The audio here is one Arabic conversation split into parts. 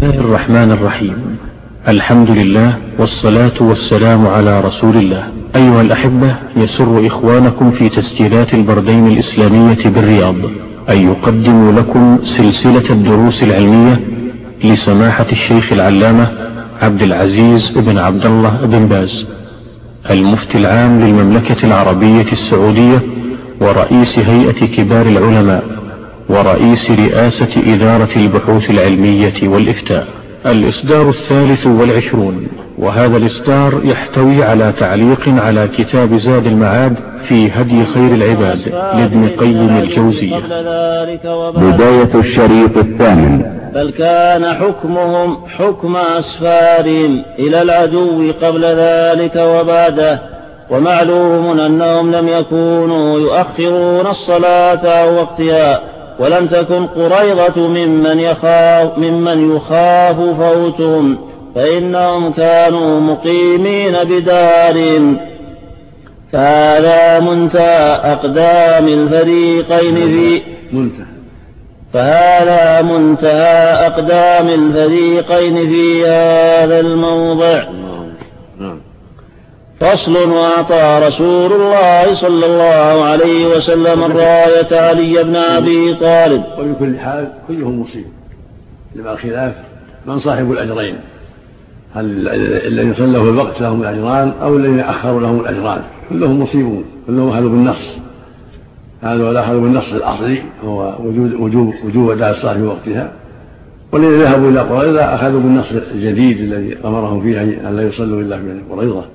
بسم الله الرحمن الرحيم. الحمد لله والصلاة والسلام على رسول الله. أيها الأحبة، يسر إخوانكم في تسجيلات البردين الإسلامية بالرياض أن يقدموا لكم سلسلة الدروس العلمية لسماحة الشيخ العلامة عبد العزيز بن عبد الله بن باز، المفتي العام للمملكة العربية السعودية ورئيس هيئة كبار العلماء ورئيس رئاسة إدارة البحوث العلمية والإفتاء. الإصدار 23، وهذا الإصدار يحتوي على تعليق على كتاب زاد المعاد في هدي خير العباد لابن قيم الجوزية. بداية الشريط 8. بل كان حكمهم حكم أسفارهم إلى العدو قبل ذلك وبعده، ومعلوم أنهم لم يكونوا يؤخرون الصلاة عن وقتها، ولم تكن قريظة ممن يخاف فوتهم، فإنهم كانوا مقيمين بدارهم. فهذا منتهى أقدام الفريقين في هذا الموضع. فصل. وأعطى رسول الله صلى الله عليه وسلم الراية علي بن أبي طالب. وبكل حال كلهم مصيب، لما خلاف من صاحب الأجرين، هل الذين صلوا في الوقت لهم الأجران أو الذين أخروا لهم الأجران؟ كلهم مصيبون، كلهم أخذوا بالنص. هذا ولا أخذوا بالنص الأصلي هو وجوب أداء الصلاة في وقتها، والذين ذهبوا إلى قريظة أخذوا بالنص الجديد الذي أمرهم فيه أن لا يصلوا إلا من قريظة.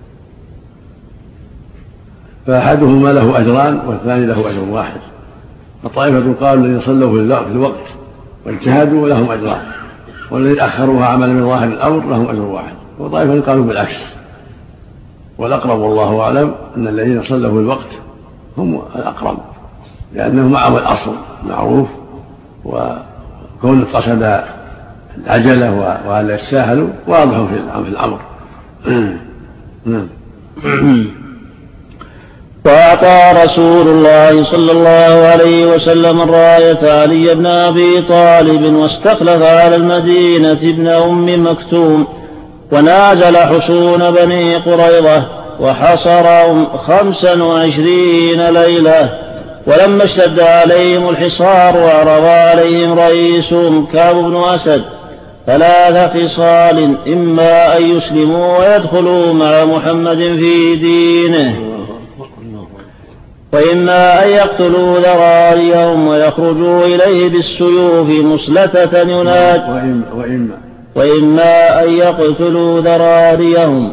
فأحدهما له أجران والثاني له أجر واحد. الطائفة قالوا الذين صلوا في الوقت واجتهدوا لهم أجران، والذين أخروها عملا من ظاهر الأمر لهم أجر واحد. وطائفة قالوا بالعكس، والأقرب والله أعلم أن الذين صلوا في الوقت هم الأقرب، لأنه معهم الأصل معروف، وكون قصد العجلة وألا يتساهلوا واضح في الأمر. وأعطى رسول الله صلى الله عليه وسلم الراية علي بن أبي طالب، واستخلف على المدينة ابن أم مكتوم، ونازل حصون بني قريظة وحصرهم 25 ليلة. ولما اشتد عليهم الحصار وعرض عليهم رئيسهم كعب بن أسد 3 خصال: إما أن يسلموا ويدخلوا مع محمد في دينه، وإما أن يقتلوا ذراريهم ويخرجوا إليه بالسيوف مسلتة وإما أن يقتلوا ذراريهم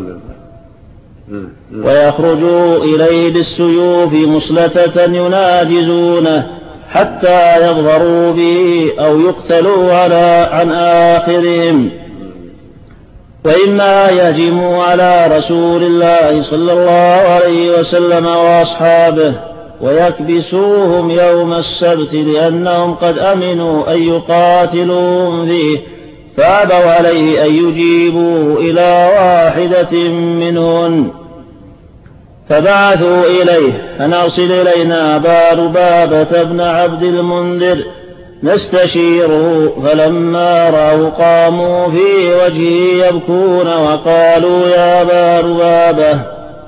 ويخرجوا إليه بالسيوف مسلتة يناجزونه حتى يظفروا به أو يقتلوا عن آخرهم، وإما يهجموا على رسول الله صلى الله عليه وسلم وأصحابه ويكبسوهم يوم السبت، لأنهم قد أمنوا أن يقاتلوهم فيه، فأبوا عليه أن يجيبوا إلى واحدة منهن. فبعثوا إليه أن أرسل إلينا أبا لبابة بن عبد المنذر نستشيره. فلما رأوا قاموا في وجهه يبكون وقالوا: يا أبا لبابة،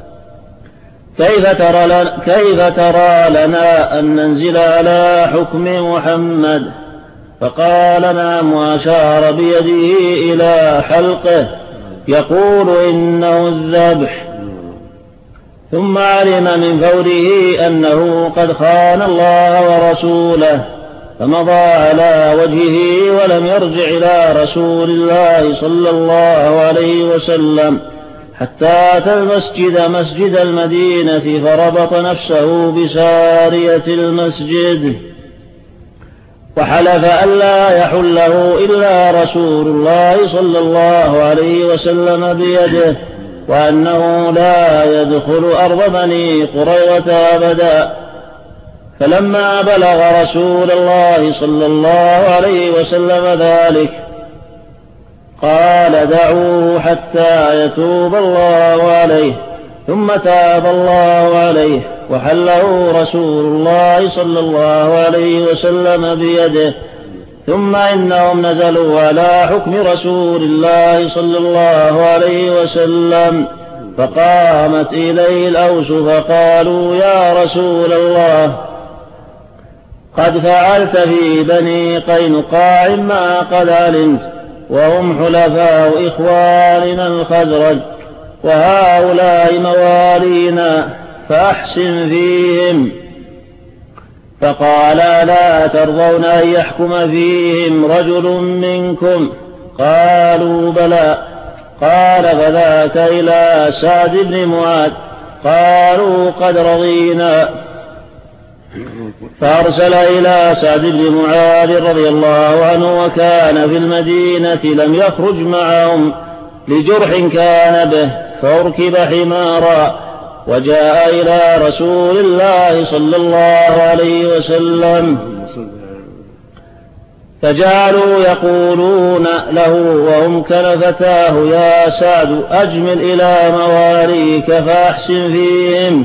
كيف ترى لنا أن ننزل على حكم محمد؟ فقال: نعم، وأشار بيده إلى حلقه يقول: إنه الذبح. ثم علم من فوره أنه قد خان الله ورسوله، فمضى على وجهه ولم يرجع إلى رسول الله صلى الله عليه وسلم حتى أتى مسجد المدينة، فربط نفسه بسارية المسجد، وحلف أن لا يحله إلا رسول الله صلى الله عليه وسلم بيده، وأنه لا يدخل أرض بني قريظة أبدا. فلما بلغ رسول الله صلى الله عليه وسلم ذلك قال: دعوه حتى يتوب الله عليه. ثم تاب الله عليه وحله رسول الله صلى الله عليه وسلم بيده، ثم إنهم نزلوا على حكم رسول الله صلى الله عليه وسلم، فقامت إليه الأوس فقالوا يا رسول الله قد فعلت في بني قينقاع ما قد علمت، وهم حلفاء إخواننا الخزرج، وهؤلاء موالينا، فأحسن فيهم. فقال لا ترضون أن يحكم فيهم رجل منكم؟ قالوا بلى. قال فذاك إلى سعد بن معاذ، قالوا قد رضينا. فأرسل إلى سعد بن معاذ رضي الله عنه وكان في المدينة لم يخرج معهم لجرح كان به، فاركب حمارا وجاء إلى رسول الله صلى الله عليه وسلم، فجعلوا يقولون له وهم كلفتاه يا سعد أجمل إلى مواليك فأحسن فيهم،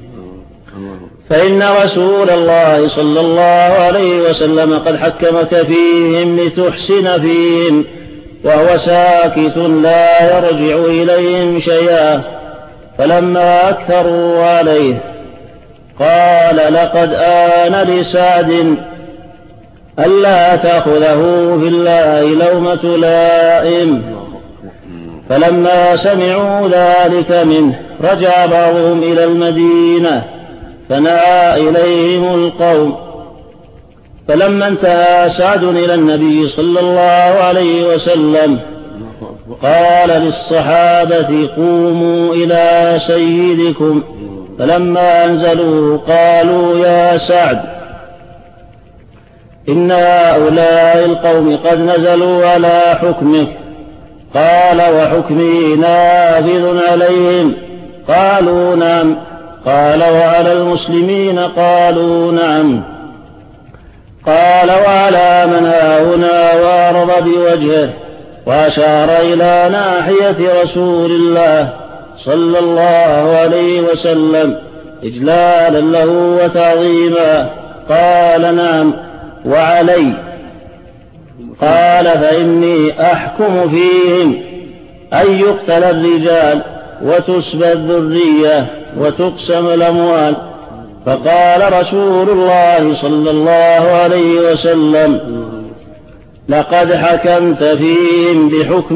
فإن رسول الله صلى الله عليه وسلم قد حكمك فيهم لتحسن فيهم، وهو ساكت لا يرجع إليهم شيئا. فلما أكثروا عليه قال لقد آن لسعد ألا تأخذه في الله لومة لائم. فلما سمعوا ذلك منه رجع بعضهم إلى المدينة فنعى إليهم القوم. فلما انتهى سعد إلى النبي صلى الله عليه وسلم قال للصحابة قوموا إلى سيدكم. فلما أنزلوه قالوا يا سعد إن هؤلاء القوم قد نزلوا على حكمك. قال وحكمي نافذ عليهم؟ قالوا نعم. قال وعلى المسلمين؟ قالوا نعم. قال وعلى من هاهنا وارض بوجهه، وأشار إلى ناحية رسول الله صلى الله عليه وسلم إجلالا له وتعظيما. قال نعم. وعلي؟ قال فإني أحكم فيهم أن يقتل الرجال وتسبى الذرية وتقسم الأموال. فقال رسول الله صلى الله عليه وسلم لقد حكمت فيهم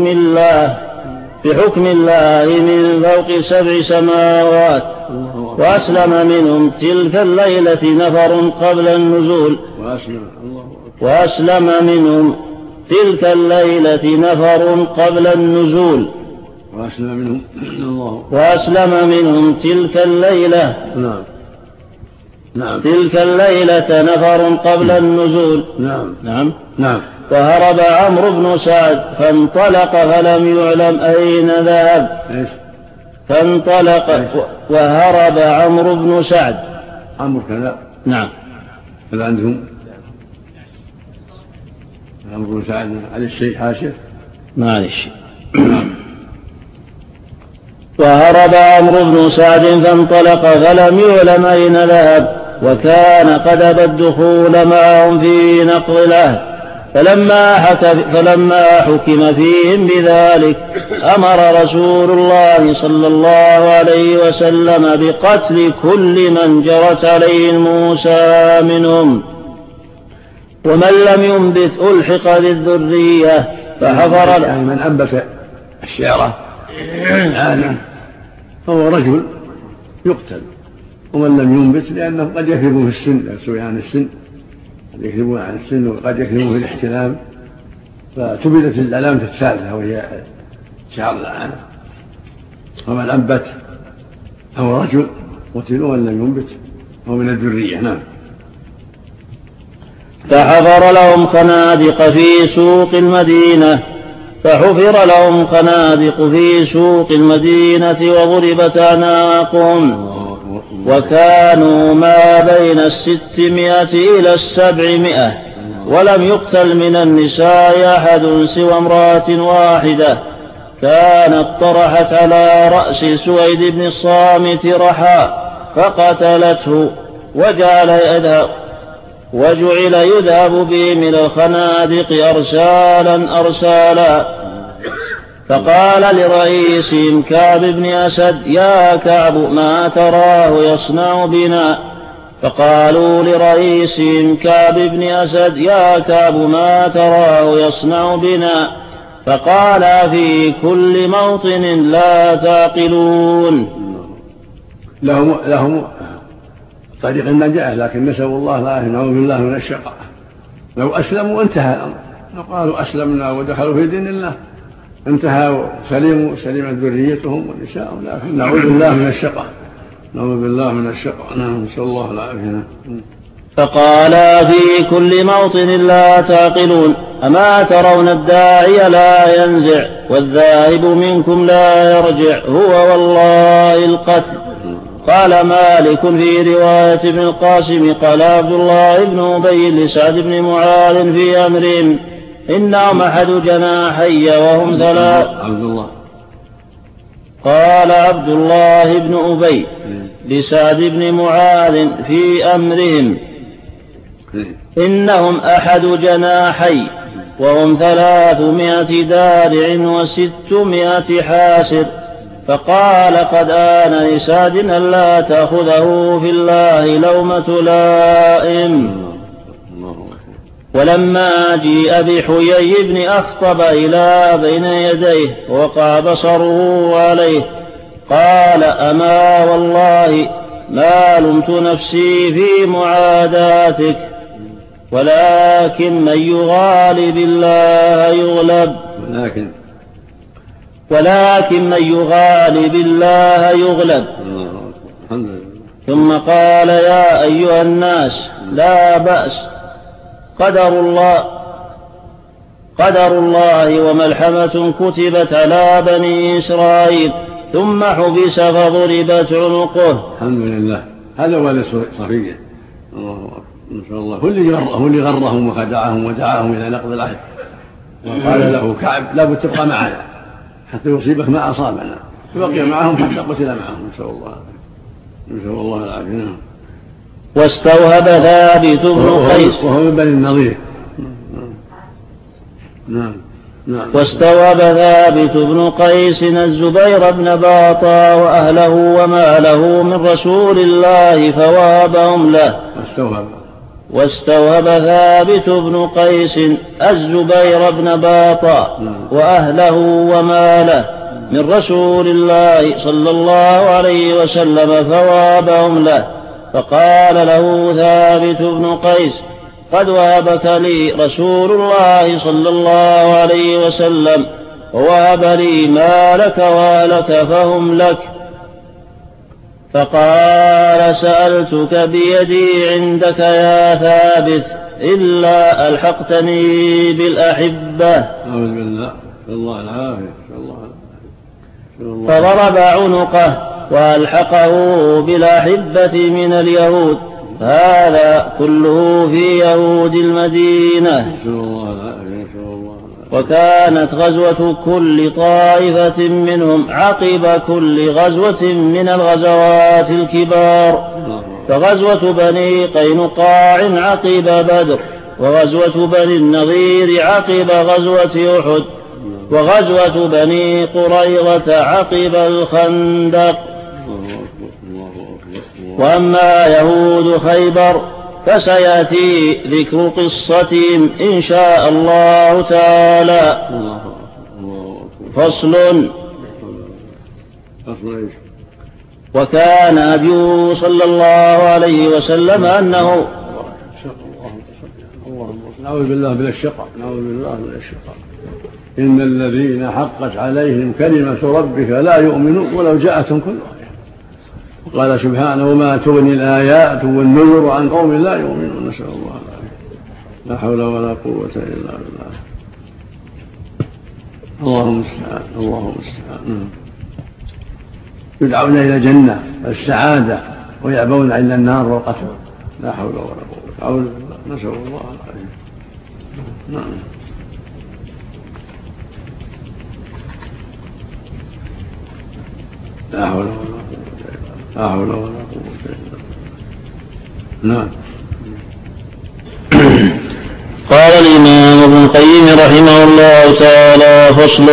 بحكم الله من فوق 7 سماوات. وأسلم منهم تلك الليلة نفر قبل النزول وأسلم منهم تلك الليلة نفر قبل النزول. وهرب عمرو بن سعد فانطلق فلم يعلم أين ذهب. وهرب عمرو بن سعد. عمرو كذا. نعم. هل عندهم عمرو بن سعد على الشيء حاشر؟ معلش. وهرب عمرو بن سعد فانطلق فلم يعلم أين ذهب، وكان قد أبى الدخول معهم في نقض العهد. فلما حكم فيهم بذلك أمر رسول الله صلى الله عليه وسلم بقتل كل من جرت عليه الموسى منهم، ومن لم ينبت ألحق بالذرية. فحضر يعني من أنبت الشعرة فهو رجل يقتل، ومن لم ينبت لأنه قد يكذبون في السن، يسوي عن السن، قد يكذبون عن السن وقد يكذبون في الاحتلام، فتبدت العلامة الثالثة وهي شعر العانة. ومن أنبت فهو رجل قتل، ومن لم ينبت فهو من الذرية. نعم. فحفر لهم خنادق في سوق المدينة وضربت أعناقهم، وكانوا ما بين 600 إلى 700، ولم يقتل من النساء أحد سوى امرأة واحدة كانت طرحت على رأس سويد بن الصامت رحى فقتلته، وجعل يذهب بهم إلى الخنادق أرسالا. فقال لرئيسهم كعب بن أسد: يا كعب، ما تراه يصنع بنا؟ فقالوا لرئيسهم كعب بن أسد: يا كعب، ما تراه يصنع بنا؟ فقال: في كل موطن لا تعقلون. لهم طريق النجاة، لكن نسأل الله العافية، نعوذ بالله من الشقاء. لو أسلموا انتهى الأمر، لو قالوا أسلمنا ودخلوا في دين الله انتهى، سلمت ذريتهم ونساءهم، لكن نعوذ بالله من الشقاء، نعوذ بالله من الشقاء. نسأل الله العافية. فقال: في كل موطن لا تعقلون. أما ترون الداعي لا ينزع والذاهب منكم لا يرجع، هو والله القتل. قال مالك في رواية ابن القاسم: قال عبد الله بن أبي لسعد بن معاذ في أمرهم: إنهم أحد جناحي وهم ثلاث. قال عبد الله بن أبي لسعد بن معاذ في أمرهم: إنهم أحد جناحي وهم 300 دارع و600 حاسر. فقال: قد آن لسعد أن لا تأخذه في الله لومة لائم. ولما جيء بحيي بن أخطب إلى بين يديه وقع بصره عليه، قال: أما والله ما لمت نفسي في معاداتك، ولكن من يغالب الله يغلب، ولكن من يغالب الله يغلب. ثم قال: يا أيها الناس، لا بأس، قدر الله وملحمة كتبت على بني إسرائيل. ثم حبس فضربت عنقه. الحمد لله. هذا هو صفية، ما شاء الله، هو اللي غرهم وخدعهم ودعاهم إلى نقض العهد، وقال له كعب: لا بد تبقى معنا حتى يصيبك ما أصابنا. فبقي معهم حتى قتل معهم، نسأل الله العافية. واستوهب ثابت بن قيس، وهو من بني النضير. واستوهب ثابت بن قيس الزبير بن باطا وأهله وماله من رسول الله فوهبهم له. واستوهب ثابت بن قيس الزبير بن باطا وأهله وماله من رسول الله صلى الله عليه وسلم فوهبهم له. فقال له ثابت بن قيس: قد وهبك لي رسول الله صلى الله عليه وسلم، ووهب لي مالك وأهلك فهم لك. فقال: سألتك بيدي عندك يا ثابت إلا ألحقتني بالأحبة. أعوذ بالله، الله العافية. فضرب عنقه وألحقه بالأحبة من اليهود. هذا كله في يهود المدينة. وكانت غزوة كل طائفة منهم عقب كل غزوة من الغزوات الكبار، فغزوة بني قينقاع عقب بدر، وغزوة بني النضير عقب غزوة أحد، وغزوة بني قريظة عقب الخندق. وأما يهود خيبر فسيأتي ذكر قصتهم إن شاء الله تعالى. فصل. وكان أبي صلى الله عليه وسلم أنه نعوذ بالله من الشقاء، نعوذ بالله من الشقاء. إن الذين حقت عليهم كلمة ربك لا يؤمنون ولو جاءتهم كل آية. قال سبحانه: وما تغني الآيات والنذر عن قوم لا يؤمنون. نسأل الله العافية. لا حول ولا قوة إلا بالله. اللهم استعان، اللهم استعان. يدعون إلى الجنة والسعادة ويأبون إلا النار والقتل. لا حول ولا قوة. أعوذ بالله. نسأل الله العافية. نعم. لا حول ولا قوة إلا بالله. لا حول ولا قوة إلا بالله. نعم. قال الإمام ابن القيم رحمه الله تعالى: فصل.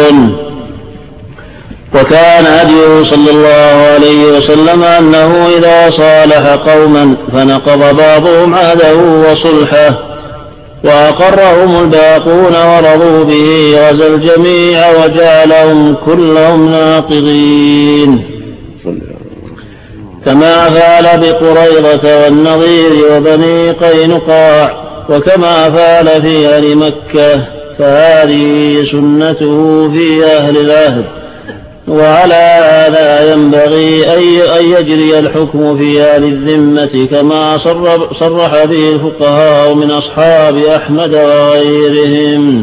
وكان هديه صلى الله عليه وسلم أنه إذا صالح قوما فنقض بعضهم عهده وصلحه وأقرهم الباقون ورضوا به غزا الجميع وجعلهم كلهم ناقضين، كما فعل بقريظة والنضير وبني قينقاع، وكما فعل في أهل مكة، فهذه سنته في أهل العهد. وعلى هذا ينبغي أن يجري الحكم في أهل الذمة كما صرح به الفقهاء من أصحاب أحمد وغيرهم.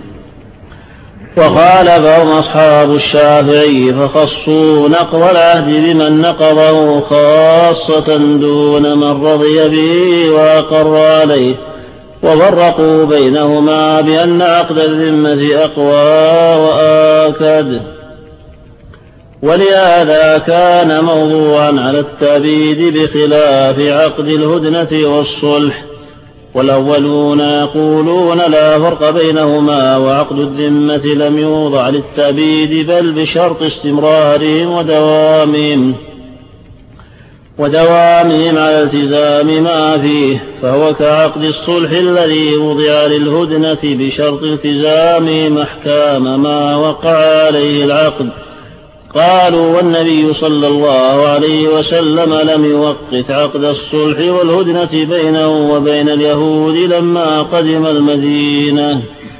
وخالفهم أصحاب الشافعي فخصوا نقض العهد بمن نقضه خاصة دون من رضي به وأقر عليه، وفرقوا بينهما بأن عقد الذمة أقوى وآكد. ولهذا كان موضوعا على التأبيد بخلاف عقد الهدنة والصلح. والأولون يقولون لا فرق بينهما، وعقد الذمة لم يوضع للتأبيد بل بشرط استمرارهم ودوامهم على التزام ما فيه، فهو كعقد الصلح الذي وضع للهدنة بشرط التزامهم أحكام ما وقع عليه العقد. قالوا: والنبي صلى الله عليه وسلم لم يوقت عقد الصلح والهدنة بينه وبين اليهود لما قدم المدينة،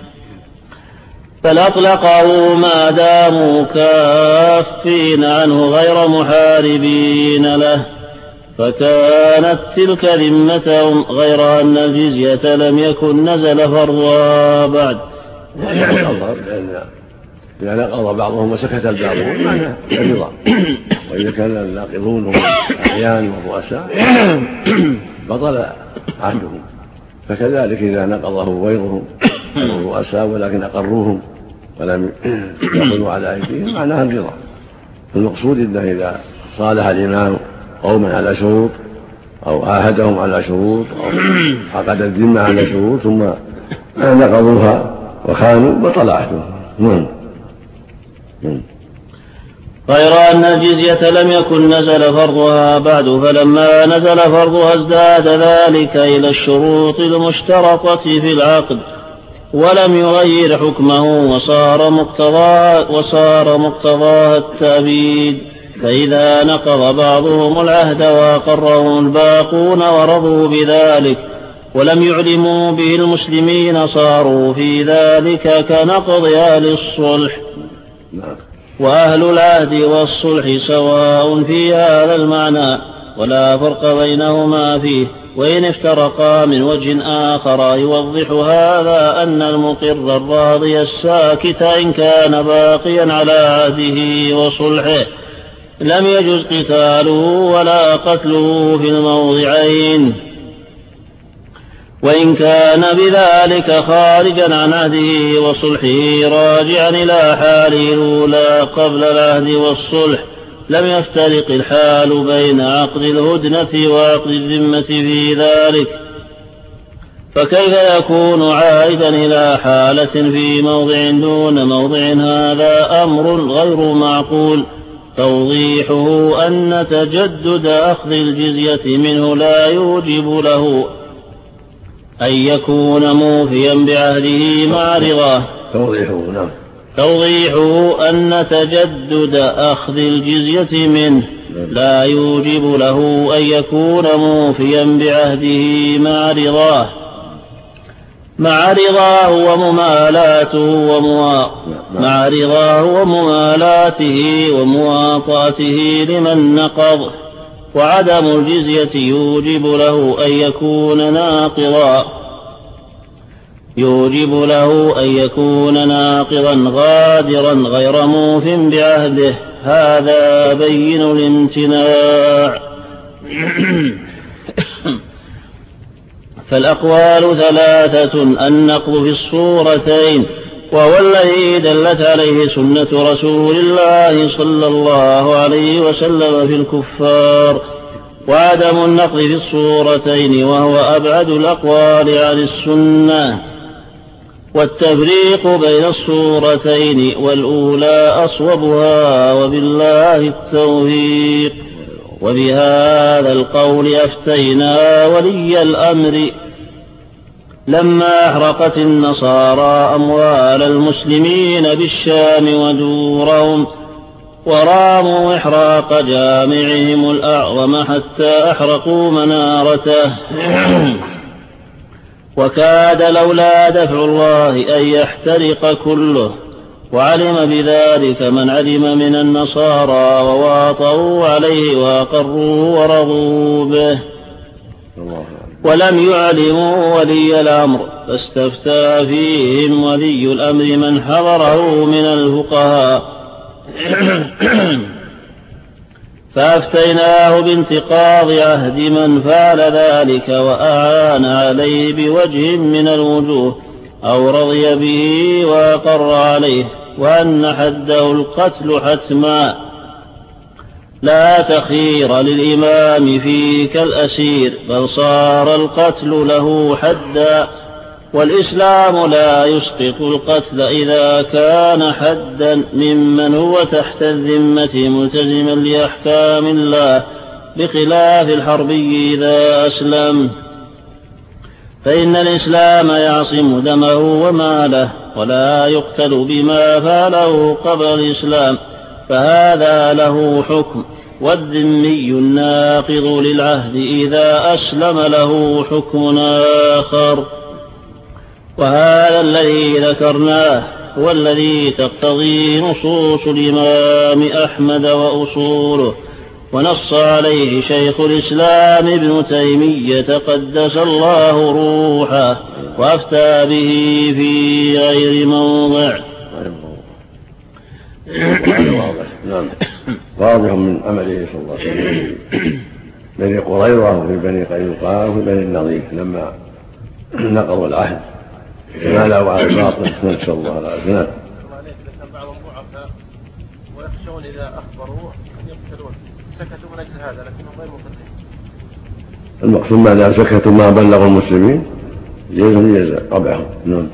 بل أطلقه ما داموا كافين عنه غير محاربين له، فكانت تلك ذمتهم، غير أن الجزية لم يكن نزل فرضها بعد. إذا نقض بعضهم وسكت الباقون معناه الرضا، وإذا كان الناقضون هم الأعيان والرؤساء بطل عهدهم، فكذلك إذا نقضه غيرهم من الرؤساء ولكن أقروهم ولم يأخذوا على أيديهم معناها الرضا. المقصود أنه إذا صالح الإمام قوما على شروط أو عاهدهم على شروط أو عقد الذمة على شروط ثم نقضوها وخانوا بطل عهدهم. غير أن الجزية لم يكن نزل فرضها بعد، فلما نزل فرضها ازداد ذلك إلى الشروط المشترطة في العقد ولم يغير حكمه، وصار مقتضاها التأبيد. فإذا نقض بعضهم العهد وأقرهم الباقون ورضوا بذلك ولم يعلموا به المسلمين صاروا في ذلك كنقض أهل الصلح. وأهل العهد والصلح سواء في هذا المعنى ولا فرق بينهما فيه، وإن افترقا من وجه آخر يوضح هذا أن المقر الراضي الساكت إن كان باقيا على عهده وصلحه لم يجز قتاله ولا قتله في الموضعين، وإن كان بذلك خارجا عن عهده وصلحه راجعا إلى حاله الأولى قبل العهد والصلح لم يفترق الحال بين عقد الهدنة وعقد الذمة في ذلك. فكيف يكون عائدا إلى حالة في موضع دون موضع؟ هذا أمر غير معقول. توضيحه أن تجدد أخذ الجزية منه لا يوجب له أن يكون موفيا بعهده مع رضاه. توضيحه أن تجدد أخذ الجزية منه لا يوجب له أن يكون موفيا بعهده مع رضاه وموالاته ومواطأته لمن نقض. وعدم الجزية يوجب له أن يكون ناقضا غادرا غير موف بعهده، هذا بين الامتناع. فالأقوال ثلاثة: النقض في الصورتين وهو الذي دلت عليه سنة رسول الله صلى الله عليه وسلم في الكفار، وعدم النقض في الصورتين وهو أبعد الأقوال عن السنة والتفريق بين الصورتين والأولى أصوبها، وبالله التوفيق. وبهذا القول أفتينا ولي الأمر لما أحرقت النصارى أموال المسلمين بالشام ودورهم، وراموا إحراق جامعهم الأعظم حتى أحرقوا منارته، وكاد لولا دفع الله أن يحترق كله. وعلم بذلك من علم من النصارى وواطؤوا عليه وأقروا ورضوا به، ولم يعلموا ولي الأمر، فاستفتى فيهم ولي الأمر من حضره من الفقهاء فأفتيناه بانتقاض عهد من فعل ذلك وأعان عليه بوجه من الوجوه، أو رضي به وأقر عليه، وأن حده القتل حتما، لا تخير للإمام فيه كالأسير، بل صار القتل له حدا. والإسلام لا يسقط القتل إذا كان حدا ممن هو تحت الذمة ملتزما لأحكام الله، بخلاف الحربي إذا أسلم، فإن الإسلام يعصم دمه وماله، ولا يقتل بما فعله قبل الإسلام، فهذا له حكم. والذمي الناقض للعهد إذا أسلم له حكم آخر. وهذا الذي ذكرناه هو الذي تقتضي نصوص الإمام أحمد وأصوله، ونص عليه شيخ الإسلام ابن تيمية قدس الله روحه، وأفتى به في غير موضع. واضح من عمله صلى الله عليه وسلم في بني قريظة وفي بني قينقاع وفي بني النضير لما نقضوا العهد مالوا على الباطل، نسأل الله العافية. بعضهم ضعفاء ويخشون إذا أخبروا أن يقتلون، سكتوا من أجل هذا لكنهم غير مقتلين. المقصود ما دام سكتوا ما بلغوا المسلمين يجزى قبعهم.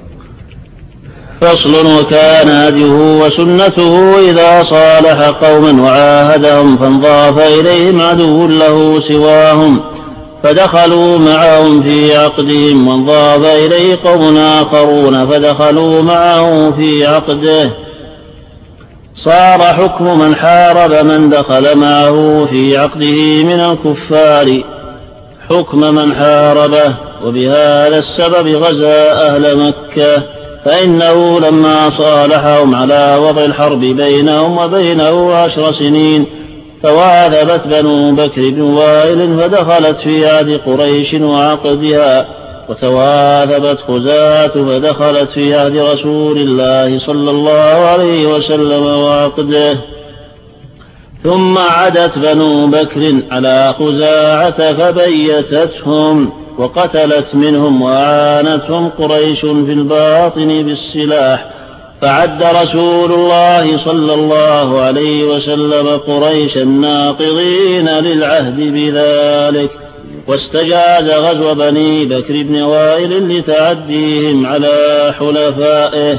فصل. وكان هديه وسنته إذا صالح قوما وعاهدهم فانضاف إليهم عدو له سواهم فدخلوا معهم في عقدهم، وانضاف إليه قوم آخرون فدخلوا معه في عقده، صار حكم من حارب من دخل معه في عقده من الكفار حكم من حاربه. وبهذا السبب غزا أهل مكة، فإنه لما صالحهم على وضع الحرب بينهم وبينه 10 سنين تواثبت بنو بكر بن وائل فدخلت في عهد قريش وعقدها، وتواثبت خزاعة فدخلت في عهد رسول الله صلى الله عليه وسلم وعقده، ثم عدت بنو بكر على خزاعة فبيتتهم وقتلت منهم وعانتهم قريش في الباطن بالسلاح، فعد رسول الله صلى الله عليه وسلم قريش الناقضين للعهد بذلك، واستجاز غزو بني بكر بن وائل لتعديهم على حلفائه،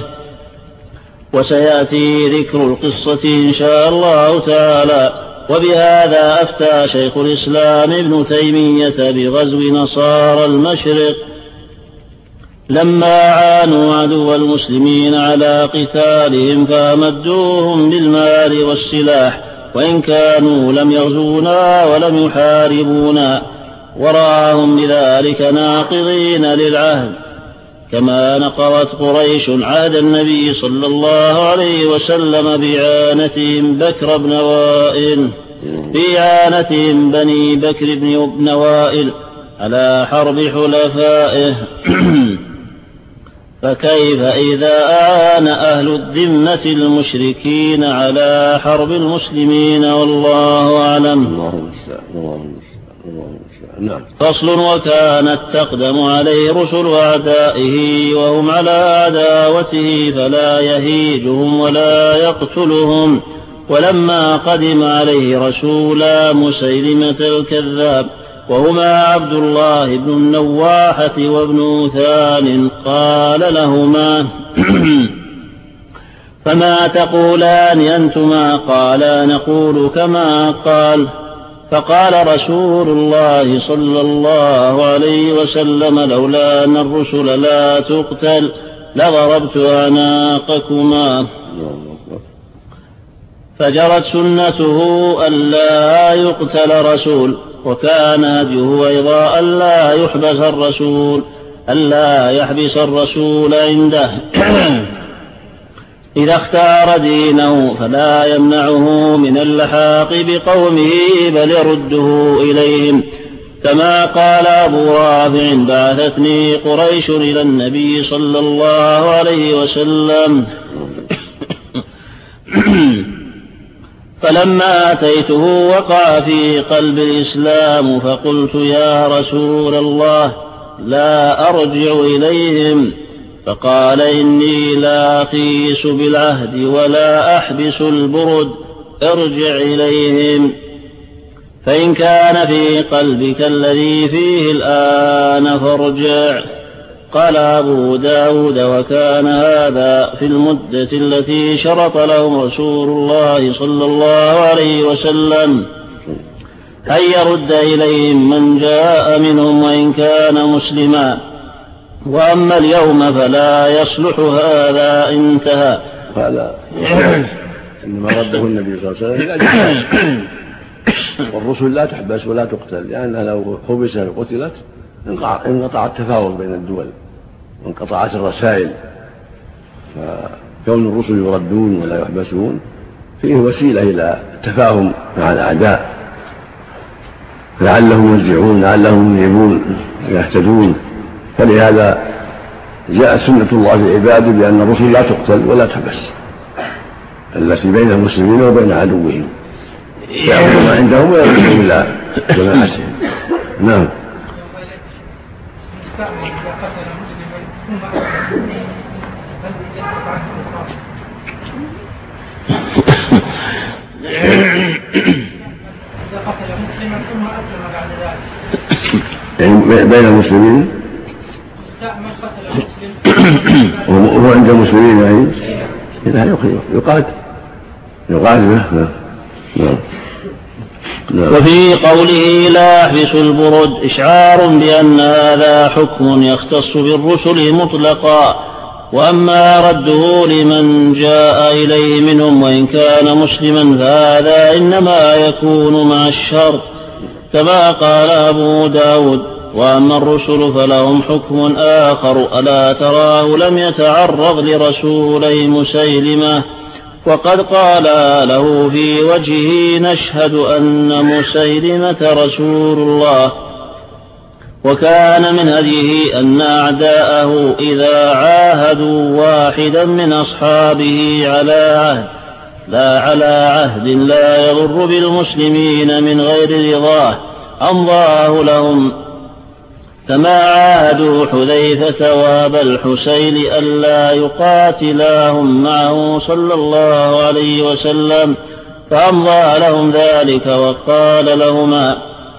وسيأتي ذكر القصة إن شاء الله تعالى. وبهذا أفتى شيخ الإسلام ابن تيمية بغزو نصارى المشرق لما عانوا عدو المسلمين على قتالهم فأمدوهم بالمال والسلاح، وإن كانوا لم يغزونا ولم يحاربونا، وراهم بذلك ناقضين للعهد، كما نقضت قريش عهد النبي صلى الله عليه وسلم بإعانتهم بكر بن وائل بإعانتهم بني بكر بن وائل على حرب حلفائه. فكيف إذا أعان أهل الذمة المشركين على حرب المسلمين؟ والله أعلم. فصل. وكانت تقدم عليه رسل أعدائه وهم على عداوته فلا يهيجهم ولا يقتلهم، ولما قدم عليه رسول مسيلمة الكذاب وهما عبد الله بن النواحة وابن ثان، قال لهما: فما تقولان أنتما؟ قالا: نقول كما قال. فقال رسول الله صلى الله عليه وسلم: لولا أن الرسل لا تقتل لضربت أعناقكما. فجرت سنته ألا يقتل رسول، وكان هديه أيضا ألا يحبس الرسول عنده إذا اختار دينه، فلا يمنعه من اللحاق بقومه بل يرده إليهم، كما قال أبو رافع: بعثتني قريش إلى النبي صلى الله عليه وسلم فلما أتيته وقع في قلب الإسلام، فقلت: يا رسول الله، لا أرجع إليهم. فقال: إني لا أخيس بالعهد ولا أحبس البرد، ارجع إليهم، فإن كان في قلبك الذي فيه الآن فارجع. قال أبو داود: وكان هذا في المدة التي شرط لهم رسول الله صلى الله عليه وسلم أن يرد إليهم من جاء منهم وإن كان مسلما، وأما اليوم فلا يصلح هذا، انتهى. هذا إنما رده النبي صلى الله عليه وسلم، والرسل لا تحبس ولا تقتل، لأنها لو حبست وقتلت انقطع التفاوض بين الدول وانقطعت الرسائل، فكون الرسل يردون ولا يحبسون فيه وسيلة إلى التفاهم مع الأعداء، لعلهم يرجعون، لعلهم ينيبون يهتدون. فلهذا جاء سنة الله في عباده بأن الرسل لا تقتل ولا تحبس، التي بين المسلمين وبين عدوهم، يأخذ ما عندهم ويرجعون إلى جماعتهم. نعم. يعني بين المسلمين وهو عند المسلمين يعني لا يقاتل. وفي قوله لا يحبس البرد إشعار بأن هذا حكم يختص بالرسل مطلقا، وأما رده لمن جاء إليه منهم وإن كان مسلما فهذا إنما يكون مع الشر، كما قال أبو داود: وأما الرسل فلهم حكم آخر، ألا تراه لم يتعرض لرسولي مسيلمة وقد قال له في وجهه: نشهد أن مسيلمة رسول الله. وكان من هديه أن أعداءه إذا عاهدوا واحدا من أصحابه على عهد لا يضر بالمسلمين من غير رضاه أمضاه لهم، كما عاهدوا حذيفة وأبا الحسين ألا يقاتلاهم معه صلى الله عليه وسلم، فأمضى لهم ذلك وقال لهما: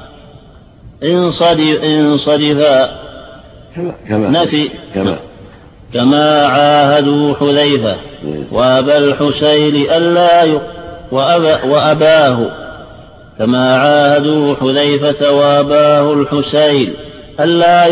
انصرفا نفي كما عاهدوا حذيفة وأبا الحسين وأباه، كما عاهدوا حذيفة وأباه الحسين ألا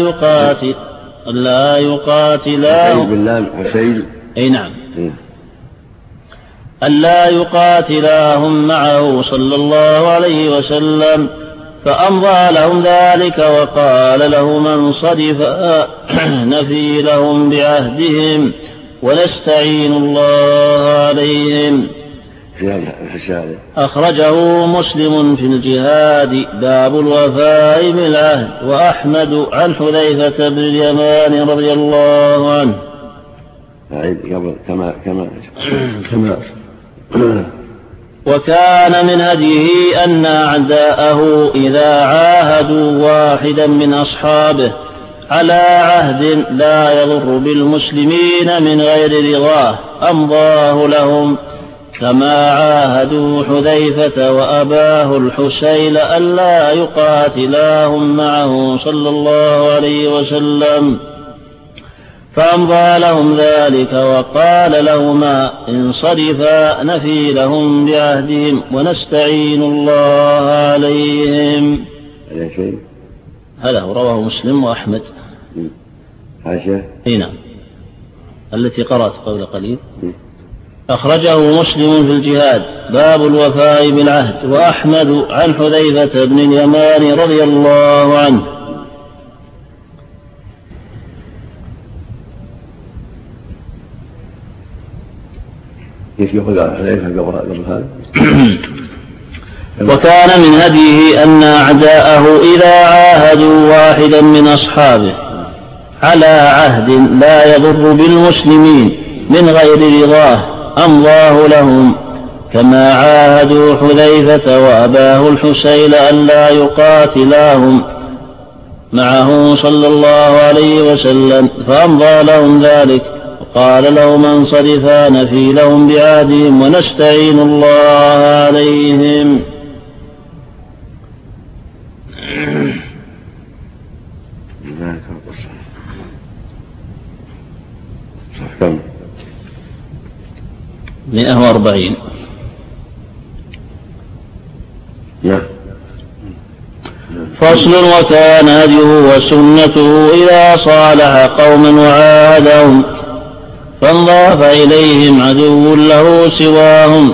يقاتلاهم معه صلى الله عليه وسلم، فأمضى لهم ذلك وقال لهم: انصرفا نفي لهم بعهدهم ونستعين الله عليهم. أخرجه مسلم في الجهاد باب الوفاء بالعهد، وأحمد عن حذيفة بن اليمان رضي الله عنه. وكان من هديه أن أعداءه إذا عاهدوا واحدا من أصحابه على عهد لا يضر بالمسلمين من غير رضاه أمضاه لهم، كما عاهدوا حذيفة وأباه الحسين ألا يقاتلاهم معه صلى الله عليه وسلم، فأمضى لهم ذلك وقال لهما انصرفا نفي لهم بعهدهم ونستعين الله عليهم. هذا رواه مسلم وأحمد. حاشا هنا التي قرأت قبل قليل. أخرجه مسلم في الجهاد باب الوفاء بالعهد، وأحمد عن حذيفة بن اليمان رضي الله عنه. كيف يقول حذيفة قبل هذا؟ وكان من هديه أن أعداءه إذا عاهدوا واحدا من أصحابه على عهد لا يضر بالمسلمين من غير رضاه أمضاه لهم، كما عاهدوا حذيفة وأباه الحسين ألا يقاتلاهم معه صلى الله عليه وسلم، فأمضى لهم ذلك وقال لهم انصرفا نفي لهم بعهدهم ونستعين الله عليهم. كم 140. نعم. فصل. وكان هديه وسنته إذا صالح قوما وعاهدهم فانضاف إليهم عدو له سواهم.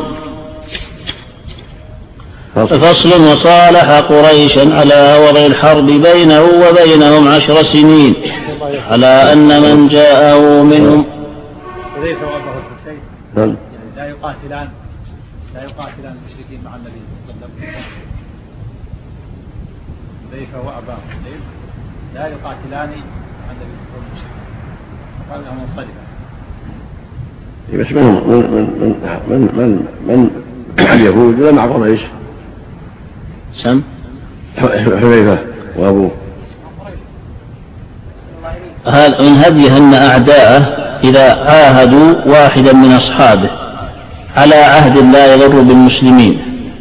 فصل. وصالح قريشا على وضع الحرب بينه وبينهم 10 سنين على أن من جاءه منهم حذيفة وأباه الحسين لا يقاتلان المشركين مع النبي صلى الله عليه وسلم. حذيفة وأباه الحسين لا يقاتلان مع النبي صلى الله عليه وسلم، قال لهم انصرفا. بس من اليهود ولا مع قريش؟ سم حذيفة وأبوه. هذا من هديه أن أعداءه إذا عاهدوا واحدا من أصحابه على عهد لا يضر بالمسلمين،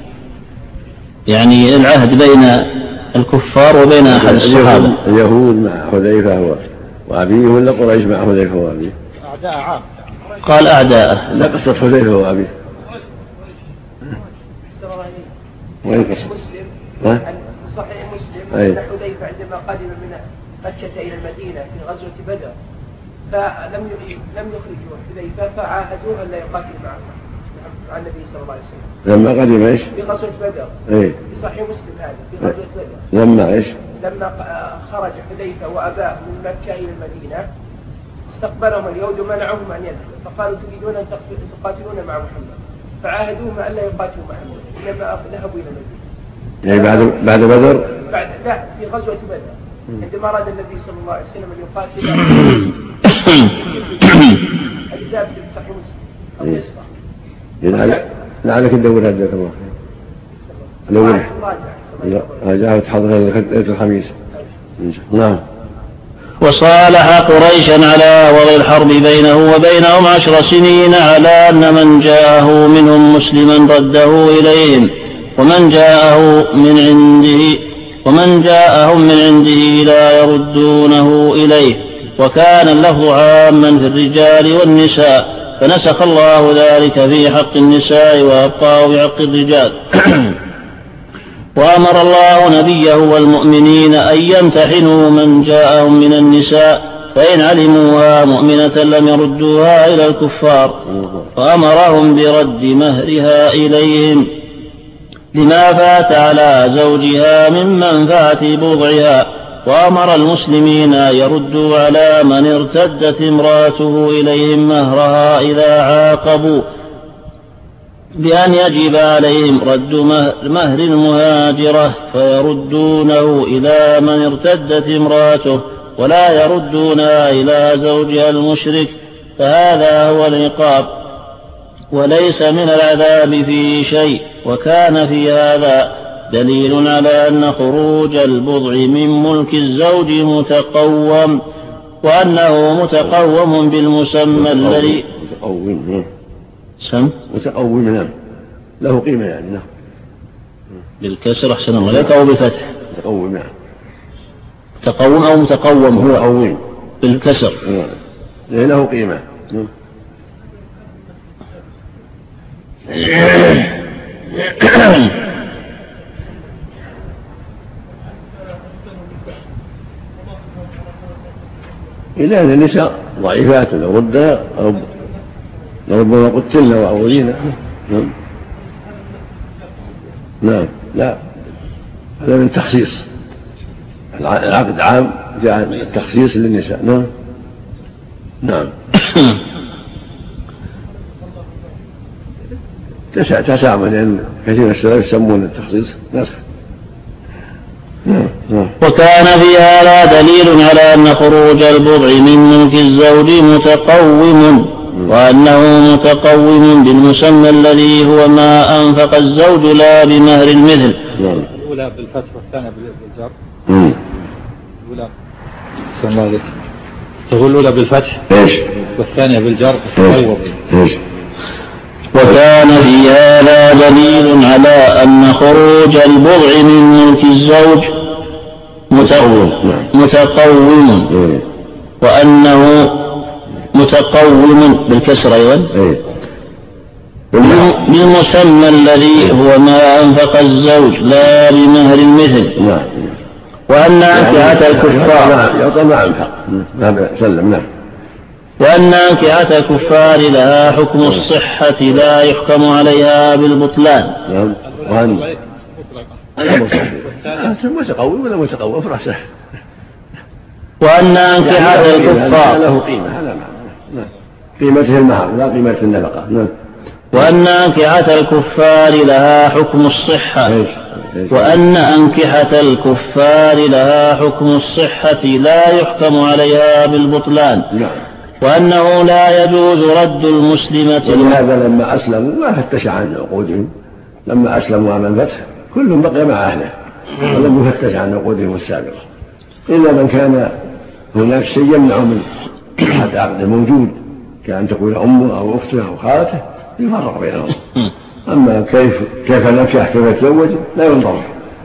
يعني العهد بين الكفار وبين أحد الصحابة. اليهود مع حذيفة وأبيه ولا قريش مع حذيفة وأبيه؟ أعداء عام. قال أعداءه. لا قصة حذيفة وأبيه. وين قصة؟ صحيح مسلم أن حذيفة عندما قدم من مكة إلى المدينة في غزوة بدر فلم يخرجوا حذيفة فعاهدوه أن لا يقاتل مع النبي صلى الله عليه وسلم. لما قدم ايش؟ في غزوة بدر. في صحيح مسلم هذا في غزوة بدر. لما ايش؟ لما خرج حذيفة وأباه من مكة إلى المدينة استقبلهم اليهود ومنعهم أن يدخلوا، فقالوا تريدون أن تقاتلون مع محمد، فعاهدوهم أن لا يقاتلوا محمد إنما ذهبوا إلى المدينة. يعني بعد بدر؟ لا في غزوة بدر عندما أراد النبي صلى الله عليه وسلم أن يقاتل الكتاب في صحيح مسلم القصة. لعلك تدور هذا الله الأول راجع تحضر الخميس. نعم. وصالح قريشا على وضع الحرب بينه وبينهم 10 سنين على أن من جاءه منهم مسلما رده إليهم ومن جاءهم من عنده لا يردونه إليه، وكان اللفظ عاما في الرجال والنساء فنسخ الله ذلك في حق النساء وأبقاه بحق الرجال. وأمر الله نبيه والمؤمنين أن يمتحنوا من جاءهم من النساء فإن علموها مؤمنة لم يردوها إلى الكفار، وأمرهم برد مهرها إليهم لما فات على زوجها من منفعة بضعها، وأمر المسلمين أن يردوا على من ارتدت امرأته إليهم مهرها إذا عاقبوا بأن يجب عليهم رد مهر المهاجرة فيردونه إلى من ارتدت امرأته ولا يردونها إلى زوجها المشرك، فهذا هو العقاب وليس من العذاب فيه شيء. وكان في هذا دليل على أن خروج البضع من ملك الزوج سم متقوم نعم له قيمة يعني نعم بالكسر أحسن الله لك أو بالفتح متقوم نعم متقوم أو متقوم هو متقوم بالكسر له قيمة إذا أن النساء ضعيفات لو ردها لربما قتلن وعوذين نعم لا هذا من تخصيص العقد عام جاء التخصيص للنساء نعم تسامح لأن كثير من السلف يسمون التخصيص نسخ وكان في هذا دليل على أن خروج البضع من ملك الزوج متقوم وأنه متقوم بالمسمى الذي هو ما أنفق الزوج لا بمهر المثل. الأولى بالفتح والثانية بالجر. الأولى بسم الله عليك تقول الأولى بالفتح والثانية بالجر متقوم. وكان في هذا دليل على أن خروج البضع من ملك الزوج متقوم وأنه متقوم بالكسر أيضا بالمسمى الذي هو ما أنفق الزوج لا بمهر المثل وأن أنكحة الكفار وأن أنكحة الكفار لها حكم الصحة لا يحكم عليها بالبطلان. متقوم ولا متقوم فرصة. وأن أنكحة الكفار له قيمة هذا معنى قيمته المهر لا قيمة النفقة. وأن أنكحة الكفار لها حكم الصحة وأن أنكحة الكفار لها حكم الصحة لا يحكم عليها بالبطلان وأنه لا يجوز رد المسلمة. ولهذا لما أسلموا ما فتش عن عقودهم لما أسلموا أمام الفتح كلهم بقي مع أهله ولم يفتش عن عقودهم السابقة إلا من كان هناك شيء يمنع من أحد عقد موجود كأن تكون أمه أو أخته أو خالته يفرق بينهم. أما كيف نكح كيف يتزوج لا ينظر.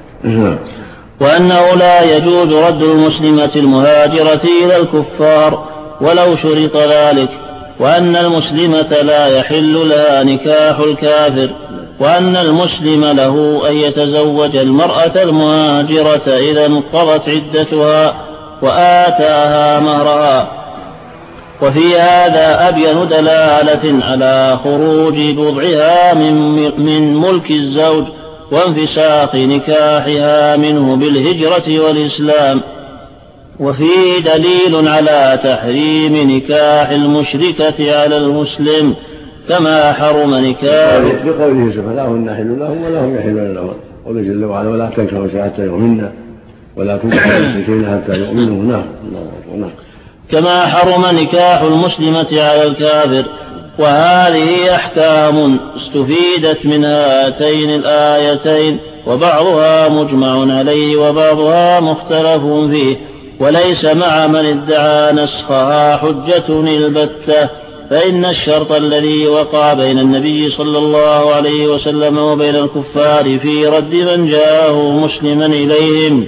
وأنه لا يجوز رد المسلمة المهاجرة إلى الكفار ولو شرط ذلك وأن المسلمة لا يحل لها نكاح الكافر وأن المسلم له أن يتزوج المرأة المهاجرة إذا انقضت عدتها وآتاها مهرها. وفي هذا أبين دلالة على خروج بضعها من ملك الزوج وانفساخ نكاحها منه بالهجرة والإسلام. وفيه دليل على تحريم نكاح المشركة على المسلم كما حرم نكاح بقوله سبحانه لا هن يحل لهم ولا هم يحلون لهم قوله جل وعلا ولا تنكحوا حتى يؤمنوا ولا تنكحوا المشركين حتى يؤمنوا كما حرم نكاح المسلمة على الكافر. وهذه أحكام استفيدت من هاتين الآيتين وبعضها مجمع عليه وبعضها مختلف فيه وليس مع من ادعى نسخها حجة البتة فإن الشرط الذي وقع بين النبي صلى الله عليه وسلم وبين الكفار في رد من جاءه مسلما إليهم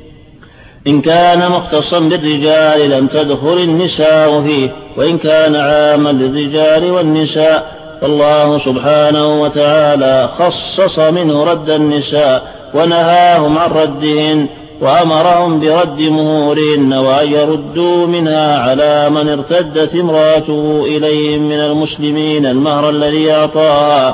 إن كان مختصا بالرجال لم تدخل النساء فيه وإن كان عاما للرجال والنساء فالله سبحانه وتعالى خصص منه رد النساء ونهاهم عن ردهن وأمرهم برد مهورهن وأن يردوا منها على من ارتدت امرأته إليهم من المسلمين المهر الذي أعطاها.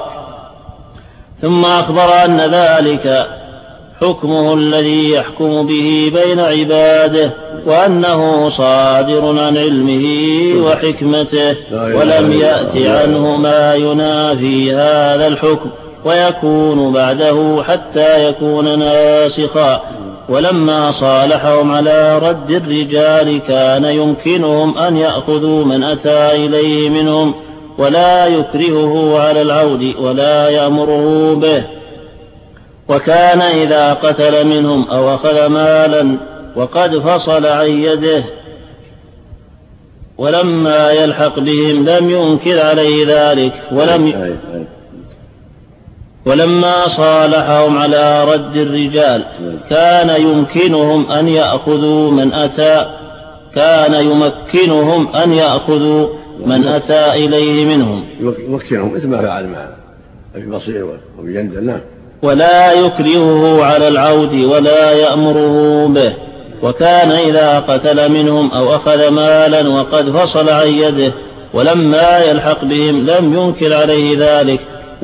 ثم أخبر أن ذلك حكمه الذي يحكم به بين عباده وأنه صادر عن علمه وحكمته ولم يأت عنه ما ينافي هذا الحكم ويكون بعده حتى يكون ناسخا. ولما صالحهم على رد الرجال كان يمكنهم أن يأخذوا من أتى إليه منهم ولا يكرهه على العود ولا يأمره به. وكان إذا قتل منهم أو أخذ مالا وقد فصل عن يده ولما يلحق بهم لم ينكر عليه ذلك ولما صالحهم على رد الرجال كان يمكنهم أن يأخذوا من أتى إليه منهم يمكنهم مثل ما فعل مع أبي بصير وأبي جندل. نعم. ولا يكرهه على العود ولا يأمره به. وكان إذا قتل منهم أو أخذ مالا وقد فصل عن يده ولما يلحق بهم لم ينكر عليه ذلك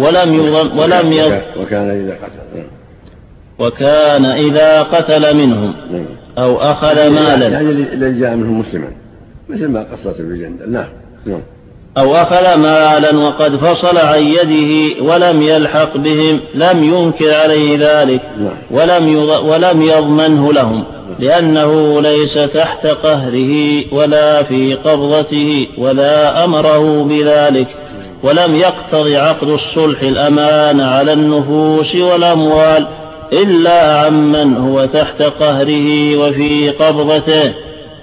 وكان إذا قتل منهم أو أخذ مالا يعني جاء منهم مسلما مثل ما قصت الجندل. نعم. أو أخذ مالا وقد فصل عن يده ولم يلحق بهم لم ينكر عليه ذلك ولم يضمنه لهم لأنه ليس تحت قهره ولا في قبضته ولا أمره بذلك ولم يقتض عقد الصلح الأمان على النفوس والأموال إلا عمن هو تحت قهره وفي قبضته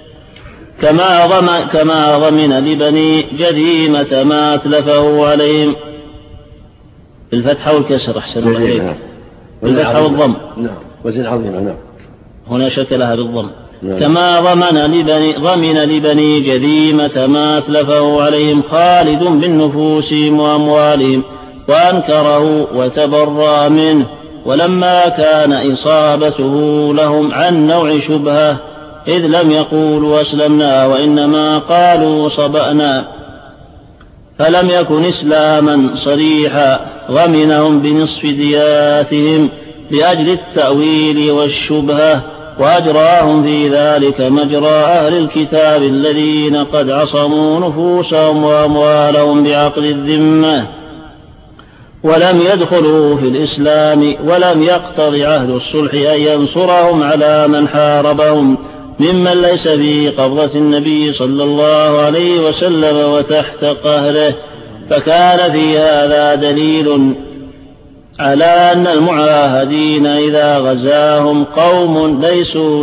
كما ضمن لبني جذيمة ما أتلفه عليهم بالفتح والكسر. أحسن الله إليك. بالفتح والضم. نعم. وزن عظيمة. نعم. هنا شكلها بالضم. كما ضمن لبني جذيمة ما أتلفه عليهم خالد بالنفوسهم وأموالهم وأنكره وتبرأ منه. ولما كان إصابته لهم عن نوع شبهة إذ لم يقولوا أسلمنا وإنما قالوا صبأنا فلم يكن إسلاما صريحا ضمنهم بنصف دياتهم لأجل التأويل والشبهة وأجراهم في ذلك مجرى أهل الكتاب الذين قد عصموا نفوسهم وأموالهم بعقد الذمة ولم يدخلوا في الإسلام ولم يقتض عهد الصلح أن ينصرهم على من حاربهم ممن ليس في قبضة النبي صلى الله عليه وسلم وتحت قهره. فكان في هذا دليل على أن المعاهدين إذا غزاهم قوم ليسوا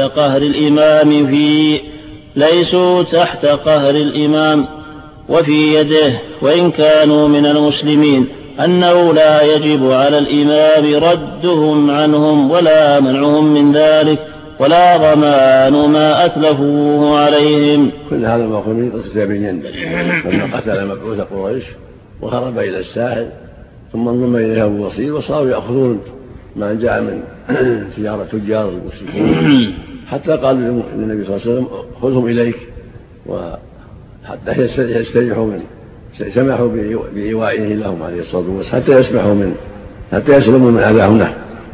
تحت قهر الإمام وفي يده وإن كانوا من المسلمين أنه لا يجب على الإمام ردهم عنهم ولا منعهم من ذلك ولا ضمان ما أتلفوه عليهم. كل هذا الموقف من قصة أبي جندل لما قتل مبعوث قريش وهرب إلى الساحل ثم انضم إليه أبو بصير وصاروا يأخذون ما جاء من تجارة تجار المشركين حتى قالوا للنبي صلى الله عليه وسلم خذهم إليك وحتى يستريحوا منه سمحوا بإيوائه لهم عليه الصلاة والسلام حتى يسلموا من أذاهم له.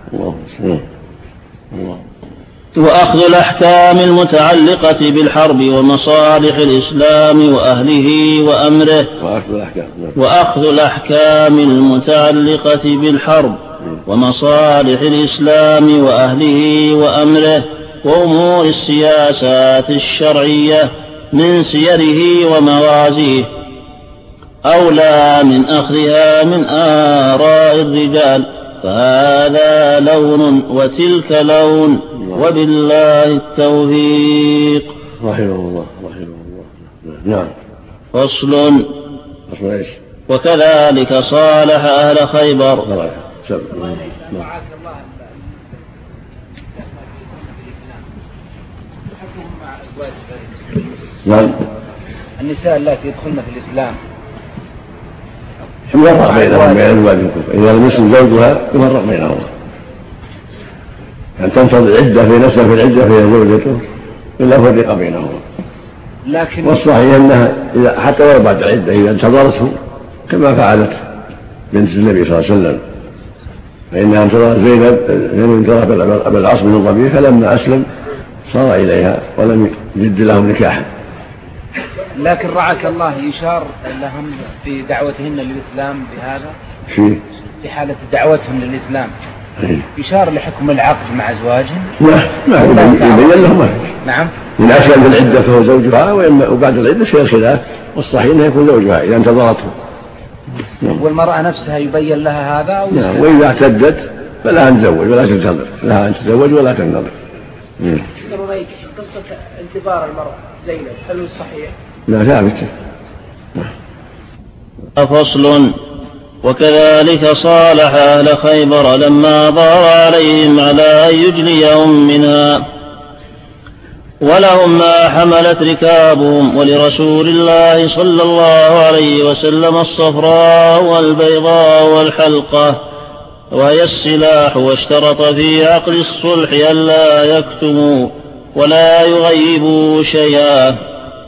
الله. وأخذ الأحكام المتعلقة بالحرب ومصالح الإسلام وأهله وأمره. وأخذ الأحكام المتعلقة بالحرب ومصالح الإسلام وأهله وأمره وأمور السياسات الشرعية من سيره ومغازيه أولى من أخذها من آراء الرجال فهذا لون وتلك لون وبالله التوفيق. رحمه الله. نعم. فصل. وكذلك صالح أهل خيبر. نعم. النساء التي يدخلن في الإسلام يفرق بينهم بين أزواج الكفر. إذا المسلم زوجها يفرق بينهم أن تنتظر العدة في نفسها في العدة فهي زوجته إلا فرق بينهم. لكن والصحيح أنها حتى ولو بعد العدة إذا انتظرته كما فعلت بنت النبي صلى الله عليه وسلم فإنها انتظرت زينب انتظرت أبا العاص بن الربيع فلما أسلم صار إليها ولم يجد لهم نكاحا. لكن رعاك الله يشار لهم في دعوتهن للإسلام بهذا في حالة دعوتهم للإسلام يشار لحكم العقد مع أزواجهم. ما يبين لهم. نعم. من أسلم في العدة فهو زوجها وبعد العدة شيء الخلاف والصحيح أنه يكون زوجها إذا انتظرته. والمرأة نفسها يبين لها هذا أو نعم. وإذا اعتدت فلا تزوج ولا تنتظر لها أن تتزوج ولا تنتظر. قصة انتظار المرأة زينب هل هو صحيح؟ لا ثابت. فصل. وكذلك صالح أهل خيبر لما ظهر عليهم على أن يجليهم منها، ولهم ما حملت ركابهم، ولرسول الله صلى الله عليه وسلم الصفراء والبيضاء والحلقة وهي السلاح، واشترط في عقد الصلح ألا يكتموا ولا يغيبوا شيئا.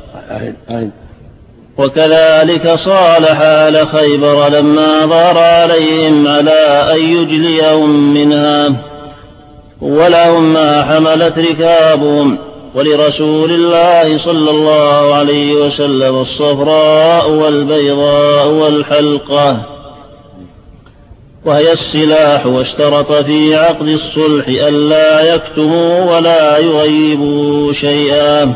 وكذلك صالح أهل خيبر لما ظهر عليهم على أن يجليهم منها، ولهم ما حملت ركابهم، ولرسول الله صلى الله عليه وسلم الصفراء والبيضاء والحلقة وهي السلاح، واشترط في عقد الصلح ألا يكتموا ولا يغيبوا شيئا،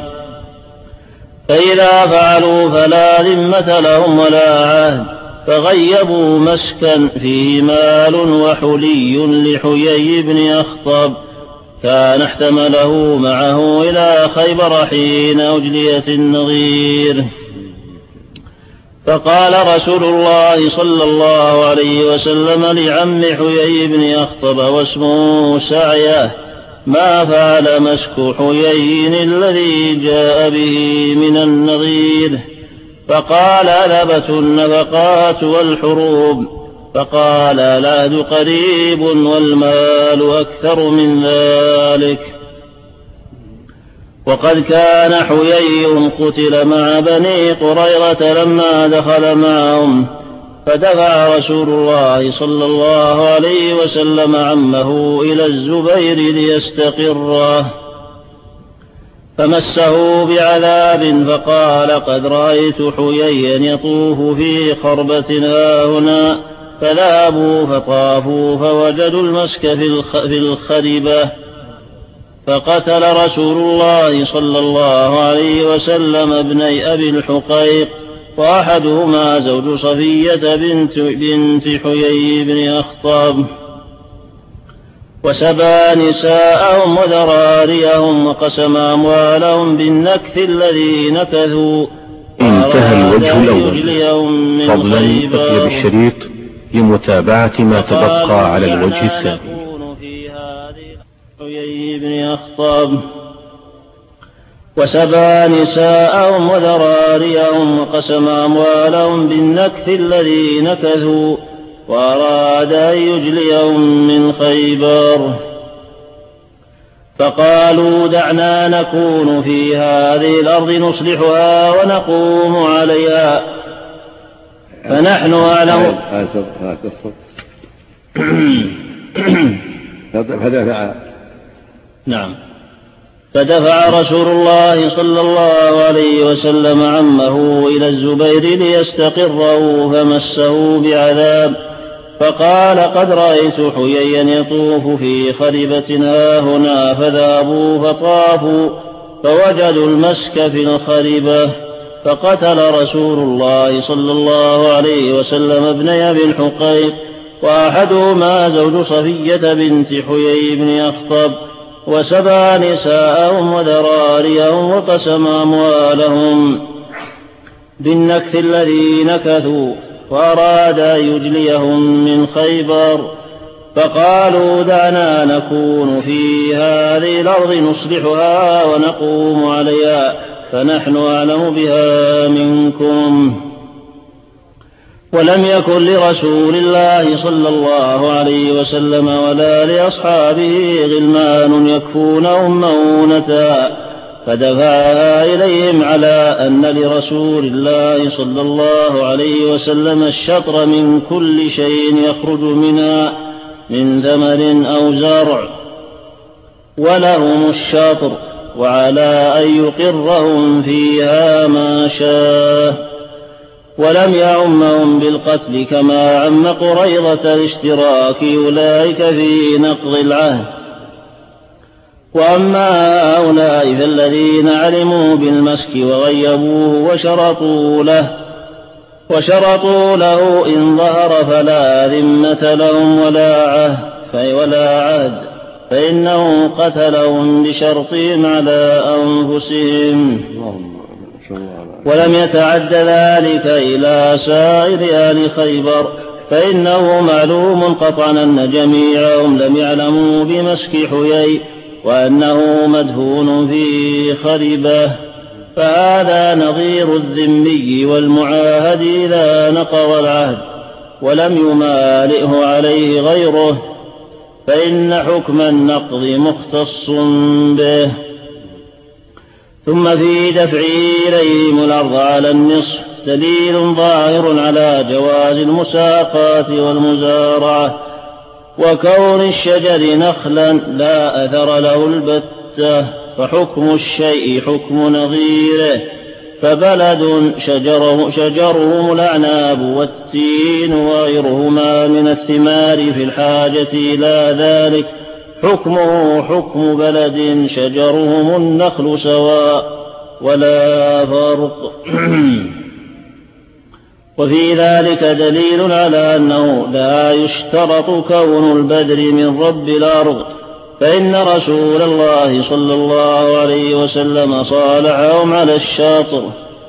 فإذا فعلوا فلا ذمة لهم ولا عهد، فغيبوا مسكا فيه مال وحلي لحيي بن أخطب كان احتمله معه إلى خيبر حين أجليت النظير. فقال رسول الله صلى الله عليه وسلم لعم حيي بن أخطب واسمه سعيه: ما فعل مسك حيي الذي جاء به من النظير؟ فقال: ذبت النفقات والحروب. فقال: العهد قريب والمال أكثر من ذلك. وقد كان حيي قتل مع بني قريظة لما دخل معهم، فدفع رسول الله صلى الله عليه وسلم عمه إلى الزبير ليستقره، فمسه بعذاب فقال: قد رأيت حييا يطوف في خربة هاهنا. فذهبوا فطافوا فوجدوا المسك في الخربة، فقتل رسول الله صلى الله عليه وسلم ابني أبي الحقيق، وأحدهما زوج صفية بنت حيي بن أخطب، وسبى نساءهم وذراريهم، وقسم أموالهم بالنكث الذي نكثوا. انتهى الوجه الأول. فضلا اطلب الشريط لمتابعة ما تبقى على الوجه الثاني. حيي بن أخطب وسبى نساءهم وذراريهم، وقسم أموالهم بالنكث الذي نكثوا، وأراد أن يجليهم من خيبر. فقالوا: دعنا نكون في هذه الأرض نصلحها ونقوم عليها، فنحن أعلم. فدفع رسول الله صلى الله عليه وسلم عمه إلى الزبير ليستقره، فمسه بعذاب فقال: قد رأيت حييا يطوف في خربة هاهنا. فذهبوا فطافوا فوجدوا المسك في الخربة، فقتل رسول الله صلى الله عليه وسلم ابني أبي الحقيق، وأحدهما زوج صفية بنت حيي بن أخطب، وسبى نساءهم وذراريهم، وقسم أموالهم بالنكث الذي نكثوا، وأراد أن يجليهم من خيبر. فقالوا: دعنا نكون في هذه الأرض نصلحها ونقوم عليها، فنحن أعلم بها منكم. ولم يكن لرسول الله صلى الله عليه وسلم ولا لأصحابه غلمان يكفونهم مؤونة، فدفعها إليهم على أن لرسول الله صلى الله عليه وسلم الشطر من كل شيء يخرج منها من ثمر أو زرع، ولهم الشطر، وعلى أن يقرهم فيها ما شاء، ولم يعمهم بالقتل كما عم قريظة الاشتراك أولئك في نقض العهد. وأما هؤلاء فالذين علموا بالمسك وغيبوه وشرطوا له إن ظهر فلا ذمة لهم ولا عهد، فإنه قتلهم بشرطهم على أنفسهم. ولم يتعد ذلك إلى سائر آل خيبر، فإنه معلوم قطعا أن جميعهم لم يعلموا بمسك حيي، وأنه مدفون في خربة، فهذا نظير الذمي والمعاهد إذا نقض العهد ولم يمالئه عليه غيره، فإن حكم النقض مختص به. ثم في دفعه إليهم الأرض على النصف دليل ظاهر على جواز المساقات والمزارعة، وكون الشجر نخلا لا أثر له البتة، فحكم الشيء حكم نظيره، فبلد شجرهم الأعناب والتين وغيرهما من الثمار في الحاجة إلى ذلك حكمه حكم بلد شجرهم النخل سواء ولا فرق. وفي ذلك دليل على أنه لا يشترط كون البذر من رب الأرض، فإن رسول الله صلى الله عليه وسلم صالحهم على الشاطر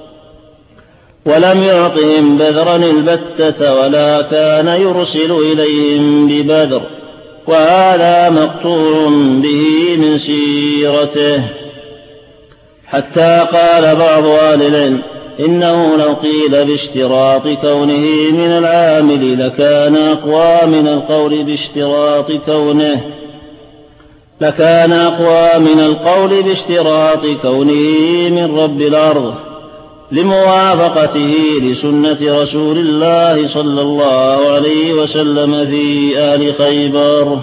ولم يعطهم بذرا البتة، ولا كان يرسل إليهم ببذر، وهذا مقطوع به من سيرته. حتى قال بعض أهل العلم إنه لو قيل باشتراط كونه من العامل لكان أقوى من القول باشتراط كونه من رب الأرض، لموافقته لسنة رسول الله صلى الله عليه وسلم في آل خيبر.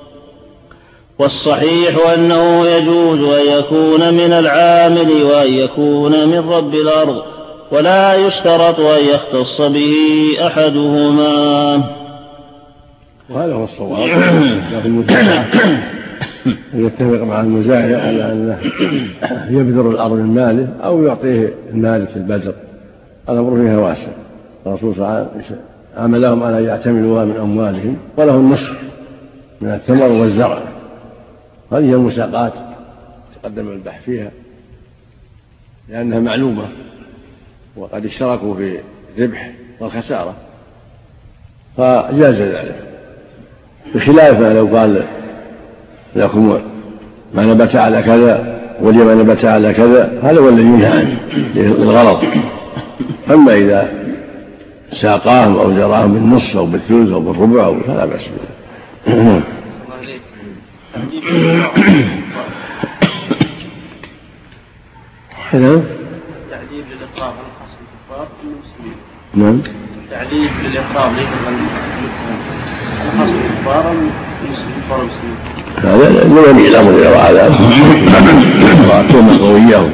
والصحيح أنه يجوز أن يكون من العامل وأن يكون من رب الأرض، ولا يشترط أن يختص به أحدهما. وهذا هو الصواب. لكن المتابعة أن يتفق مع المزارع على أنه يبذر الأرض من ماله أو يعطيه المال في البذر، الأمر فيها واسع. الرسول صلى الله عليه وسلم عملهم على يعتملوها من أموالهم وله النصف من الثمر والزرع. هذه المساقات تقدم البحث فيها لأنها معلومة، وقد اشتركوا في الربح والخسارة فجاز ذلك، بخلاف لو قال لكم ما نبت على كذا ولي ما نبت على كذا، هذا هو الذي ينهى عنه للغرض. أما إذا ساقاهم أو زراهم بالنصف أو بالثلث أو بالربع فلا بأس به. تعذيب للإقرار الخاص بالكفار والمسلمين. نعم. تعذيب للإقرار الخاص بالكفار والمسلمين. هذا لمن الأمر إلى عذاب وأتوما قوية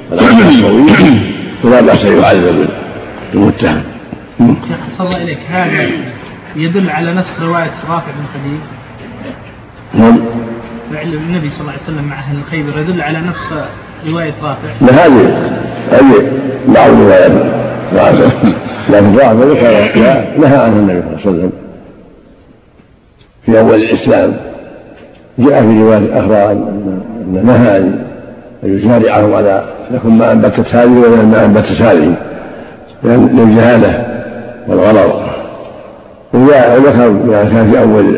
فلا بأس يعذب المتهم. شيخ صلى الله إليك، هذا يدل على نسخ رواية رافع بن خديج. نعم. فعل النبي صلى الله عليه وسلم مع أهل خيبر يدل على نسخ رواية رافع. لا، هذه بعض الروايات لكن رافع نهى عنه النبي صلى الله عليه وسلم في أول الإسلام. جاء في رواية أخرى أن نهى أن يسارعهم على لكم ما أنبتت هذه ولا ما أنبتت هذه للجهالة والغرر. وجاء ذكر ما كان في أول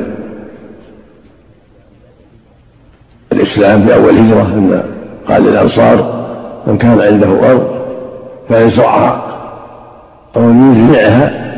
الإسلام في أول هجرة أن قال للأنصار من كان عنده أرض فيزرعها أو يزرعها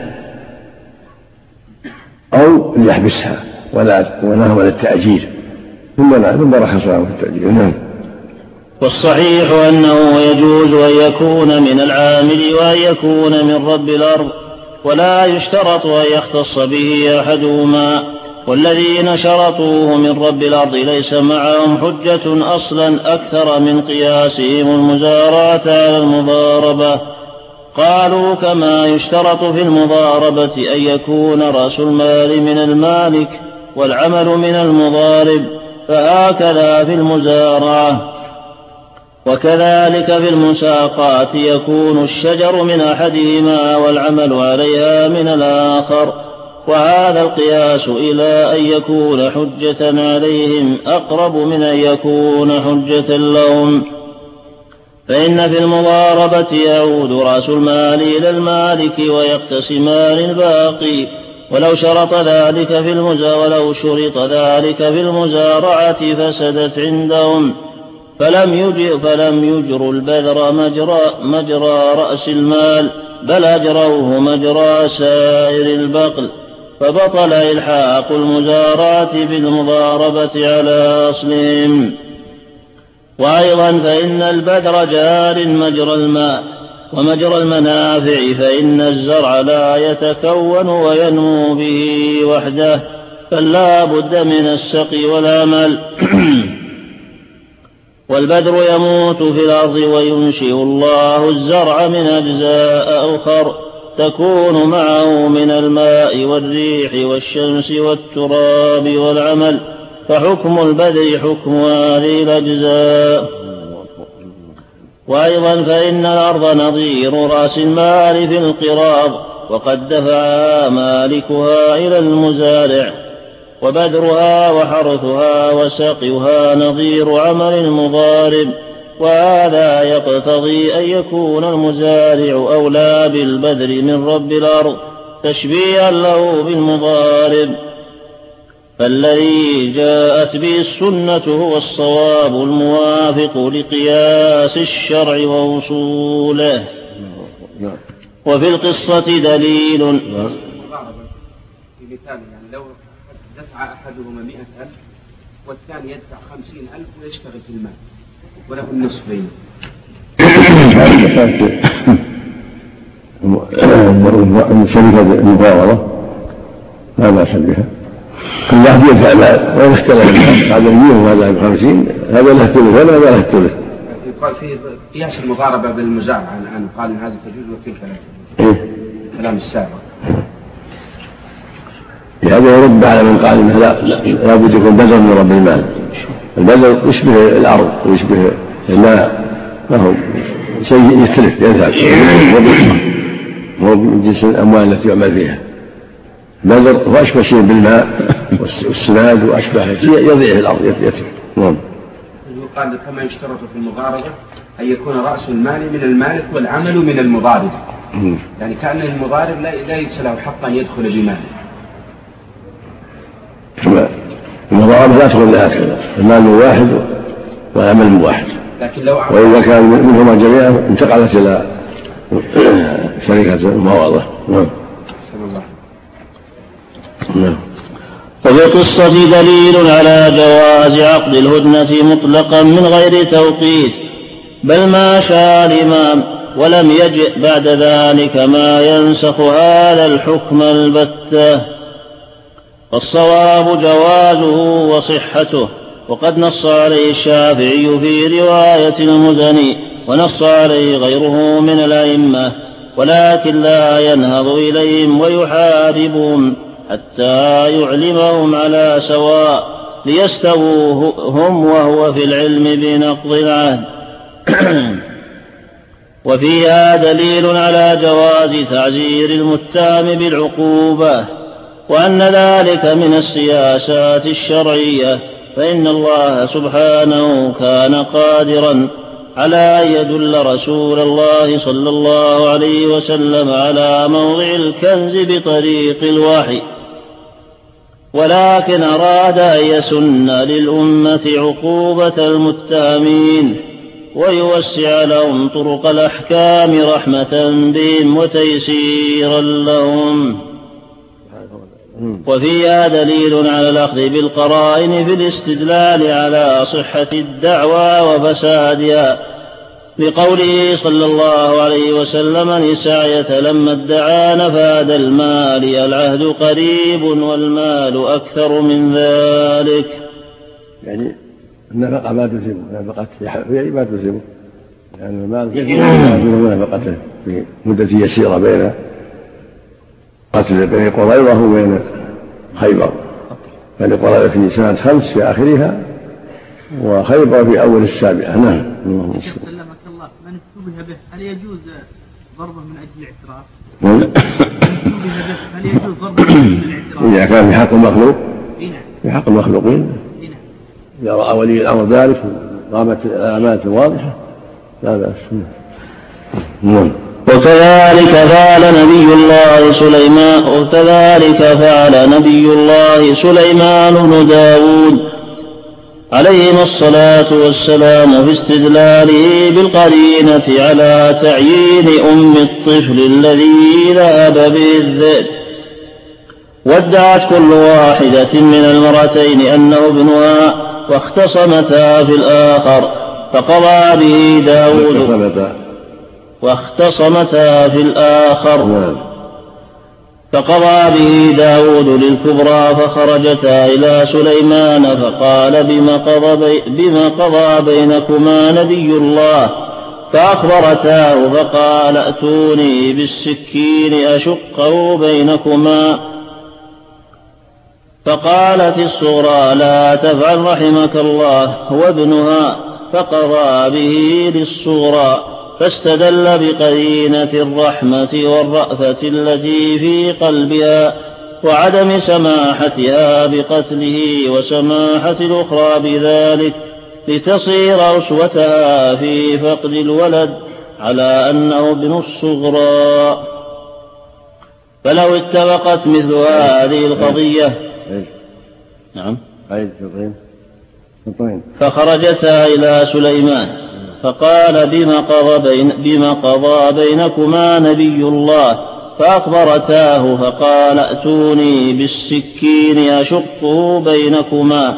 أو يحبسها ونهى عن التأجير، ثم رخص له في التأجير. نعم. والصحيح أنه يجوز أن يكون من العامل وأن يكون من رب الأرض، ولا يشترط أن يختص به أحدهما، والذين شرطوه من رب الأرض ليس معهم حجة أصلا أكثر من قياسهم المزارعة على المضاربة. قالوا كما يشترط في المضاربة أن يكون رأس المال من المالك والعمل من المضارب، فهكذا في المزارعة. وكذلك في المساقات يكون الشجر من أحدهما والعمل عليها من الآخر، وهذا القياس إلى أن يكون حجة عليهم أقرب من أن يكون حجة لهم. فإن في المضاربة يعود رأس المال إلى المالك ويقتسمان الباقي، ولو شرط ذلك في المزارعة فسدت عندهم، فلم يجروا البذر مجرى رأس المال، بل أجروه مجرى سائر البقل، فبطل إلحاق المزارعة بالمضاربة على أصلهم. وأيضا فإن البذر جار مجرى الماء ومجرى المنافع، فإن الزرع لا يتكون وينمو به وحده، فلا بد من السقي والعمل. والبذر يموت في الأرض وينشئ الله الزرع من أجزاء أخر تكون معه من الماء والريح والشمس والتراب والعمل، فحكم البذر حكم هذه الأجزاء. وأيضا فإن الأرض نظير رأس المال في القراض، وقد دفعها مالكها إلى المزارع، وبذرها وحرثها وسقيها نظير عمل المضارب، وهذا يقتضي أن يكون المزارع أولى بالبذر من رب الأرض تشبيها له بالمضارب. فالذي جاءت به السنة هو الصواب الموافق لقياس الشرع ووصوله. وفي القصة دليل. في مثال يعني لو دفع أحدهما 100,000 والثاني يدفع 50,000 ويشتغل في المال وله النصف بينه. شركة المفاوضة لا بأس بها، كل واحد يدفع مال وإذا اختلف المال هذا 100 وهذا 50 هذا له الثلث وهذا له الثلث. يقال في قياس المضاربة بالمزارعة الآن قال إن هذه تجوز وتلك لا تجوز. كلام السابق. هذا يرد على من قال إنه لا بد يكون بذر من رب المال. البذر يشبه الأرض ويشبه الماء، فهو شيء يختلف يذهب مو من جنس الأموال التي يعمل فيها. البذر هو أشبه شيء بالماء والسناد وأشبه شيء يضيع في الأرض يترك. يقال كما يشترط في المضاربة أن يكون رأس المال من المالك والعمل من المضارب، يعني كأن المضارب لا يليس له حقا أن يدخل بماله. المضاربة لا تكون لها كذا، المال واحد والعمل واحد، لكن لو وإذا كان منهما جميعا انتقلت إلى شركة المفاوضة. وفي القصة دليل على جواز عقد الهدنة مطلقا من غير توقيت، بل ما شاء الإمام، ولم يجئ بعد ذلك ما ينسخ هذا الحكم البتة. فالصواب جوازه وصحته، وقد نص عليه الشافعي في رواية المزني، ونص عليه غيره من الأئمة، ولكن لا ينهض إليهم ويحاربهم حتى يعلمهم على سواء ليستووا هم وهو في العلم بنقض العهد. وفيها دليل على جواز تعزير المتهم بالعقوبة، وأن ذلك من السياسات الشرعية، فإن الله سبحانه كان قادرا على أن يدل رسول الله صلى الله عليه وسلم على موضع الكنز بطريق الوحي، ولكن أراد أن يسن للأمة عقوبة المتهمين ويوسع لهم طرق الأحكام رحمة بهم وتيسيرا لهم. وفيها دليل على الأخذ بالقرائن في الاستدلال على صحة الدعوى وفسادها، بقوله صلى الله عليه وسلم: نساية لما ادعى نفاد المال العهد قريب والمال أكثر من ذلك. يعني النفقة ما تلزمه، نفقة ما تلزمه، يعني المال يلزم نفقته في مدة يسيرة بين قتل بين قريظة وبين خيبر، يعني قريظة في سنة 5 في آخرها وخيبر في أول السابعة. نعم. سلمك الله، من اشتبه به هل يجوز ضربه من أجل الاعتراف؟ هل يجوز ضربه من أجل الاعتراف؟ إذا كان في حق المخلوق، في حق المخلوقين، إذا رأى ولي الأمر ذلك وقامت العلامات الواضحة لا بأس. وكذلك فعل نبي الله سليمان بن داود عليهما الصلاة والسلام في استدلاله بالقرينة على تعيين أم الطفل الذي ذهب به الذئب. وادعت كل واحدة من المرأتين أنه ابنها واختصمتا في الآخر فقضى به داود للكبرى فخرجتا إلى سليمان فقال بما قضى بينكما نبي الله فأخبرتاه فقال ائتوني بالسكين أشقه بينكما. فقالت الصغرى لا تفعل رحمك الله وابنها فقضى به للصغرى فاستدل بقرينة الرحمة والرأفة التي في قلبها وعدم سماحتها بقتله وسماحة الأخرى بذلك لتصير أسوتها في فقد الولد على أنه ابن الصغرى. فلو اتفقت مثل هذه القضية فخرجتا إلى سليمان فقال بما قضى بينكما نبي الله فأخبرتاه فقال ائتوني بالسكين أشقه بينكما.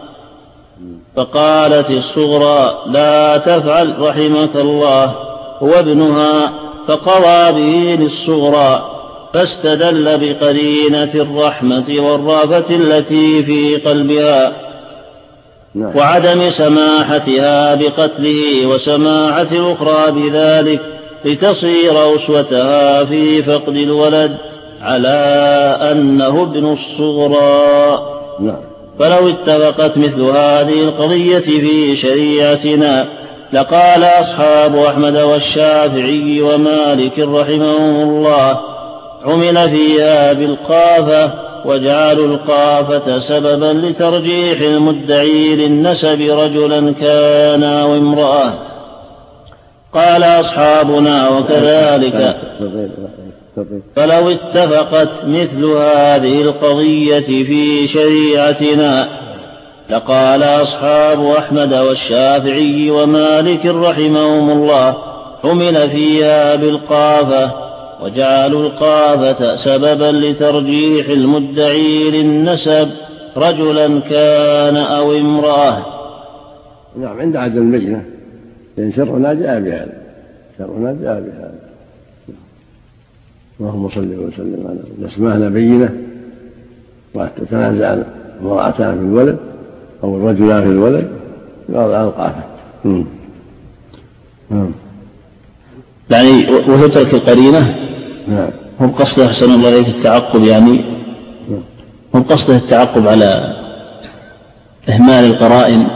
فقالت الصغرى لا تفعل رحمك الله وابنها فقضى به للصغرى فاستدل بقرينة الرحمة والرأفة التي في قلبها وعدم سماحتها بقتله وسماحة الأخرى بذلك لتصير أسوتها في فقد الولد على أنه ابن الصغرى. فلو اتفقت مثل هذه القضية في شريعتنا لقال أصحاب أحمد والشافعي ومالك رحمهم الله عمل فيها بالقافة وجعلوا القافة سببا لترجيح المدعي للنسب رجلا كان أو امرأة. قال أصحابنا وكذلك فلو اتفقت مثل هذه القضية في شريعتنا لقال أصحاب أحمد والشافعي ومالك رحمهم الله عمل فيها بالقافة وجعلوا القافة سببا لترجيح المدعي للنسب رجلا كان أو امرأة. نعم عند عدم البينة لأن شرعنا جاء بهذا اللهم صل وسلم على نسمعنا بينة وتتنازع امرأتان في الولد أو الرجلان في الولد يوضع القافة. يعني وهو ترك القرينة هم قصده أحسن الله إليك التعقب هم قصده التعقب على إهمال القرائن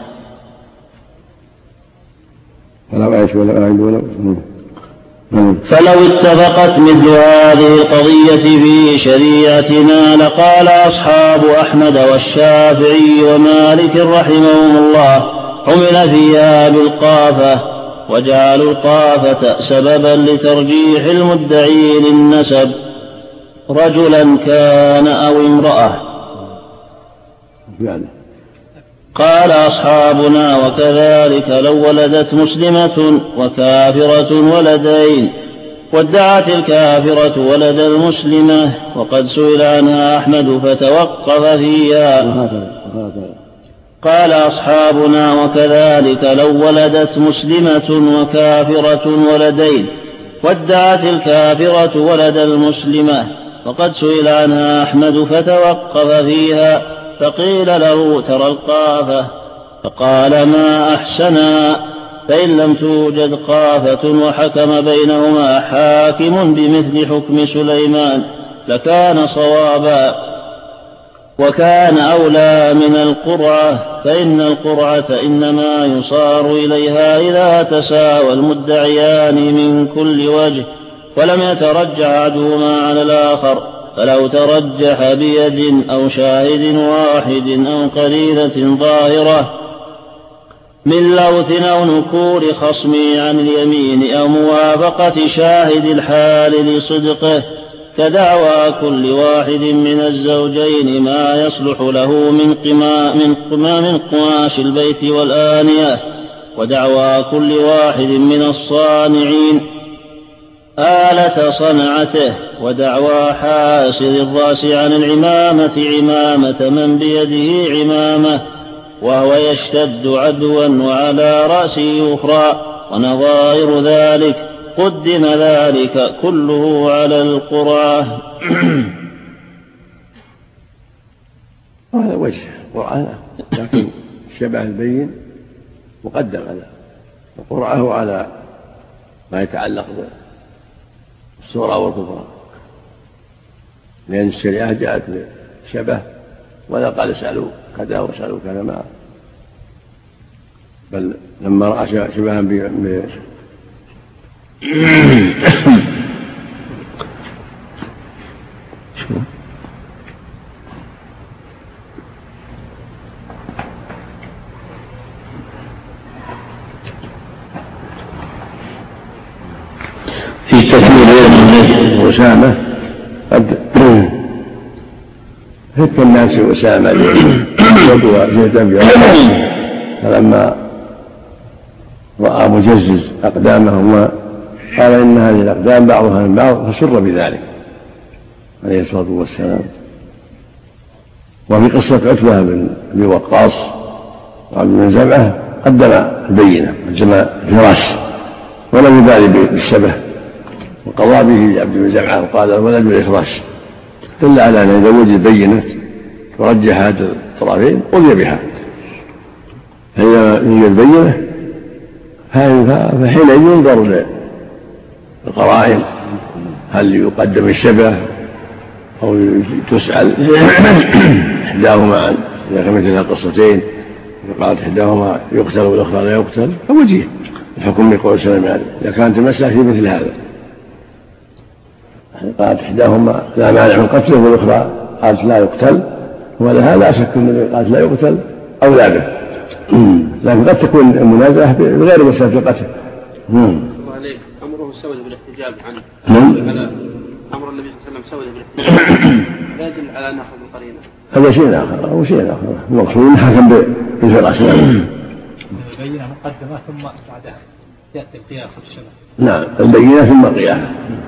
فلو اتفقت مثل هذه القضية في شريعتنا لقال أصحاب أحمد والشافعي ومالك رحمهم الله عمل فيها بالقافة وجعلوا القافة سببا لترجيح المدعي للنسب رجلا كان أو امرأة. قال أصحابنا وكذلك لو ولدت مسلمة وكافرة ولدين وادعت الكافرة ولد المسلمة وقد سئل عنها أحمد فتوقف فيها. قال أصحابنا وكذلك لو ولدت مسلمة وكافرة ولدين وادعت الكافرة ولد المسلمة وقد سئل عنها أحمد فتوقف فيها فقيل له ترى القافة فقال ما أحسنا فإن لم توجد قافة وحكم بينهما حاكم بمثل حكم سليمان لكان صوابا وكان أولى من القرعة فإن القرعة إنما يصار إليها إذا تساوى المدعيان من كل وجه ولم يترجح أحدهما على الآخر فلو ترجح بيد أو شاهد واحد أو قرينة ظاهرة من لوث أو نكور خصمي عن اليمين أو موافقة شاهد الحال لصدقه، كدعوى كل واحد من الزوجين ما يصلح له من قماش البيت والآنية، ودعوى كل واحد من الصانعين آلة صنعته، ودعوى حاسر الرأس عن العمامة عمامة من بيده عمامة وهو يشتد عدوا وعلى رأسه أخرى، ونظائر ذلك قدم ذلك كله على القرعة. هذا وجه القرعة، لكن الشبه البين مقدم على القرعة وعلى ما يتعلق بالصورة والكفرة، لأن الشريعة جاءت بالشبه ولا قال اسألوا كذا واسألوا كذا، ما بل لما رأى شبها في تكميل أسامة قد هك الناس أسامة وضوء جهدا فلما رأى مجزز أقدامهما قال إن هذه الأقدام بعضها من بعض، فسر بذلك عليه الصلاة والسلام. وفي قصة عتبة بن وقاص وعبد بن زمعة قدم البينة قدم الفراش ولم يبالي بالشبه، وقضى به عبد بن زمعة وقال الولد بالإخراش، دل على أن إذا وجد بينة ورجح هذا الطرفين قضي بها، فإذا يوجد بينة فحين ينظر للقرائن هل يقدم الشبه أو تسأل إحداهما عن إذا كانت مثلها قصتين قالت إحداهما يقتل والأخرى لا يقتل فوجيه الحكم بقول سليمان. إذا كانت المسألة في مثل هذا قالت إحداهما لا مانع من قتله والأخرى قالت لا يقتل، ولهذا لا شك أن قالت لا يقتل أولى به، لكن قد تكون المنازعة بغير مسألة القتل. الله عليك، أمره سود بالاحتجاب عنه. أمر النبي صلى الله عليه وسلم سود بالاحتجاب لا يدل على أن أخذ القرينة. هذا شيء آخر أو شيء آخر، المقصود حكم بالفراش. البينة مقدمة ثم بعدها يأتي القياس والشبه. نعم، البينة ثم القياس.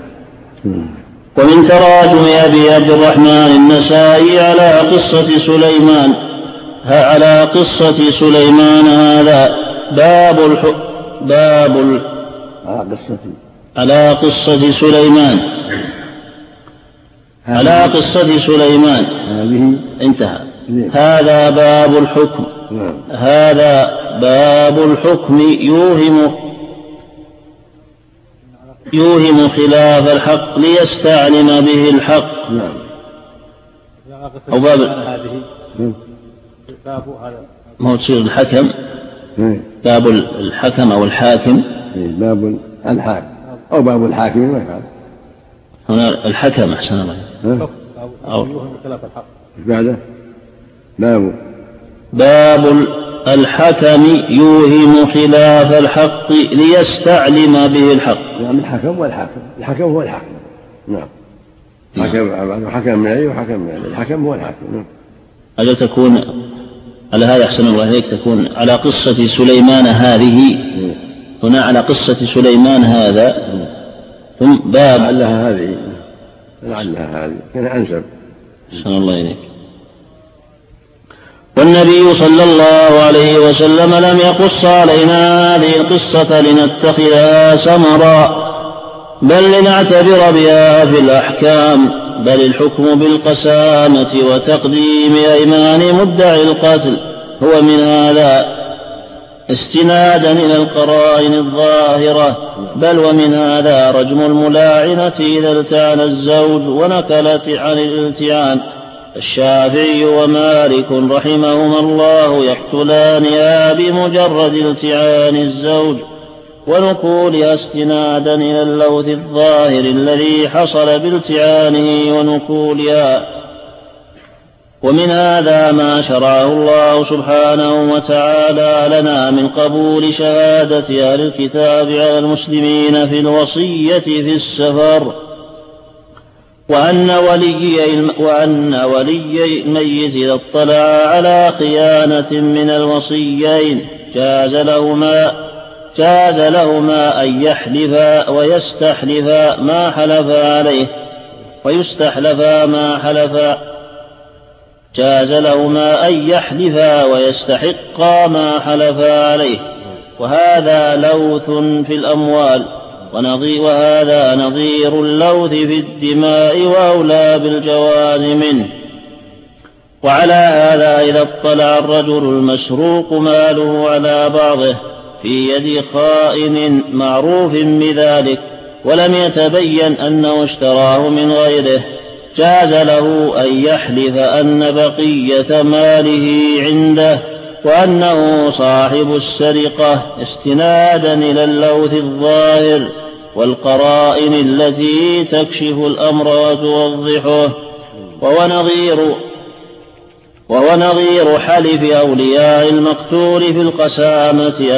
ومن تراجم أبي عبد الرحمن النسائي على قصة سليمان هذا على قصة سليمان هذه انتهى. هذا باب الحكم. هذا باب الحكم يوهم خلاف الحق ليستعلم به الحق. أو باب ما هو تصير الحكم، باب الحكم أو الحاكم، باب الحاكم أو باب الحاكم ما يفعل هنا الحكم أحسن الله أو يوهم خلاف الحق بعده باب الحكم يوهم خلاف الحق ليستعلم به الحق. نعم، الحكم والحاكم، الحكم هو الحاكم. نعم، حكم من عليه وحكم من عليه، الحكم هو الحاكم. نعم. أجل تكون على هذا أحسن الله إليك، تكون على قصة سليمان هذه هنا على قصة سليمان هذا ثم باب لعلها هذه كان أنسب. أحسن الله إليك. والنبي صلى الله عليه وسلم لم يقص علينا هذه القصة لنتخذها سمرا، بل لنعتبر بها في الأحكام، بل الحكم بالقسامة وتقديم أيمان مدعي القتل هو من هذا استنادا إلى القرائن الظاهرة، بل ومن هذا رجم الملاعنة إذا التعن الزوج ونكلت عن الالتعان. الشافعي ومالك رحمهما الله يقتلانها بمجرد التعان الزوج ونقولها استنادا إلى اللوث الظاهر الذي حصل بالتعانه ونقولها، ومن هذا ما شرعه الله سبحانه وتعالى لنا من قبول شهادة أهل الكتاب على المسلمين في الوصية في السفر، وأن ولي الميت إذا اطلع على خيانة من الوصيين جاز لهما أن يحلفا ويستحلفا ما حلفا عليه جاز لهما أن يحلفا ويستحقا ما حلفا عليه، وهذا لوث في الأموال، وهذا نظير اللوث في الدماء وأولى بالجواز منه. وعلى هذا إذا اطلع الرجل المسروق ماله على بعضه في يد خائن معروف بذلك ولم يتبين أنه اشتراه من غيره جاز له أن يحلف أن بقية ماله عنده وأنه صاحب السرقة استنادا إلى اللوث الظاهر والقرائن التي تكشف الأمر وتوضحه. وهو نظير حلف أولياء المقتول في القسامة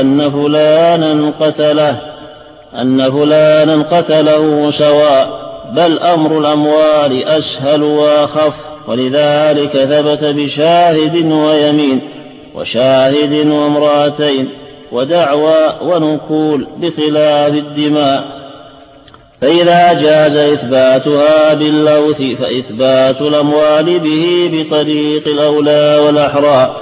أن فلانا قتله سواء، بل أمر الأموال أسهل وأخف، ولذلك ثبت بشاهد ويمين وشاهد وامرأتين ودعوى ونكول بخلاف الدماء، فإذا جاز إثباتها باللوث فإثبات الأموال به بطريق الأولى والأحرى.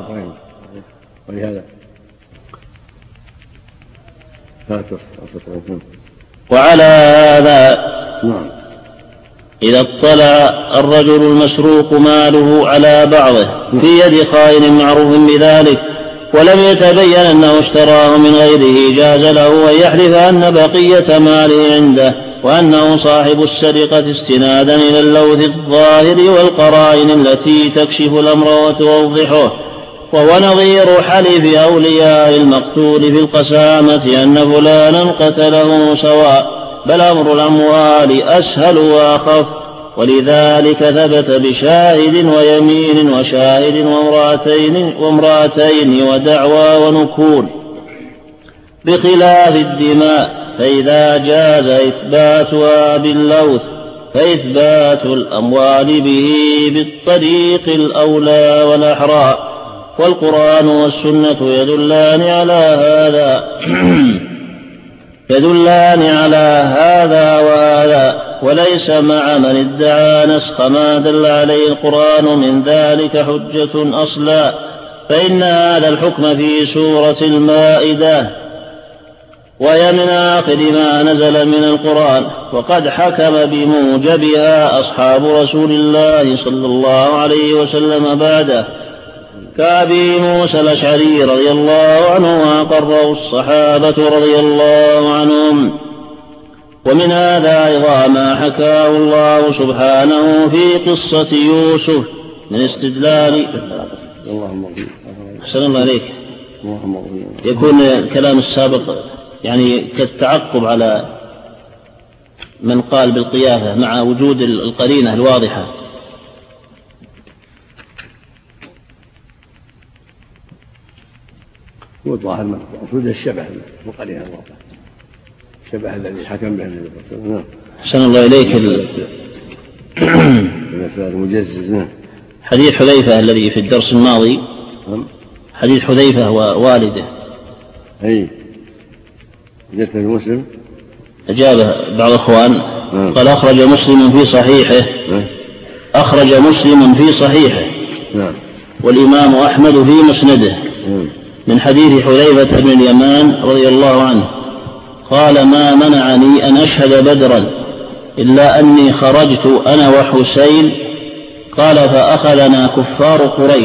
وعلى هذا إذا اطلع الرجل المسروق ماله على بعضه في يد خائن معروف بذلك ولم يتبين أنه اشتراه من غيره جاز له أن يحلف أن بقية ماله عنده وأنه صاحب السرقة استنادا إلى اللوث الظاهر والقرائن التي تكشف الأمر وتوضحه. وهو نظير حلف أولياء المقتول في القسامة أن فلانا قتله سواء، بل أمر الأموال أسهل وأخف، ولذلك ثبت بشاهد ويمين وشاهد وامرأتين ودعوى ونكول بخلاف الدماء، فإذا جاز إثباتها باللوث فإثبات الأموال به بالطريق الأولى والأحرى. والقرآن والسنة يدلان على هذا وهذا، وليس مع من ادعى نسخ ما دل عليه القرآن من ذلك حجة أصلا، فإن هذا الحكم في سورة المائدة وهي من آخر ما نزل من القرآن، وقد حكم بموجبها أصحاب رسول الله صلى الله عليه وسلم بعده كأبي موسى الأشعري رضي الله عنه وأقره الصحابة رضي الله عنهم. ومن هذا أيضا ما حكاه الله سبحانه في قصة يوسف من استدلال أحسن الله عليك. يكون الكلام السابق يعني كالتعقب على من قال بالقيافة مع وجود القرينة الواضحة. هو الظاهر مقصود الشبه والقرينة الواضحة، الشبه الذي حكم به النبي صلى الله عليه وسلم. أحسن الله إليك. المجزز. حديث حذيفة الذي في الدرس الماضي، حديث حذيفة ووالده، أي جت المسلم أجابه بعض الأخوان قال أخرج مسلم في صحيحه والإمام أحمد في مسنده من حديث حذيفة بن اليمان رضي الله عنه قال ما منعني أن أشهد بدرا إلا أني خرجت أنا وحسين، قال فأخذنا كفار قريش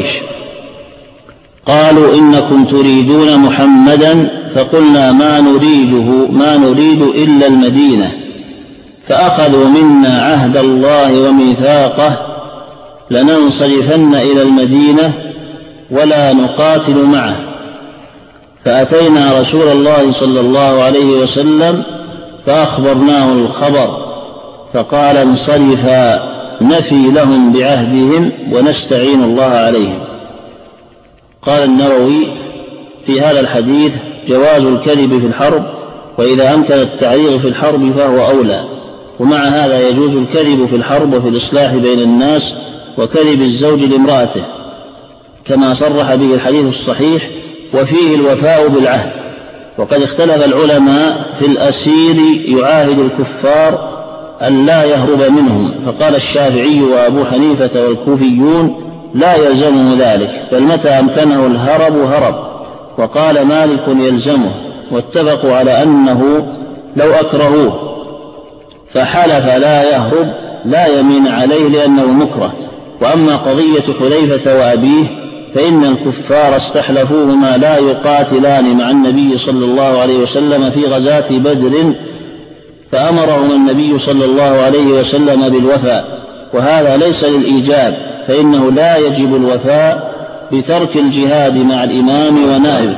قالوا إنكم تريدون محمدا، فقلنا ما نريد إلا المدينة، فأخذوا منا عهد الله وميثاقه لننصرفن إلى المدينة ولا نقاتل معه، فأتينا رسول الله صلى الله عليه وسلم فأخبرناه الخبر فقال انصرفا نفي لهم بعهدهم ونستعين الله عليهم. قال النووي في هذا الحديث جواز الكذب في الحرب، وإذا أمكن التعريض في الحرب فهو أولى، ومع هذا يجوز الكذب في الحرب وفي الإصلاح بين الناس وكذب الزوج لامرأته كما صرح به الحديث الصحيح، وفيه الوفاء بالعهد. وقد اختلف العلماء في الأسير يعاهد الكفار أن لا يهرب منهم، فقال الشافعي وأبو حنيفة والكوفيون لا يلزمه ذلك، بل متى أمكنه الهرب هرب. وقال مالك يلزمه، واتفقوا على أنه لو أكرهوه فحلف لا يهرب لا يمين عليه لأنه مكره. وأما قضية حذيفة وأبيه فإن الكفار استحلفوهما لا يقاتلان مع النبي صلى الله عليه وسلم في غزاة بدر، فأمرهم النبي صلى الله عليه وسلم بالوفاء، وهذا ليس للإيجاب، فإنه لا يجب الوفاء بترك الجهاد مع الإمام ونائبه.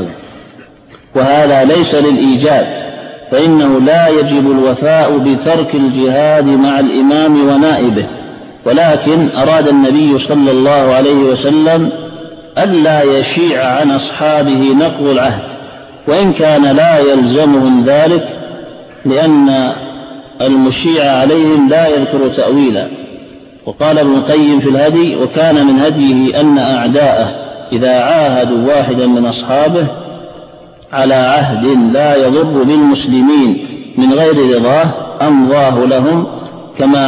وهذا ليس للإيجاب، فإنه لا يجب الوفاء بترك الجهاد مع الإمام ونائبه، ولكن أراد النبي صلى الله عليه وسلم ألا يشيع عن أصحابه نقض العهد، وإن كان لا يلزمهم ذلك، لأن المشيع عليهم لا يذكر تأويلا. وقال ابن القيم في الهدي: وكان من هديه أن أعداءه إذا عاهدوا واحدا من أصحابه على عهد لا يضر بالمسلمين من غير رضاه أمضاه لهم، كما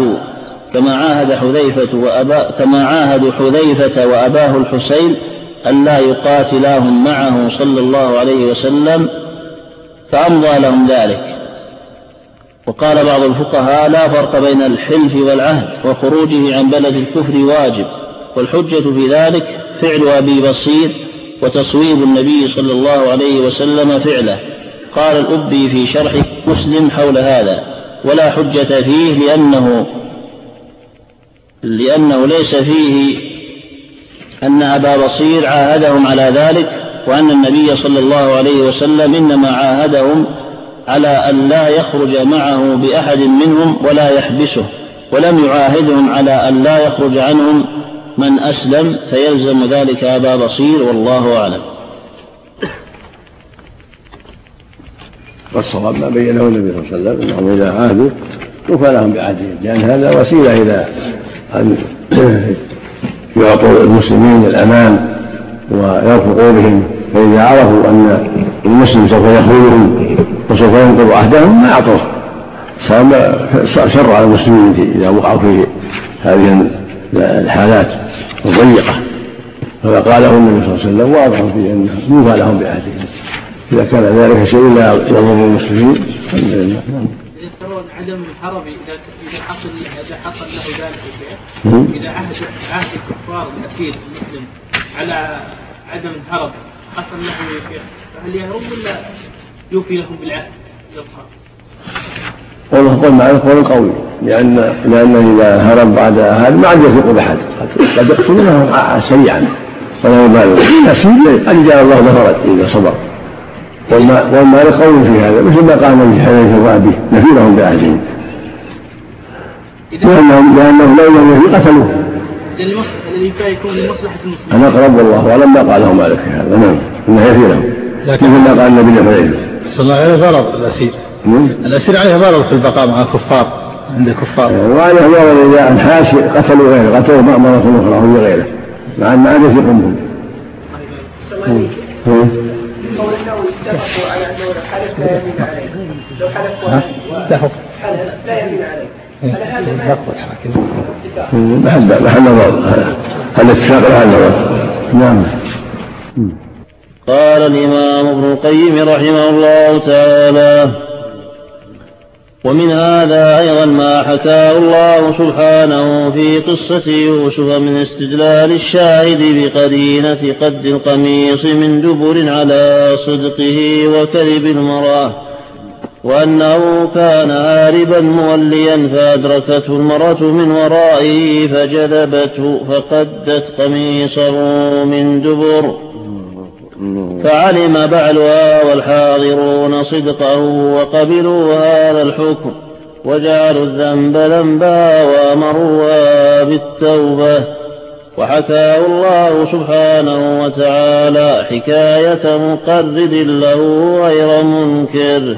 عاهدوا حذيفة وأباه الحسين أن لا يقاتلاهم معه صلى الله عليه وسلم، فأمضى لهم ذلك. وقال بعض الفقهاء: لا فرق بين الحلف والعهد، وخروجه عن بلد الكفر واجب، والحجة في ذلك فعل أبي بصير وتصويب النبي صلى الله عليه وسلم فعله. قال الأبي في شرح مسلم حول هذا: ولا حجة فيه لأنه ليس فيه أن أبا بصير عاهدهم على ذلك، وأن النبي صلى الله عليه وسلم إنما عاهدهم على أن لا يخرج معه بأحد منهم ولا يحبسه، ولم يعاهدهم على أن لا يخرج عنهم من أسلم، فيلزم ذلك أبا بصير، والله أعلم. والصواب ما بينه النبي صلى الله عليه وسلم أنهم إذا عاهدوا وفى لهم بعهدهم، لأن هذا وسيلة إلى أن يعطوا المسلمين الأمان ويرفقوا بهم، فإذا عرفوا أن المسلم سوف يخذلهم وسوف ينقض عهدهم ما أعطوه، صار شر على المسلمين إذا وقعوا في هذه الحالات الضيقة. فقاله النبي صلى الله عليه وسلم واضح في أنه يوفى لهم بعهدهم، إذا كان ذلك شيء لا يضر المسلمين. يذكرون عدم الحرب إذا حصل له ذلك الفعل، إذا عهد الكفار الأسير المسلم على عدم الحرب حصل له فعل، فهل يهرب ولا يوفي لهم بالعهد يبقى؟ قول معه قول قوي، لأنه إذا هرب بعد هذا ما عاد يثق بأحد، قد يقتلونه سريعا ولا يبالغ. الأسير قد جعل الله ظهرت إذا صبر، والمال قول في هذا مثل ما قال النبي حذيفة وأبيه نفي لهم بعهدهم، لأنهم لو لم يفي قتلوه. الذي يكون لمصلحة المسلمين. أنا أقرب والله وأعلم ما قاله مالك في هذا، نعم إنه يفي لهم، مثل ما قال النبي حذيفة صلى الله عليه ضرر الأسير عليه ضرر في البقاء مع الكفار عند الكفار، وعليه ضرر إذا انحاش قتلوا غيره، قتلوا مرة أخرى هو غيره مع أن عاد يثق بهم. قول النووي اتفقوا على أنه لو حلف لا يمين عليه، لو حلف واحد لا يمين عليه، هذا محل نظر، هذا اتفاق محل نظر. نعم. قال الإمام ابن القيم رحمه الله تعالى: ومن هذا أيضا ما حكاه الله سبحانه في قصة يوسف من استدلال الشاهد بقرينة قد القميص من دبر على صدقه وكذب المرأة، وأنه كان هاربا موليا فأدركته المرأة من ورائه فجذبته فقدت قميصه من دبر، فعلم بعلها والحاضرون صدقه وقبلوا هذا الحكم، وجعلوا الذنب ذنبا وأمروا بالتوبة. وحكاه الله سبحانه وتعالى حكاية مقرد له غير منكر،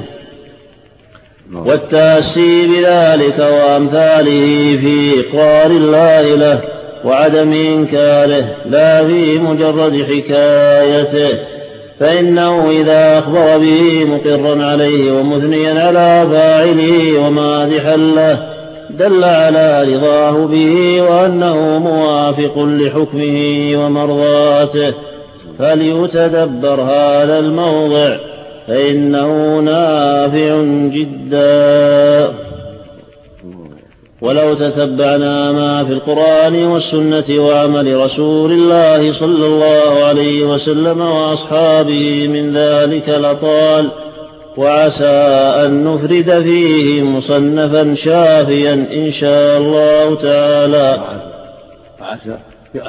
والتأسي بذلك وأمثاله في إقرار الله له وعدم إنكاره لا في مجرد حكايته، فإنه إذا أخبر به مقرا عليه ومثنيا على فاعله ومادحا له دل على رضاه به وأنه موافق لحكمه ومرضاته، فليتدبر هذا الموضع فإنه نافع جدا. ولو تتبعنا ما في القرآن والسنة وعمل رسول الله صلى الله عليه وسلم وأصحابه من ذلك لطال، وعسى أن نفرد فيه مصنفا شافيا إن شاء الله تعالى. وعسى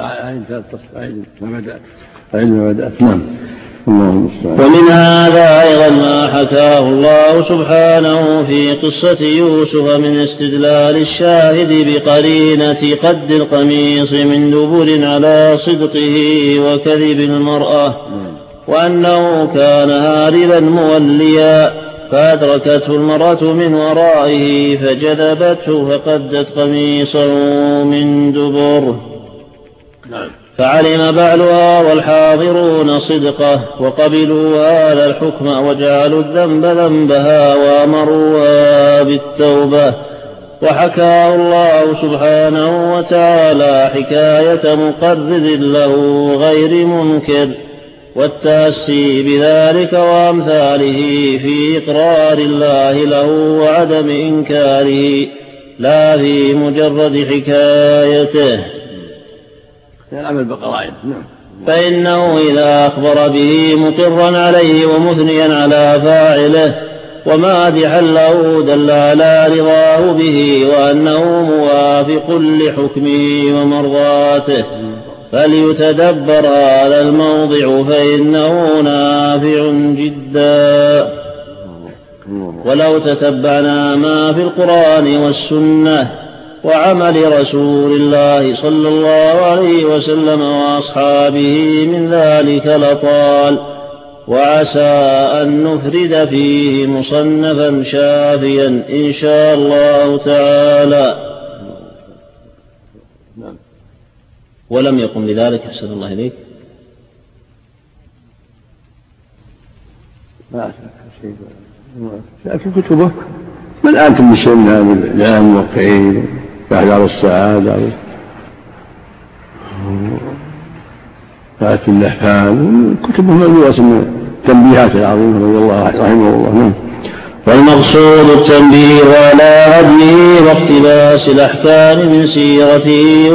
ما بدأت نعم. ومن هذا أيضا ما حكاه الله سبحانه في قصة يوسف من استدلال الشاهد بقرينة قد القميص من دبر على صدقه وكذب المرأة، وأنه كان هاربا موليا فأدركته المرأة من ورائه فجذبته فقدت قميصه من دبر، فعلم بعلها والحاضرون صدقه وقبلوا هذا الحكم وجعلوا الذنب ذنبها وأمروها بالتوبة. وحكاه الله سبحانه وتعالى حكاية مقرد له غير منكر، والتأسي بذلك وأمثاله في إقرار الله له وعدم إنكاره لا في مجرد حكايته، فإنه إذا أخبر به مقرا عليه ومثنيا على فاعله ومادحا له دل على رضاه به وأنه موافق لحكمه ومرضاته، فليتدبر هذا الموضع فإنه نافع جدا. ولو تتبعنا ما في القرآن والسنة وعمل رسول الله صلى الله عليه وسلم وأصحابه من ذلك لطال، وعسى أن نفرد فيه مصنفا شافيا إن شاء الله تعالى. ولم يقم بذلك أحسن الله إليك. في كتبه من أنتم بشيء من هذا الإعلام الموقعين كأحجار السعادة فات اللحفان كتبه مجموعة من التنبيهات العظيمة رضي الله رحمه الله. والمقصود التنبيه على هديه واقتباس الأحكام من سيرته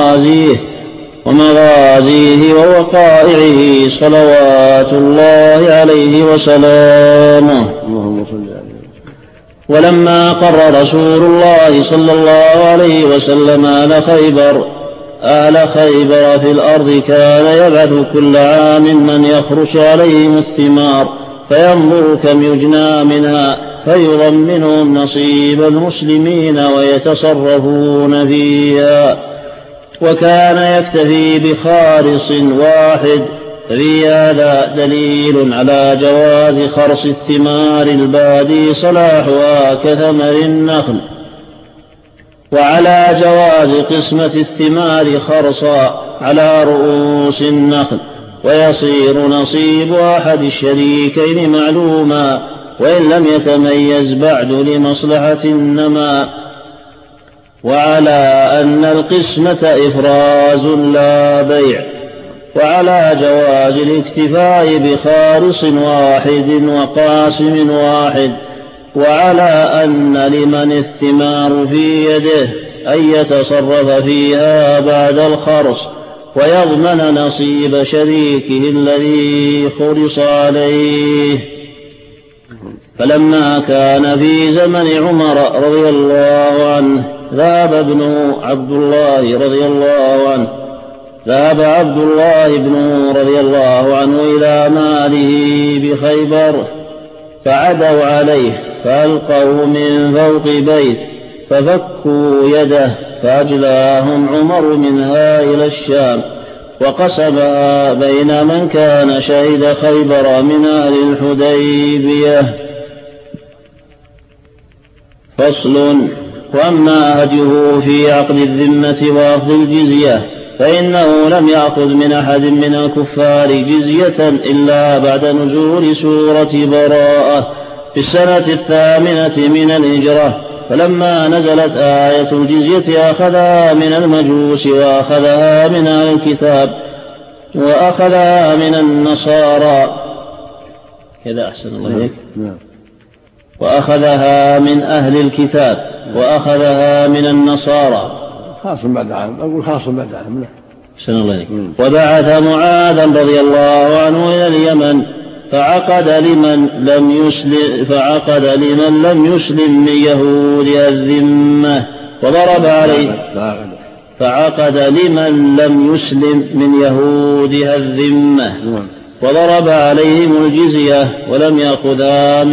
ومغازيه ووقائعه صلوات الله عليه وسلامه. اللهم صل عليه. ولما قر رسول الله صلى الله عليه وسلم أهل خيبر في الأرض كان يبعث كل عام من يخرج عليهم الثمار فينظر كم يجنى منها فيضمنهم نصيب المسلمين ويتصرفون فيها، وكان يكتفي بخارص واحد، ففي هذا دليل على جواز خرص الثمار البادي صلاحها كثمر النخل، وعلى جواز قسمة الثمار خرصا على رؤوس النخل، ويصير نصيب أحد الشريكين معلوما وإن لم يتميز بعد لمصلحة النماء، وعلى أن القسمة إفراز لا بيع، وعلى جواز الاكتفاء بخارص واحد وقاسم واحد، وعلى أن لمن الثمار في يده أن يتصرف فيها بعد الخرص ويضمن نصيب شريكه الذي خرص عليه. فلما كان في زمن عمر رضي الله عنه ذهب ابنه عبد الله رضي الله عنه إلى ماله بخيبر فعدوا عليه فألقوه من فوق بيت ففكوا يده فأجلاهم عمر منها إلى الشام وقسمها بين من كان شهد خيبر من أهل الحديبية. فصل. وأما هديه في عقد الذمة وأخذ الجزية فإنه لم يأخذ من أحد من الكفار جزية إلا بعد نزول سورة براءة في السنة 8 من الهجرة، فلما نزلت آية الجزية أخذها من المجوس وأخذها من أهل الكتاب وأخذها من النصارى. كذا أحسن الله إليك. وأخذها من أهل الكتاب وأخذها من النصارى. خاص بعد عام، أقول خاص بعد عام. أحسن الله إليك. وبعث معاذا رضي الله عنه إلى اليمن فعقد لمن لم يسلم من يهود الذمة وضرب عليه فعقد لمن لم يسلم من يهودها الذمة وضرب عليهم الجزية ولم يأخذها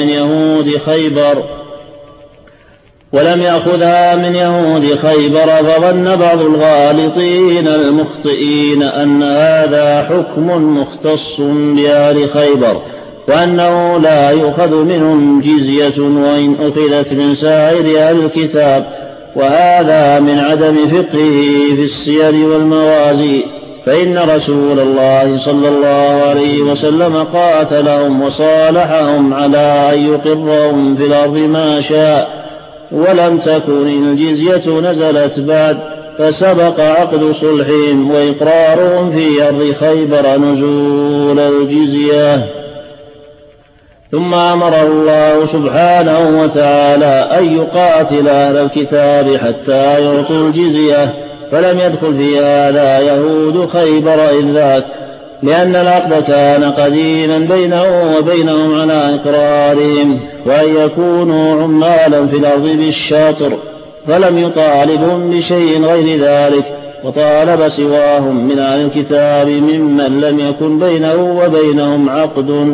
من يهود خيبر فظن بعض الغالطين المخطئين أن هذا حكم مختص بأهل خيبر وأنه لا يؤخذ منهم جزية وإن أخذت من سائر أهل الكتاب، وهذا من عدم فقهه في السير والموازي، فإن رسول الله صلى الله عليه وسلم قاتلهم وصالحهم على أن يقرهم في الأرض ما شاء، ولم تكن الجزية نزلت بعد، فسبق عقد صلحهم وإقرارهم في أرض خيبر نزول الجزية. ثم أمر الله سبحانه وتعالى أن يقاتل أهل الكتاب حتى يعطوا الجزية، فلم يدخل في هذا يهود خيبر إذ ذاك، لأن العقد كان قديما بينه وبينهم على إقرارهم وأن يكونوا عمالا في الأرض بالشاطر، فلم يطالبهم بشيء غير ذلك، وطالب سواهم من أهل الكتاب ممن لم يكن بينه وبينهم عقد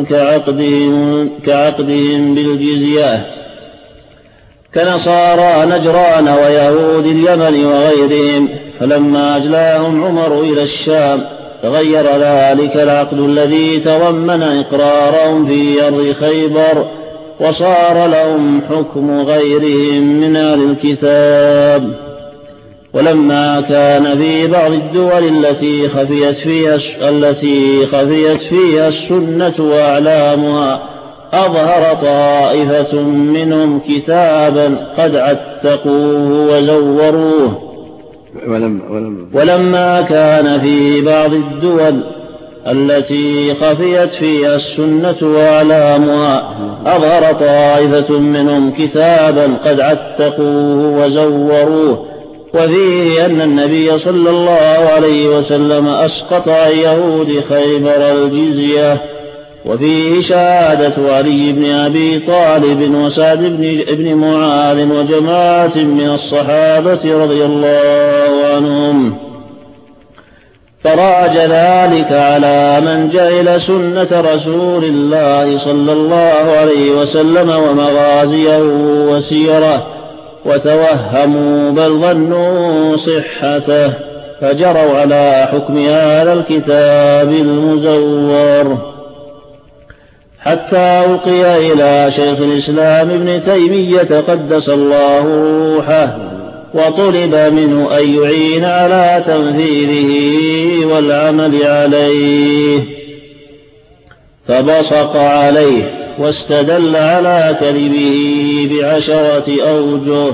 كعقدهم بالجزية كنصارى نجران ويهود اليمن وغيرهم. فلما أجلاهم عمر إلى الشام تغير ذلك العقد الذي تضمن إقرارهم في أرض خيبر، وصار لهم حكم غيرهم من أهل الكتاب. ولما كان في بعض الدول التي خفيت فيها السنة وأعلامها أظهر طائفة منهم كتابا قد عتقوه وزوروه. ولما كان في بعض الدول التي خفيت فيها السنة وأعلامها أظهر طائفة منهم كتابا قد عتقوه وزوروه، وفيه أن النبي صلى الله عليه وسلم أسقط عن يهود خيبر الجزية، وفيه شهادة علي بن أبي طالب وسعد بن معاذ وجماعة من الصحابة رضي الله عنهم. فراج ذلك على من جهل سنة رسول الله صلى الله عليه وسلم ومغازيه وسيره وتوهموا بل ظنوا صحته، فجروا على حكم هذا الكتاب المزور، حتى ألقي إلى شيخ الإسلام ابن تيمية قدس الله روحه، وطلب منه أن يعين على تنفيذه والعمل عليه، فبصق عليه واستدل على كذبه ب10 أوجه،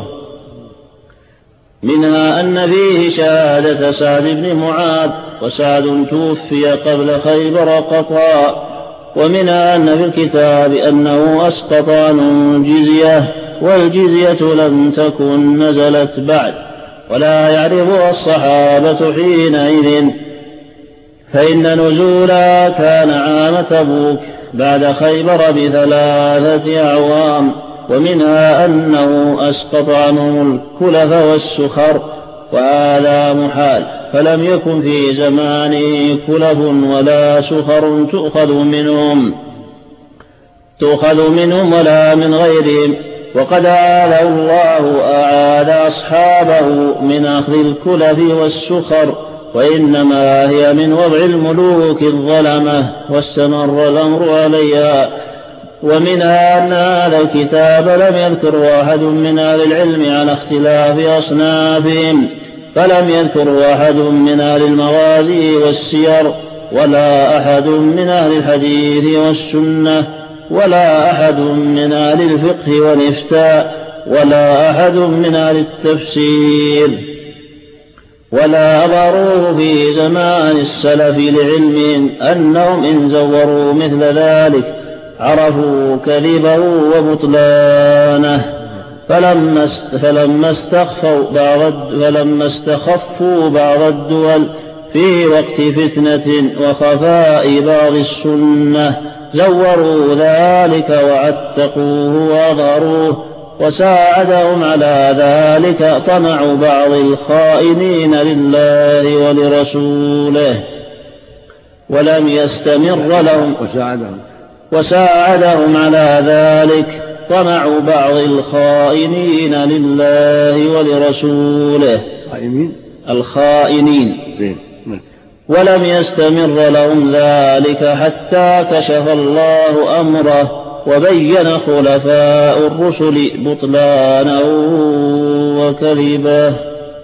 منها أن فيه شهادة سعد بن معاذ، وسعد توفي قبل خيبر قطعا، ومنها أن في الكتاب أنه أسقط عنه الجزية، والجزية لم تكن نزلت بعد ولا يعرفها الصحابة حينئذ، فإن نزولها كان عام تبوك بعد خيبر ب3 أعوام. ومنها أنه أسقط عنهم الكلف والسخر، وهذا محال، فلم يكن في زمانه كلف ولا سخر تؤخذ منهم. تؤخذ منهم ولا من غيرهم. وقد أعاذ أصحابه من أخذ الكلف والسخر، وإنما هي من وضع الملوك الظلمة، واستمر الأمر عليها. ومنها أن هذا الكتاب لم يذكر واحد من أهل العلم على اختلاف أصنافهم، فلم يذكر أحد من أهل المغازي والسير، ولا أحد من أهل الحديث والسنة، ولا أحد من أهل الفقه والإفتاء، ولا أحد من أهل التفسير، ولا أظهروه في زمان السلف لعلمهم أنهم إن زوروا مثل ذلك عرفوا كذبه وبطلانه، فلما استخفوا بعض الدول في وقت فتنة وخفاء بعض السنة زوروا ذلك وعتقوه وأظهروه، وساعدهم على ذلك طمع بعض الخائنين لله ولرسوله، ولم يستمر لهم وساعدهم على ذلك طمع بعض الخائنين لله ولرسوله الخائنين، ولم يستمر لهم ذلك حتى كشف الله أمره وبين خلفاء الرسل بطلانه وكذبه.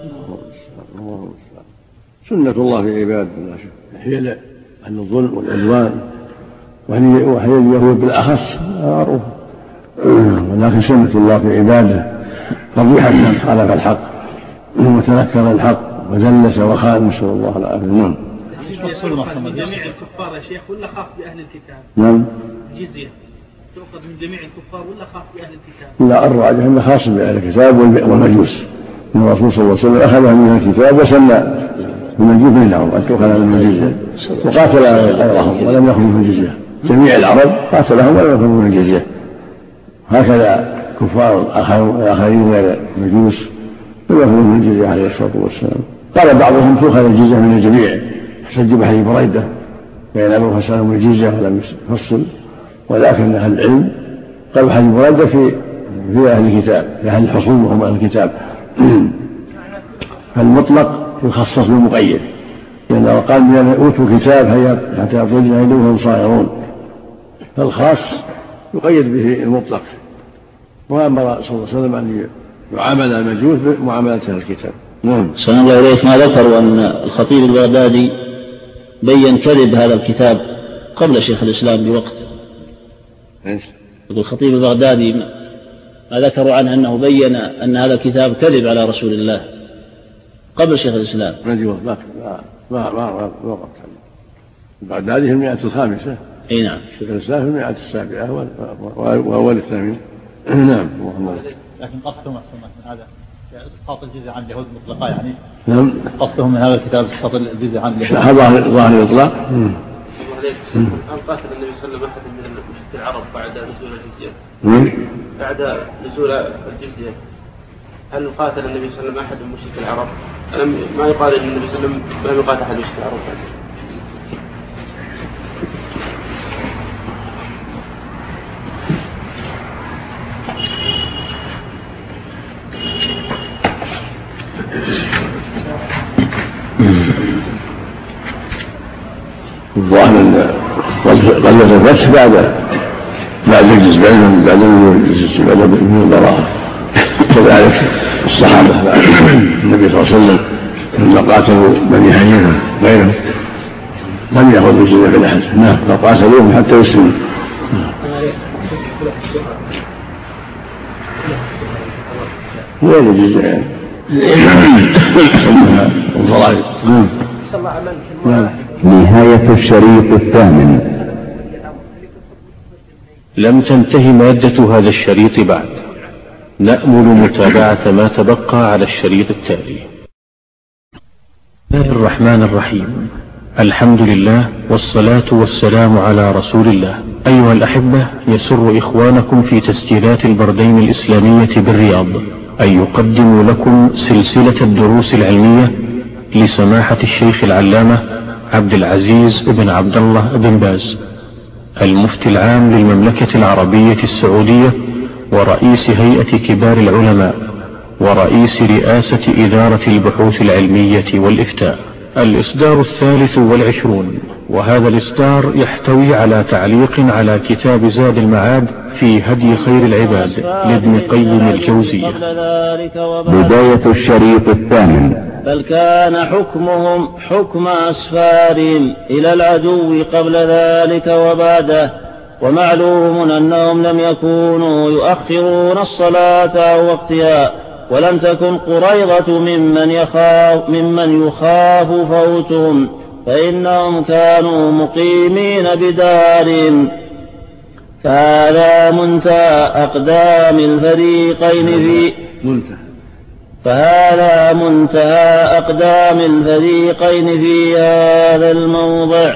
سنة الله في عباده هي أن الظلم والعدوان وهي اليهود بالأخص معروف، ولكن سنة الله في عباده فضيحة من خالف الحق وتنكر الحق وجلس وخان، نسأل الله العافية. نعم. جميع الكفار يا شيخ ولا خاص بأهل الكتاب؟ نعم. الجزية تؤخذ من جميع الكفار ولا خاص بأهل الكتاب؟ لا، الراجح أنه خاص بأهل الكتاب والمجوس، إن الرسول صلى الله عليه وسلم أخذها من الكتاب وسمى المجوس بينهم أن تؤخذ من الجزية، وقاتل غيرهم ولم يأخذوا من الجزية. جميع العرب قاتلهم ولم يأخذوا من الجزية. هكذا كفار آخرين غير المجوس لم يأخذوا من الجزية عليه الصلاة والسلام. قال بعضهم تؤخذ الجزية من الجميع، احتج بحديث بريدة بين أبو فسلم الجزية ولم يفصل، ولكن أهل العلم قال حديث بريدة في أهل الكتاب، في أهل الحصول وهم أهل الكتاب. فالمطلق يخصص بالمقيد، لأنه قال من أوتوا كتاب حتى يطلجنا إليهم صائرون، فالخاص يقيد به المطلق. وأمر صلى الله عليه وسلم أن يعامل المجوس بمعاملة أهل الكتاب. نعم. صلى الله عليه ما ذكروا أن الخطيب البغدادي بين كذب هذا الكتاب قبل شيخ الإسلام بوقت. الخطيب البغدادي ما ذكروا عنه أنه بين أن هذا الكتاب كذب على رسول الله قبل شيخ الإسلام. ما وقت البغدادي في 105. أي نعم. شيخ الإسلام في 107 وأول الثامن. نعم. لكن قصدهم أحسن هذا إسقاط الجزية عن اليهود مطلقا، يعني نعم. قصدهم من هذا الكتاب إسقاط الجزية عن اليهود. ظاهر الإطلاق. هل قاتل النبي صلى الله عليه وسلم أحد من مشركي العرب بعد نزول الجزية؟ بعد نزول الجزية هل قاتل النبي صلى الله عليه وسلم أحد من مشركي العرب؟ ما يقال أن النبي صلى الله عليه وسلم لم يقاتل أحد من مشركي العرب. الظاهر أن غزوة الفتح بعد الجزء بعد البراءة، كذلك الصحابة بعد النبي صلى الله عليه وسلم لما قاتلوا بني حنيفة غيرهم لم يأخذوا الجزية من أحد، فقاتلوهم حتى يسلموا. وين الجزية يعني؟ الضرائب. نهاية الشريط الثامن. لم تنتهي مادة هذا الشريط بعد، نأمل متابعة ما تبقى على الشريط التالي. بسم الله الرحمن الرحيم، الحمد لله والصلاة والسلام على رسول الله. أيها الأحبة، يسر إخوانكم في تسجيلات البردين الإسلامية بالرياض أن يقدموا لكم سلسلة الدروس العلمية لسماحة الشيخ العلامة عبد العزيز بن عبد الله بن باز المفتي العام للمملكة العربية السعودية ورئيس هيئة كبار العلماء ورئيس رئاسة إدارة البحوث العلمية والإفتاء. الإصدار 23، وهذا الإصدار يحتوي على تعليق على كتاب زاد المعاد في هدي خير العباد لابن قيم الجوزية. بداية الشريط 8. بل كان حكمهم حكم أسفارهم إلى العدو قبل ذلك وبعده، ومعلوم أنهم لم يكونوا يؤخرون الصلاة عن وقتها، ولم تكن قريظة ممن يخاف فوتهم، فإنهم كانوا مقيمين بدارهم. فهذا منتهى أقدام الفريقين في هذا الموضع.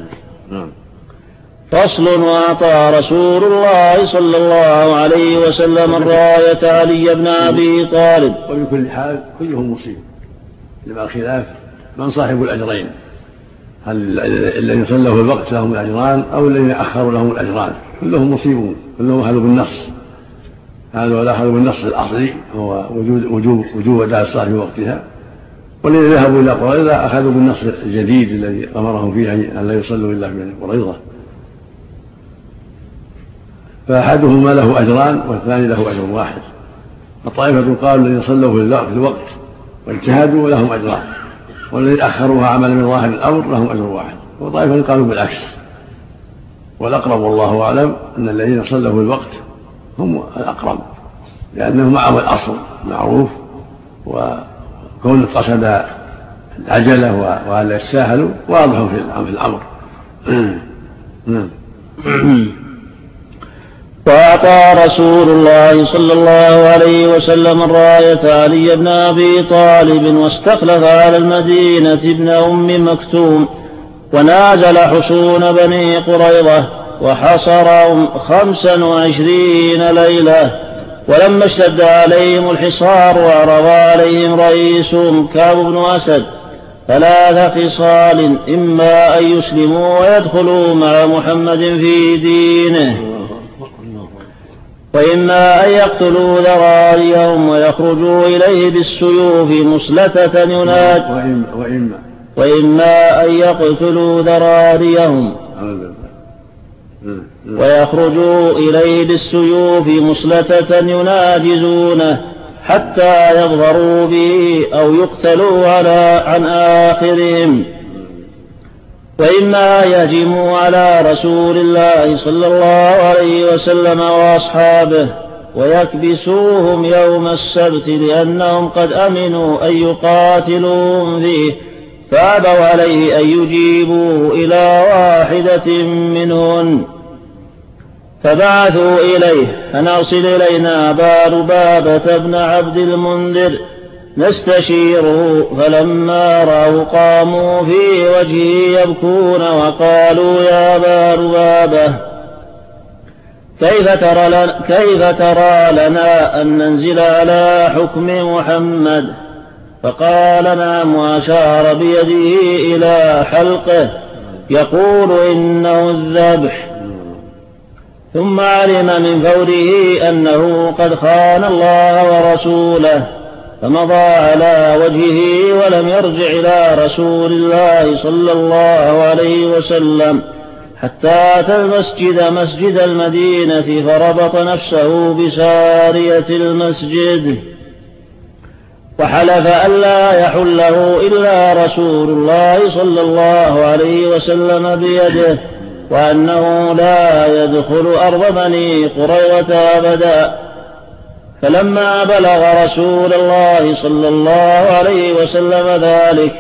فصل. وأعطى رسول الله صلى الله عليه وسلم الراية علي بن أبي طالب. وبكل حال كلهم مصيب، لما خلاف من صاحب الأجرين، هل الذين صلوا في الوقت لهم الأجران أو الذين أخروا لهم الأجران؟ كلهم مصيبون، كلهم أخذوا بالنص. هذا أخذوا بالنص الأصلي هو وجوب أداء الصلاة في وقتها، والذين ذهبوا إلى قريظة أخذوا بالنص الجديد الذي أمرهم فيه أن لا يصلوا إلا في قريظة. فأحدهما له أجران والثاني له أجر واحد. الطائفة قالوا الذين صلوا في الوقت واجتهدوا لهم أجران، والذين أخروها عملا من ظاهر الأمر لهم أجر واحد. وطائفة قالوا بالعكس، والأقرب والله أعلم أن الذين صلوا في الوقت هم الأقرب، لأنهم معهم الأصل معروف، وكون قصد العجلة وألا يتساهلوا واضح في الأمر. وأعطى رسول الله صلى الله عليه وسلم الراية علي بن أبي طالب، واستخلف على المدينة ابن أم مكتوم، ونازل حصون بني قريظة وحصرهم 25 ليلة. ولما اشتد عليهم الحصار وعرض عليهم رئيسهم كعب بن أسد 3 خصال: إما أن يسلموا ويدخلوا مع محمد في دينه، وإما أن يقتلوا ذراريهم ويخرجوا إليه بالسيوف مسلتة ينادي، وإما أن يقتلوا ذراريهم ويخرجوا إليه بالسيوف مسلتة يناجزونه حتى يظفروا به أو يقتلوا عن آخرهم، وإما يهجموا على رسول الله صلى الله عليه وسلم وأصحابه ويكبسوهم يوم السبت، لأنهم قد أمنوا أن يقاتلوهم فيه، فأبوا عليه أن يجيبوا إلى واحدة منهن. فبعثوا إليه أن أرسل إلينا أبا لبابة بن عبد المنذر نستشيره، فلما رأوا قاموا في وجهه يبكون وقالوا: يا أبا لبابة، كيف ترى لنا أن ننزل على حكم محمد؟ فقال: نعم، وأشار بيده إلى حلقه يقول: إنه الذبح. ثم علم من فوره أنه قد خان الله ورسوله، فمضى على وجهه ولم يرجع إلى رسول الله صلى الله عليه وسلم حتى أتى مسجد المدينة، فربط نفسه بسارية المسجد، وحلف أن لا يحله إلا رسول الله صلى الله عليه وسلم بيده، وأنه لا يدخل أرض بني قريظة أبدا. فلما بلغ رسول الله صلى الله عليه وسلم ذلك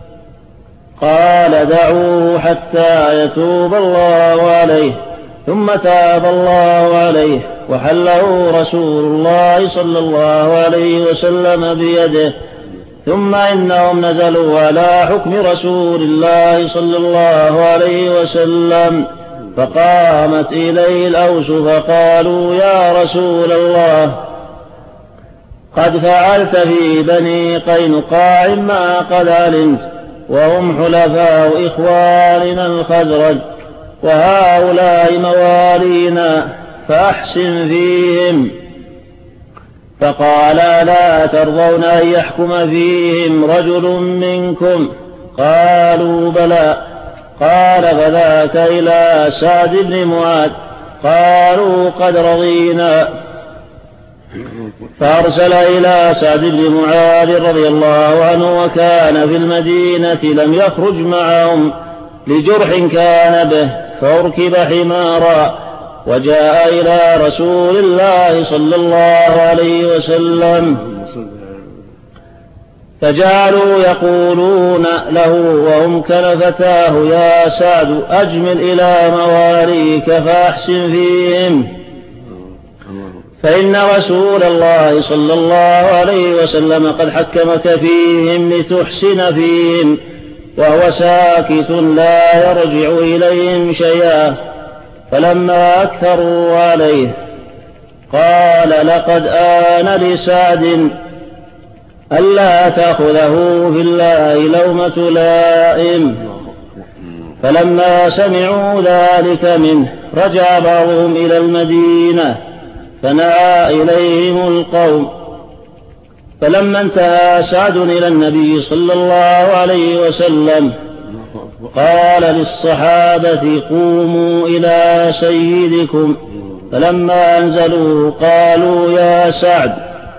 قال: دعوه حتى يتوب الله عليه. ثم تاب الله عليه وحله رسول الله صلى الله عليه وسلم بيده. ثم إنهم نزلوا على حكم رسول الله صلى الله عليه وسلم، فقامت إليه الأوس فقالوا: يا رسول الله، قد فعلت في بني قينقاع ما قد علمت، وهم حلفاء إخواننا الخزرج، وهؤلاء موالينا فأحسن فيهم. فقال لا ترضون أن يحكم فيهم رجل منكم؟ قالوا بلى. قال فذاك إلى سعد بن معاذ. قالوا قد رضينا. فأرسل إلى سعد بن معاذ رضي الله عنه وكان في المدينة لم يخرج معهم لجرح كان به، فأركب حمارا وجاء إلى رسول الله صلى الله عليه وسلم، فجعلوا يقولون له وهم كنفتاه يا سعد أجمل إلى مواليك فأحسن فيهم، فإن رسول الله صلى الله عليه وسلم قد حكمك فيهم لتحسن فيهم، وهو ساكت لا يرجع إليهم شيئا. فلما أكثروا عليه قال لقد آن لسعد ألا تأخذه في الله لومة لائم. فلما سمعوا ذلك منه رجع بعضهم إلى المدينة فنأى إليهم القوم. فلما انتهى سعد إلى النبي صلى الله عليه وسلم قال للصحابة قوموا إلى سيدكم. فلما أنزلوا قالوا يا سعد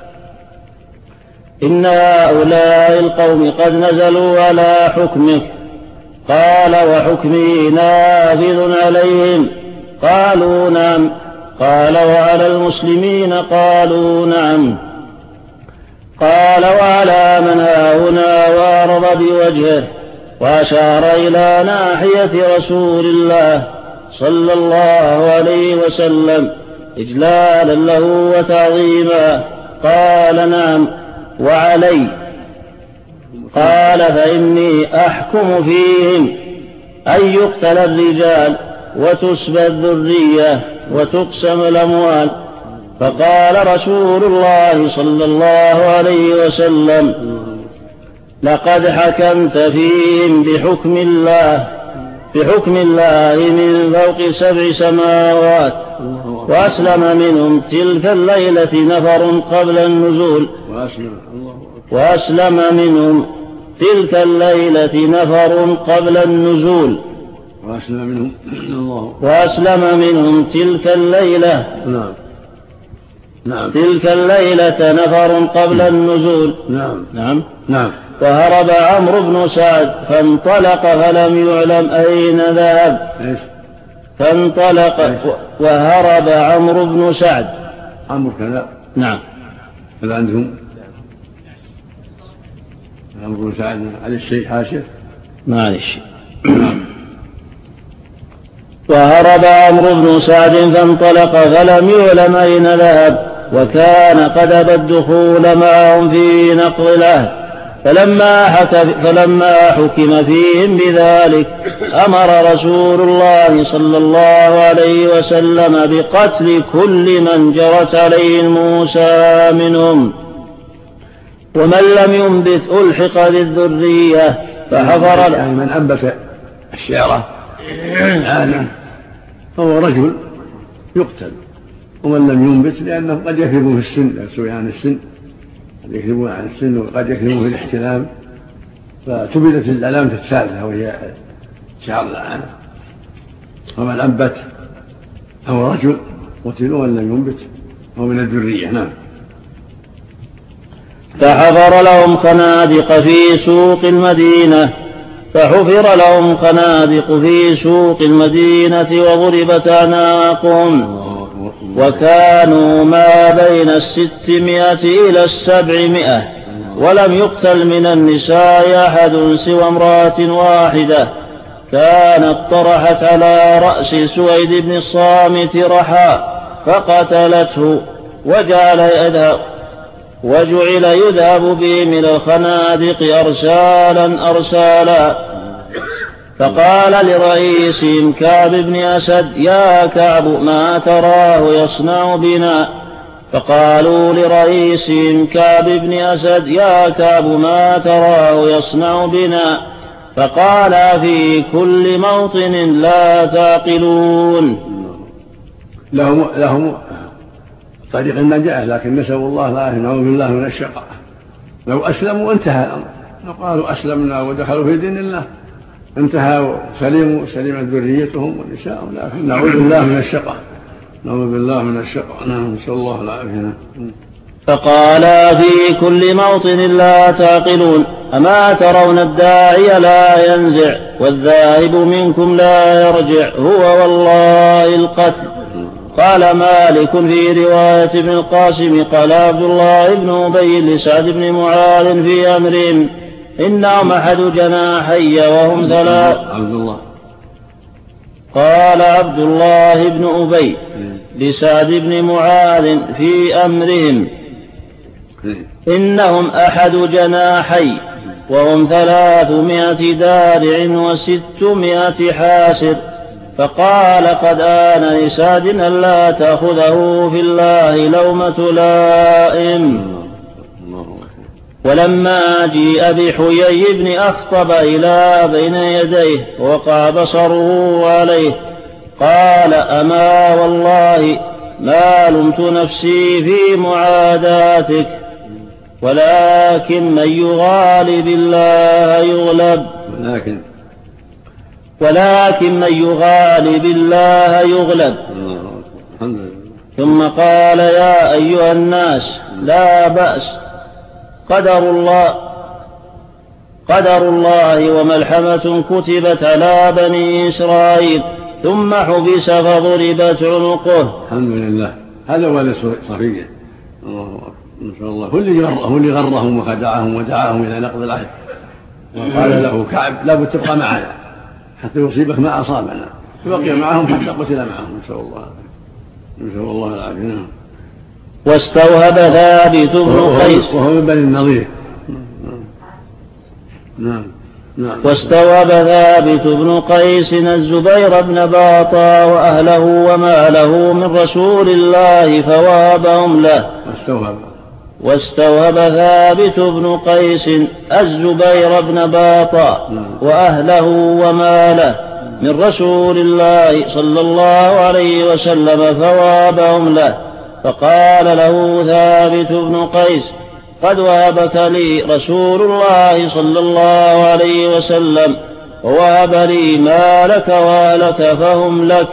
إن هؤلاء القوم قد نزلوا على حكمك. قال وحكمي نافذ عليهم؟ قالوا نعم. قال وعلى المسلمين؟ قالوا نعم. قال وعلى من هاهنا وأرض بوجهه، وأشار إلى ناحية رسول الله صلى الله عليه وسلم إجلالا له وتعظيما. قال نعم. وعلي؟ قال فإني أحكم فيهم أن يقتل الرجال وتسبى الذرية وتقسم الأموال. فقال رسول الله صلى الله عليه وسلم لقد حكمت فيهم بحكم الله من فوق 7 سماوات. وأسلم منهم تلك الليلة نفر قبل النزول. وأسلم منهم تلك الليلة نفر قبل النزول. وأسلم منهم تلك الليلة تلك الليلة نفر قبل النزول. نعم. وهرب عمرو بن سعد فانطلق فلم يعلم أين ذهب. وهرب عمرو بن سعد. عمرو كذا. نعم. هل عندهم عمرو بن سعد على الشيء حاشية؟ ما على الشيء. وهرب عمرو بن سعد فانطلق فلم يعلم أين ذهب، وكان قد أبى الدخول معهم في نقض العهد. فلما حكم فيهم بذلك أمر رسول الله صلى الله عليه وسلم بقتل كل من جرت عليه الموسى منهم، ومن لم ينبت ألحق بالذرية. فحفر يعني من أنبت الشعرة فهو رجل يقتل، ومن لم ينبت لأنه قد يكذبون في السن، لا يسوي عن السن، قد يكذبون عن السن وقد يكذبون في الاحتلام، فتبدت العلامة الثالثة وهي شعر العانة. ومن أنبت هو رجل قتل، ومن لم ينبت هو من الذرية. نعم. فحفر لهم خنادق في سوق المدينة وضربت أعناقهم، وكانوا ما بين 600 إلى 700، ولم يقتل من النساء أحد سوى امرأة واحدة كانت طرحت على رأس سويد بن الصامت رحى فقتلته، وجعل يذهب به من الخنادق أرسالا. فقال لرئيسهم كعب بن أسد يا كعب ما تراه يصنع بنا؟ فقالوا لرئيسهم كعب بن أسد يا كعب ما تراه يصنع بنا؟ فقال في كل موطن لا تعقلون. لهم طريق النجاة، لكن نسأل الله العافية، نعوذ بالله من الشقاء. لو أسلموا انتهى الأمر، لو قالوا أسلمنا ودخلوا في دين الله انتهى سليمت ذريتهم ونساءهم، لكن نعوذ بالله من الشقاء، نعوذ بالله من الشقاء. نعم، نسأل الله العافية. فقال في كل موطن لا تعقلون أما ترون الداعي لا ينزع والذاهب منكم لا يرجع هو والله القتل. قال مالك في رواية ابن القاسم قال عبد الله بن أبي لسعد بن معاذ في أمرهم إنهم أحد جناحي وهم ثلاث. قال عبد الله بن أبي لسعد بن معاذ في أمرهم إنهم أحد جناحي وهم 300 دارع و600 حاسر. فقال قد آن لسعد أن لا تأخذه في الله لومة لائم. ولما جيء بحيي بن أخطب إلى بين يديه وقع بصره عليه قال أما والله ما لمت نفسي في معاداتك ولكن من يغالب الله يغلب ولكن من يغالب الله يغلب. ثم قال يا أيها الناس لا بأس قدر الله وملحمة كتبت على بني إسرائيل ثم حبس فضربت عنقه. الحمد لله. هذا هو صفية نسأل الله هو اللي غرهم وخدعهم ودعاهم إلى نقض العهد وقال له كعب لابد تبقى معنا حتى يصيبك ما أصابنا، فبقي معهم حتى قتل معهم. نسأل الله العافية. واستوهب ثابت بن قيس وهو من بني النضير. واستوهب ثابت بن قيس الزبير بن باطا وأهله وماله من رسول الله فوهبهم له. واستوهب ثابت بن قيس الزبير بن باطا وأهله وماله من رسول الله صلى الله عليه وسلم فوهبهم له. فقال له ثابت بن قيس قد وهبك لي رسول الله صلى الله عليه وسلم ووهب لي مالك وأهلك فهم لك.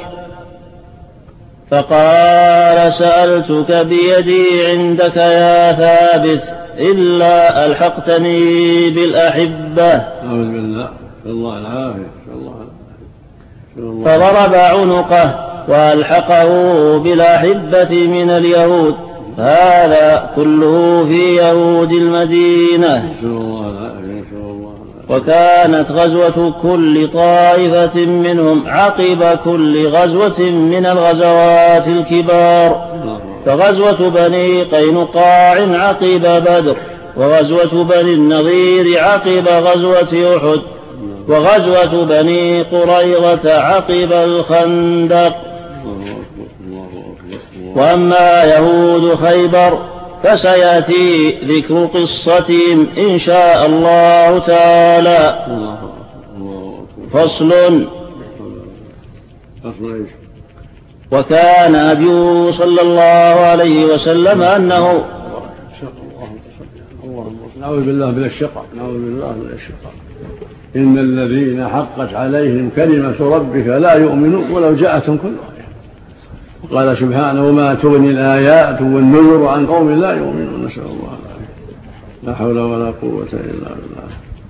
فقال سألتك بيدي عندك يا ثابت إلا ألحقتني بالأحبة. أعوذ بالله. الله العافية. فضرب عنقه وألحقه بالأحبة من اليهود. هذا كله في يهود المدينة. وكانت غزوة كل طائفة منهم عقب كل غزوة من الغزوات الكبار. فغزوة بني قينقاع عقب بدر، وغزوة بني النضير عقب غزوة أحد، وغزوة بني قريظة عقب الخندق. وأما يهود خيبر فسيأتي ذكر قصتهم إن شاء الله تعالى. فصل. وكان هديه صلى الله عليه وسلم أنه نعوذ بالله من الشقاء. إن الذين حقت عليهم كلمة ربك لا يؤمنون ولو جاءتهم كل آية. وقال سبحانه وما تغني الآيات والنذر عن قوم لا يؤمنون. نسأل الله العافية. لا حول ولا قوة إلا بالله.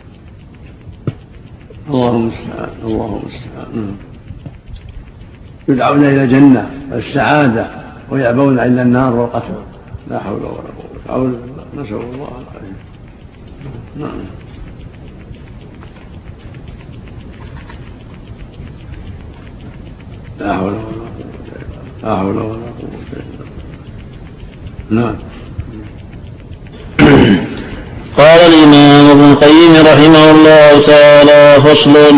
اللهم استعان. يدعون إلى الجنة السعادة ويأبون إلى النار والقتل. لا حول ولا قوة. أعوذ بالله. نسأل الله العافية. نعم. لا حول ولا قوة إلا نعم. قال الإمام ابن القيم رحمه الله تعالى. فصل.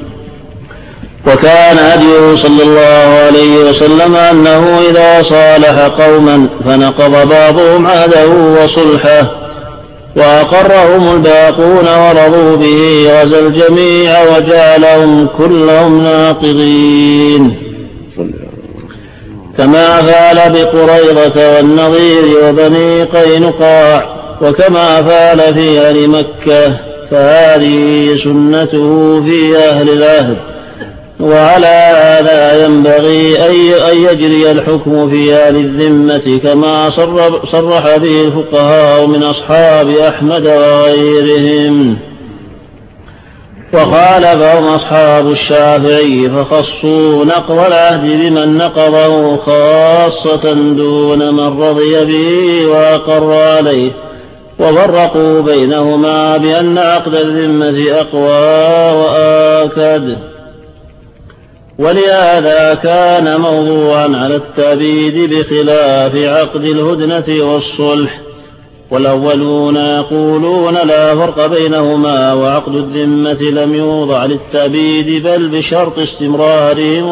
وكان هديه صلى الله عليه وسلم أنه إذا صالح قوما فنقض بعضهم عهده وصلحه وأقرهم الباقون ورضوا به غزا الجميع وجعلهم كلهم ناقضين، كما فعل بقريظة والنضير وبني قينقاع، وكما فعل في أهل مكة، فهذه سنته في أهل العهد. وعلى هذا ينبغي أن يجري الحكم في أهل الذمة كما صرح به الفقهاء من أصحاب أحمد وغيرهم. وخالفهم أصحاب الشافعي فخصوا نقض العهد بمن نقضه خاصة دون من رضي به وأقر عليه، وفرقوا بينهما بأن عقد الذمة أقوى وآكد. ولهذا كان موضوعا على التأبيد بخلاف عقد الهدنة والصلح. والأولون يقولون لا فرق بينهما، وعقد الذمة لم يوضع للتأبيد بل بشرط استمرارهم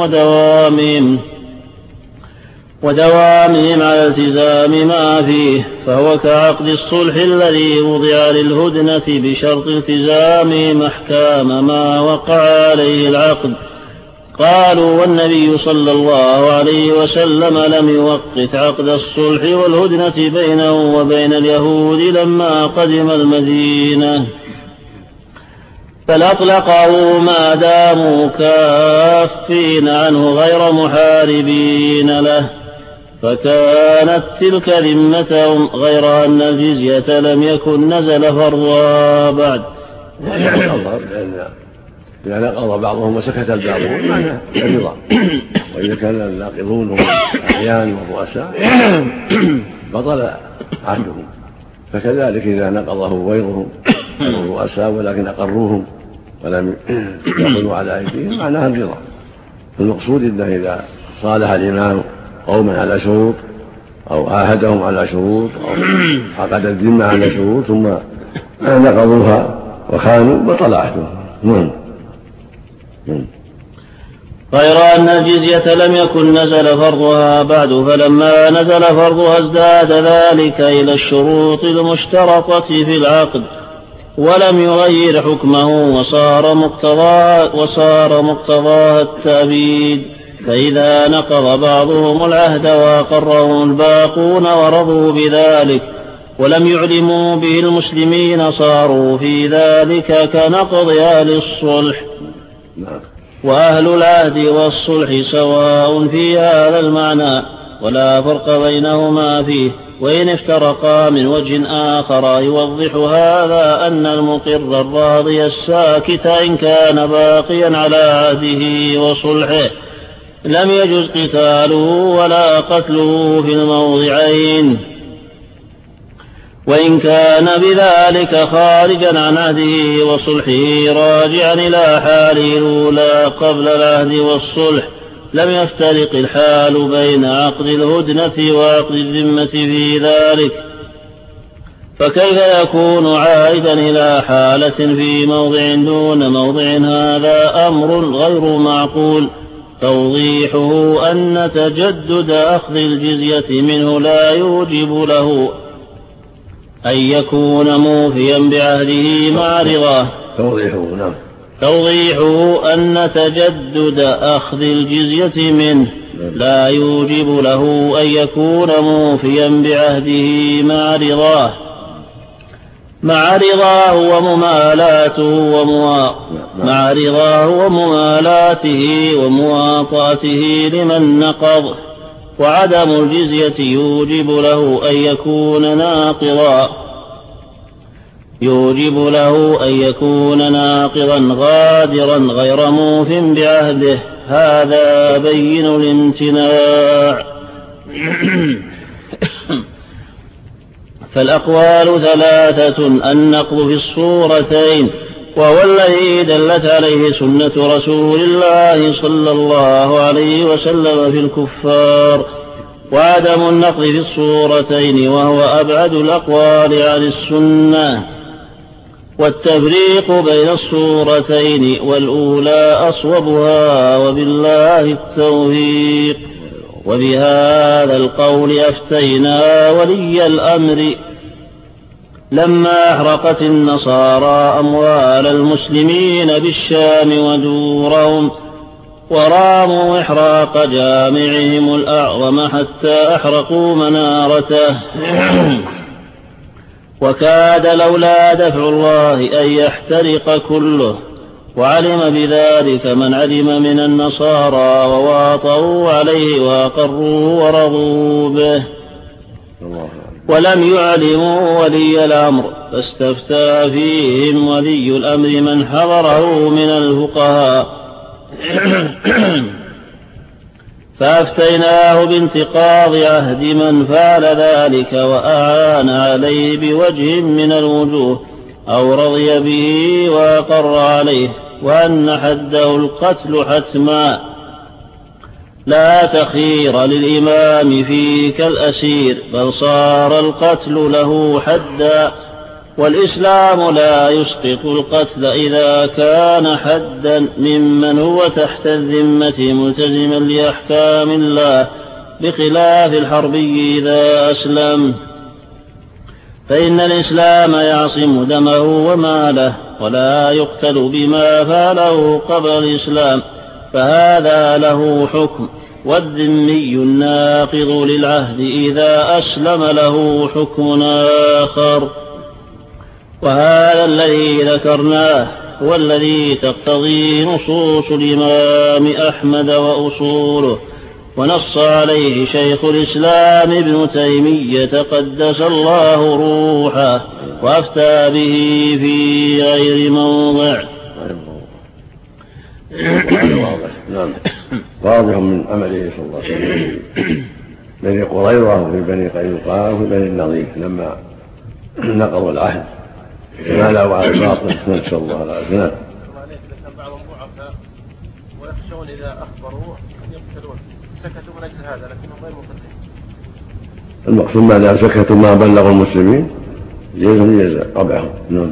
ودوامهم على التزام ما فيه، فهو كعقد الصلح الذي وضع للهدنة بشرط التزامهم أحكام ما وقع عليه العقد. قالوا والنبي صلى الله عليه وسلم لم يوقت عقد الصلح والهدنة بينه وبين اليهود لما قدم المدينة، بل أطلقه ما داموا كافين عنه غير محاربين له، فكانت تلك ذمتهم، غير أن الجزية لم يكن نزل فرضا بعد. إذا نقض بعضهم وسكت البعضهم معناه الرضا، وإذا كان الناقضون هم الأعيان والرؤساء بطل عهدهم، فكذلك إذا نقضه غيرهم الرؤساء ولكن أقروهم ولم يقولوا على أيديهم معناها الرضا. المقصود أنه إذا صالح الإمام قوما على شروط أو عاهدهم على شروط أو عقد الذمة على شروط ثم نقضوها وخانوا بطل عهدهم. غير أن الجزية لم يكن نزل فرضها بعد، فلما نزل فرضها ازداد ذلك إلى الشروط المشترطة في العقد ولم يغير حكمه، وصار مقتضاها التأبيد. فإذا نقض بعضهم العهد وأقره الباقون ورضوا بذلك ولم يعلموا به المسلمين صاروا في ذلك كنقض أهل الصلح. وأهل العهد والصلح سواء في هذا المعنى ولا فرق بينهما فيه، وإن افترقا من وجه آخر يوضح هذا أن المقر الراضي الساكت إن كان باقيا على عهده وصلحه لم يجز قتاله ولا قتله في الموضعين، وإن كان بذلك خارجا عن عهده وصلحه راجعا إلى حاله الأولى قبل العهد والصلح لم يفترق الحال بين عقد الهدنة وعقد الذمة في ذلك. فكيف يكون عائدا إلى حالة في موضع دون موضع؟ هذا أمر غير معقول. توضيحه أن تجدد أخذ الجزية منه لا يوجب له أن يكون موفيا بعهده مع رضاه. توضيحه أن تجدد أخذ الجزية منه لا يوجب له أن يكون موفيا بعهده مع رضاه وممالاته ومواطأته لمن نقض. وعدم الجزية يوجب له أن يكون ناقضا غادرا غير موف بعهده، هذا بين الامتناع. فالأقوال ثلاثة: النقض في الصورتين وهو الذي دلت عليه سنة رسول الله صلى الله عليه وسلم في الكفار، وعدم النقض في الصورتين وهو أبعد الأقوال عن السنة، والتفريق بين الصورتين والأولى أصوبها، وبالله التوفيق. وبهذا القول أفتينا ولي الأمر لما أحرقت النصارى أموال المسلمين بالشام ودورهم وراموا إحراق جامعهم الأعظم حتى أحرقوا منارته وكاد لولا دفع الله أن يحترق كله، وعلم بذلك من علم من النصارى وواطؤوا عليه وأقروا ورضوا به، ولم يعلموا ولي الأمر، فاستفتى فيهم ولي الأمر من حضره من الفقهاء فأفتيناه بانتقاض عهد من فعل ذلك وأعان عليه بوجه من الوجوه أو رضي به وأقر عليه، وأن حده القتل حتما لا تخير للإمام فيه كالأسير، بل صار القتل له حدا، والإسلام لا يسقط القتل إذا كان حدا ممن هو تحت الذمة ملتزما لأحكام الله، بخلاف الحربي إذا أسلم، فإن الإسلام يعصم دمه وماله ولا يقتل بما فعله قبل الإسلام، فهذا له حكم، والذمي الناقض للعهد إذا أسلم له حكم آخر. وهذا الذي ذكرناه هو الذي تقتضيه نصوص الإمام أحمد وأصوله، ونص عليه شيخ الإسلام ابن تيمية قدس الله روحه، وأفتى به في غير موضع. نعم، واضح من عمله صلى الله عليه وسلم بني قريظة وفي بني قينقاع وفي بني النضير لما نقضوا العهد مالوا على الباطل، نسأل الله العافية. بعضهم ضعفاء ويخشون إذا أخبروا أن يقتلون، سكتوا من أجل هذا لكنهم غير مقتلين. المقصود ما دام سكتوا ما بلغوا المسلمين جيز ربعهم. نعم.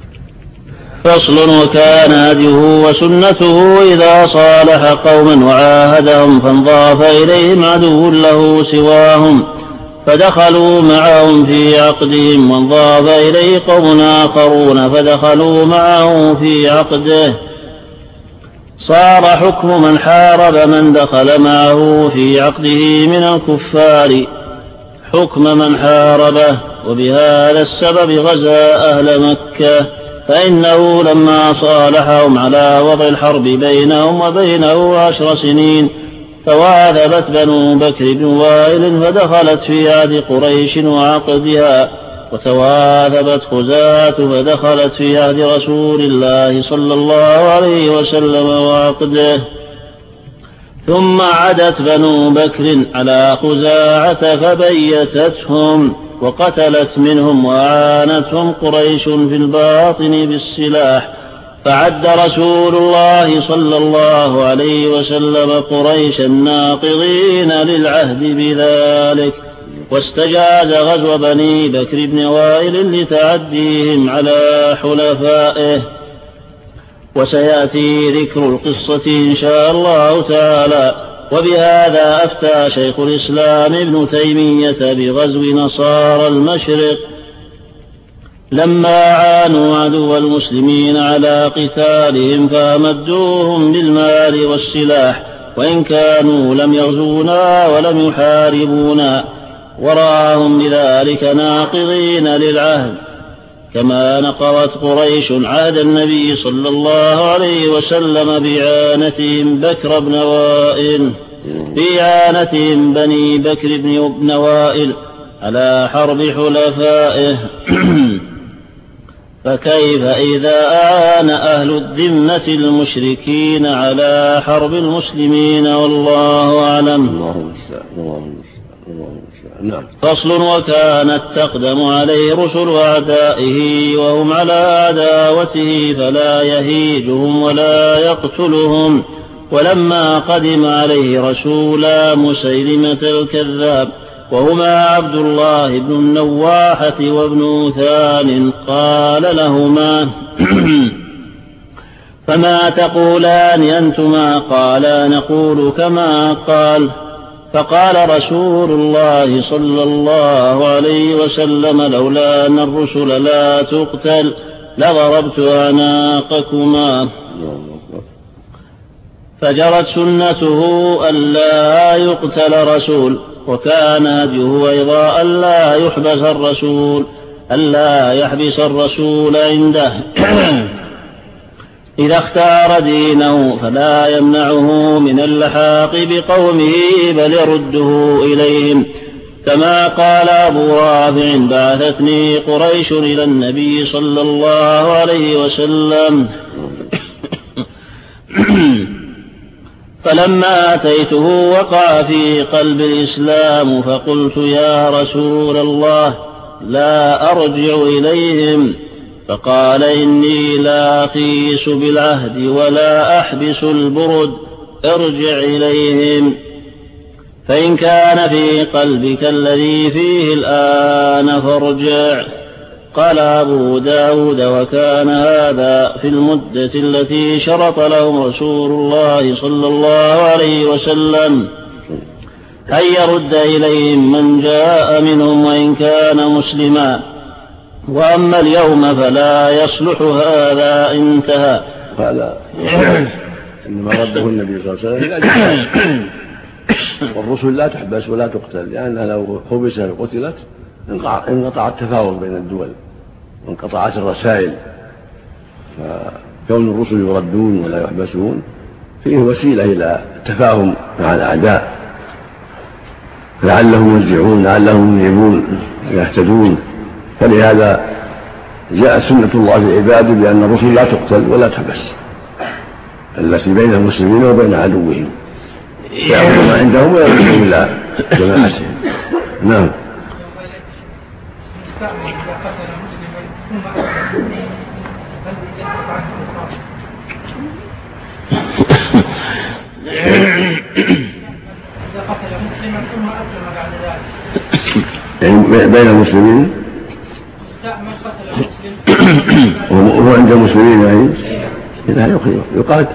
فصل. وكان هديه وسنته إذا صالح قوما وعاهدهم فانضاف إليهم عدو له سواهم فدخلوا معهم في عقدهم، وانضاف إليه قوم آخرون فدخلوا معه في عقده، صار حكم من حارب من دخل معه في عقده من الكفار حكم من حاربه. وبهذا السبب غزا أهل مكة، فإنه لما صالحهم على وضع الحرب بينهم وبينه 10 سنين تواثبت بنو بكر بن وائل فدخلت في عهد قريش وعقدها، وتواثبت خزاعة فدخلت في عهد رسول الله صلى الله عليه وسلم وعقده، ثم عدت بنو بكر على خزاعة فبيتتهم وقتلت منهم وعانتهم قريش في الباطن بالسلاح، فعد رسول الله صلى الله عليه وسلم قريشا ناقضين للعهد بذلك، واستجاز غزو بني بكر بن وائل لتعديهم على حلفائه، وسيأتي ذكر القصة إن شاء الله تعالى. وبهذا أفتى شيخ الإسلام ابن تيمية بغزو نصارى المشرق لما عانوا عدو المسلمين على قتالهم فأمدوهم بالمال والسلاح، وإن كانوا لم يغزونا ولم يحاربونا، وراهم بذلك ناقضين للعهد، كما نقضت قريش عهد النبي صلى الله عليه وسلم بإعانتهم بني بكر بن وائل على حرب حلفائه. فكيف إذا أعان أهل الذمة المشركين على حرب المسلمين؟ والله أعلم. فصل. وكانت تقدم عليه رسل أعدائه وهم على عداوته فلا يهيجهم ولا يقتلهم، ولما قدم عليه رسولا مسيلمة الكذاب وهما عبد الله بن النواحة وابن ثان قال لهما فما تقولان أنتما؟ قالا نقول كما قال، فقال رسول الله صلى الله عليه وسلم: لولا أن الرسل لا تقتل لضربت أعناقكما. فجرت سنته ألا يقتل رسول، وكان هديه أيضا ألا يحبس الرسول عنده إذا اختار دينه، فلا يمنعه من اللحاق بقومه بل يرده إليهم، كما قال أبو رافع: بعثتني قريش إلى النبي صلى الله عليه وسلم فلما أتيته وقع في قلب الإسلام، فقلت: يا رسول الله، لا أرجع إليهم. فقال: إني لا أخيس بالعهد ولا أحبس البرد، ارجع إليهم، فإن كان في قلبك الذي فيه الآن فارجع. قال أبو داود: وكان هذا في المدة التي شرط لهم رسول الله صلى الله عليه وسلم أن يرد إليهم من جاء منهم وإن كان مسلما، وأما اليوم فلا يصلح هذا، انتهى. هذا إنما رده النبي صلى الله عليه وسلم، والرسل لا تحبس ولا تقتل، لأنها لو حبست وقتلت انقطع التفاوض بين الدول وانقطعت الرسائل، فكون الرسل يردون ولا يحبسون فيه وسيلة إلى التفاهم مع الأعداء، لعلهم يرجعون، لعلهم ينيبون ويهتدون. فلهذا جاءت سنة الله في عباده بأن الرسل لا تقتل ولا تحبس، التي بين المسلمين وبين عدوهم، يأخذون ما عندهم ويرجعون إلى جماعتهم. نعم. يعني بين المسلمين وهو عند المسلمين، يعني إذا يقاتل.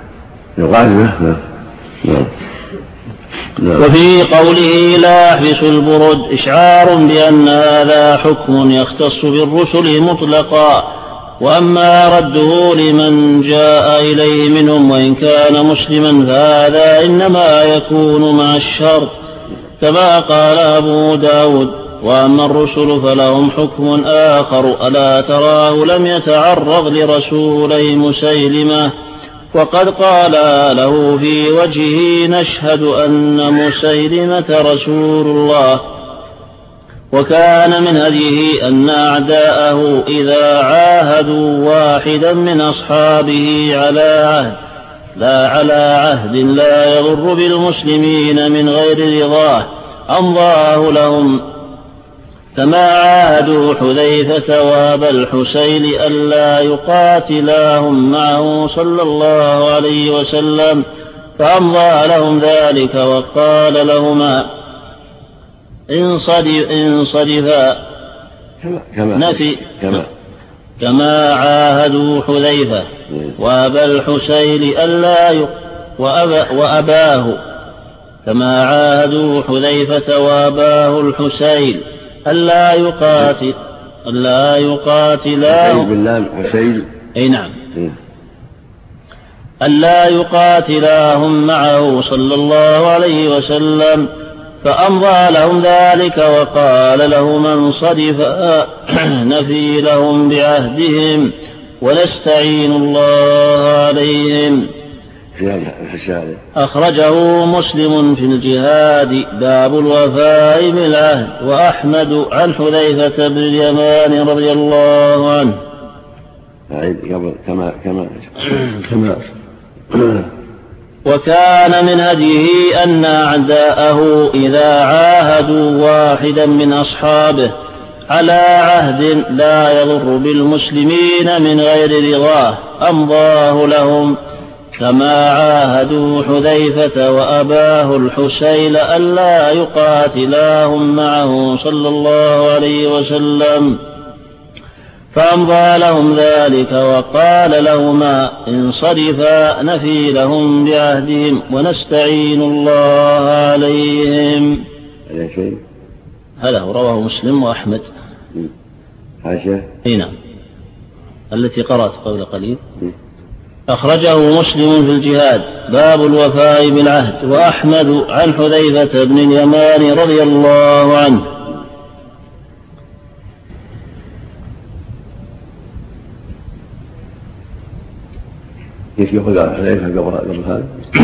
وفي قوله لا يحبس البرد إشعار بأن هذا حكم يختص بالرسل مطلقا، وأما رده لمن جاء إليه منهم وإن كان مسلما فهذا إنما يكون مع الشرط، كما قال أبو داود: وأما الرسل فلهم حكم آخر، ألا تراه لم يتعرض لرسولي مسيلمة وقد قال له في وجهه: نشهد أن مسيلمة رسول الله. وكان من هديه أن أعداءه إذا عاهدوا واحدا من أصحابه على عهد لا يضر بالمسلمين من غير رضاه أمضاه لهم، كما عاهدوا حذيفة وأبا الحسين ألا يقاتلاهم معه صلى الله عليه وسلم، فأمضى لهم ذلك وقال لهما: انصرفا كما عاهدوا حذيفة وأبا الحسين وأباه، كما عاهدوا حذيفة وأباه الحسين ألا يقاتلاهم معه صلى الله عليه وسلم، فأمضى لهم ذلك وقال لهم: انصرفا نفي لهم بعهدهم ونستعين الله عليهم. أخرجه مسلم في الجهاد باب الوفاء بالعهد، وأحمد عن حذيفة بن اليمان رضي الله عنه. وكان من هديه أن أعداءه إذا عاهدوا واحدا من أصحابه على عهد لا يضر بالمسلمين من غير رضاه أمضاه لهم، كما عاهدوا حذيفة وأباه الحسين ألا يقاتلاهم معه صلى الله عليه وسلم، فأمضى لهم ذلك وقال لهما انصرفا نفي لهم بعهدهم ونستعين الله عليهم. هذا رواه مسلم وأحمد. حاشا. نعم التي قرأت قبل قليل. أخرجه مسلم في الجهاد باب الوفاء بالعهد، وأحمد عن حذيفة بن اليمان رضي الله عنه. كيف يأخذ حذيفة قبل هذا؟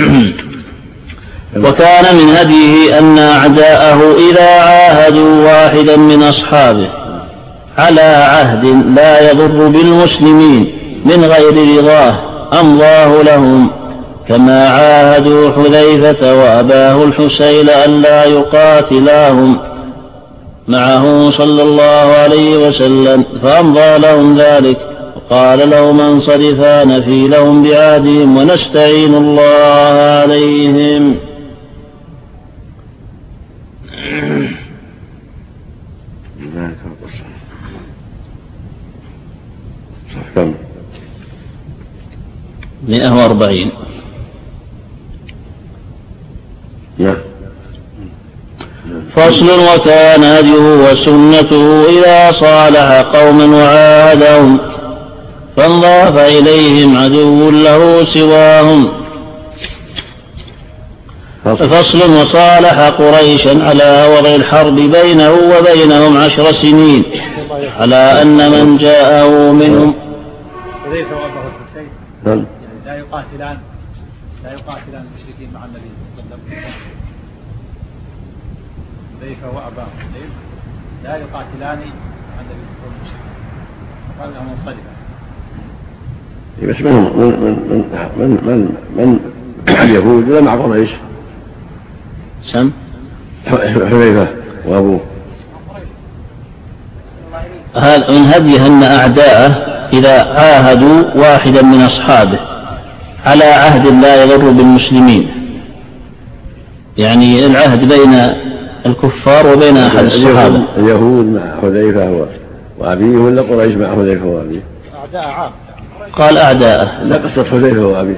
وكان من هديه أن أعداءه إذا عاهدوا واحدا من أصحابه على عهد لا يضر بالمسلمين من غير رضاه أمضاه لهم، كما عاهدوا حذيفة وأباه الحسين ألا يقاتلاهم معه صلى الله عليه وسلم، فأمضى لهم ذلك وقال لهم انصرفا نفي لهم بعهدهم ونستعين الله عليهم. كم؟ 140. فصل. وكان هديه وسنته إذا صالح قوما وعاهدهم فانضاف إليهم عدو له سواهم. فصل. وصالح قريشا على وضع الحرب بينه وبينهم 10 سنين على أن من جاءه منهم حذيفة وأباه الحسين لا يقاتلان المشركين مع النبي صلى الله عليه وسلم. حذيفة وأباه الحسين لا يقاتلان مع النبي صلى الله عليه وسلم، قال لهم انصرفا. بس من اليهود لا مع قريش؟ سم حذيفة وأبوه. هذا من هديه أن أعداءه إذا عاهدوا واحدا من أصحابه على عهد لا يضر بالمسلمين، يعني العهد بين الكفار وبين أحد الصحابة. اليهود مع حذيفة وأبيه ولا قريش مع حذيفة وأبيه؟ أعداء عام. قال أعداءه. لا قصة حذيفة وأبيه.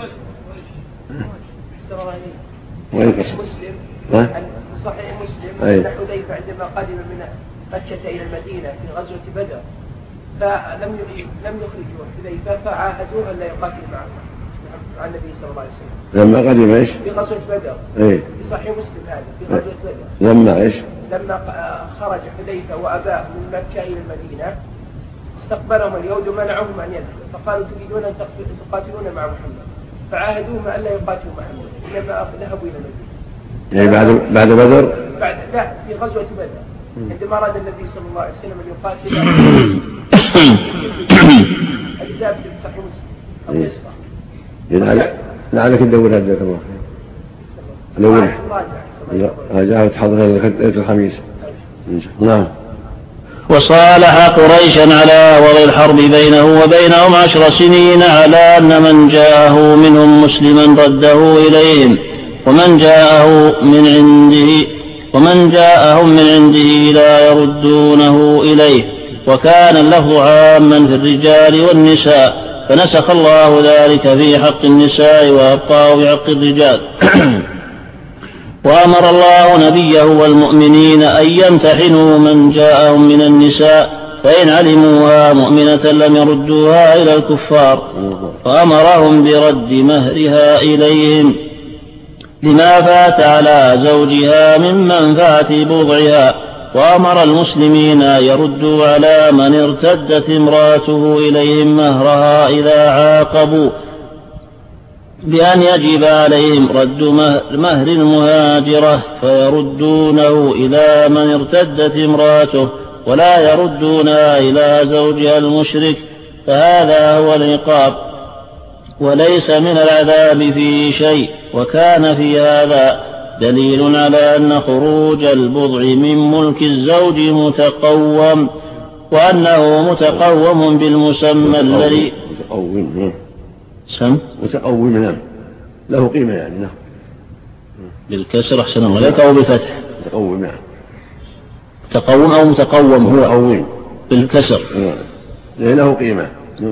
وين قصة؟ صحيح مسلم أن حذيفة عندما قدم من مكة إلى المدينة في غزوة بدر فلم يخرجوا حذيفة فعاهدوه أن لا يقاتل مع النبي صلى الله عليه وسلم. لما قدم ايش؟ في غزوة بدر. في صحيح مسلم هذا في غزوة بدر. لما ايش؟ لما خرج حذيفة وأباه من مكة إلى المدينة استقبلهم اليهود ومنعهم أن يدخلوا، فقالوا تريدون أن تقاتلون مع محمد، فعاهدوهم أن لا يقاتلوا محمد إنما ذهبوا إلى المدينة. يعني بعد بدر؟ لا في غزوة بدر عندما أراد النبي صلى الله عليه وسلم أن يقاتل الكتاب في صحيح مسلم القصة. لعلك تدور هذا كمان. الأول. جاءت حضرة الخميس. نعم. وصالح قريشا على وضع الحرب بينه وبينهم 10 سنين على أن من جاءه منهم مسلما رده إليهم ومن جاءهم من عنده لا يردونه إليه. وكان اللفظ عاما في الرجال والنساء فنسخ الله ذلك في حق النساء وأبقاه بحق الرجال. وأمر الله نبيه والمؤمنين أن يمتحنوا من جاءهم من النساء فإن علموها مؤمنة لم يردوها إلى الكفار، فأمرهم برد مهرها إليهم لما فات على زوجها من منفعة بضعها. وأمر المسلمين أن يردوا على من ارتدت امرأته إليهم مهرها إذا عاقبوا بأن يجب عليهم رد مهر المهاجرة فيردونه إلى من ارتدت امرأته ولا يردونها إلى زوجها المشرك، فهذا هو العقاب وليس من العذاب فيه شيء. وكان في هذا دليل على أن خروج البضع من ملك الزوج متقوم، وأنه متقوم بالمسمى الذي متقوم نعم له قيمة يعني نعم بالكسر أحسن الله لك أو بالفتح متقوم نعم تقوم أو متقوم هو قوم بالكسر له قيمة.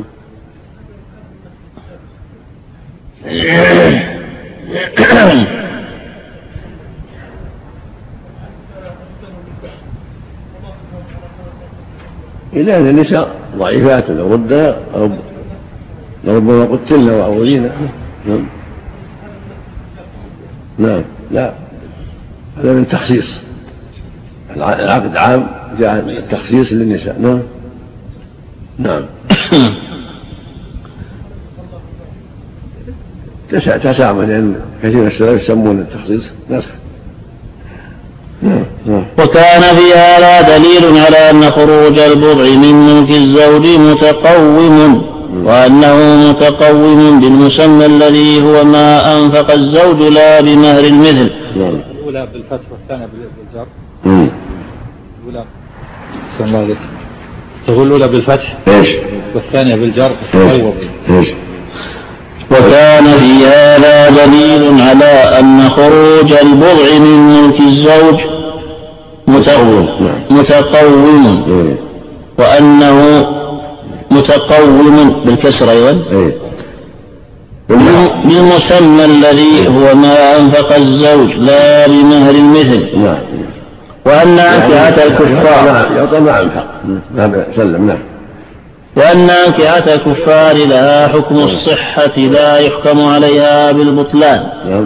إلا أن النساء ضعيفات لو ردها لربما قتلن وعورينا. نعم. لا، هذا من التخصيص، العقد عام جاء التخصيص للنساء. نعم. نعم. تسامح، لأن كثير من السلف يسمون التخصيص نسخ. وكان في هذا دليل على أن خروج البضع من ملك الزوج متقوم، وأنه متقوم بالمسمى الذي هو ما أنفق الزوج لا بمهر المثل. الأولى بالفتح والثانية بالجر. الأولى بسم الله عليك. تقول الأولى بالفتح والثانية بالجر. وكان في هذا دليل على أن خروج البضع من ملك الزوج متقوم، وأنه متقوم بالكسر أيضا بالمسمى الذي هو ما أنفق الزوج لا بمهر المثل، وأن أنكحة الكفار وأن أنكحة الكفار لها حكم الصحة لا يحكم عليها بالبطلان.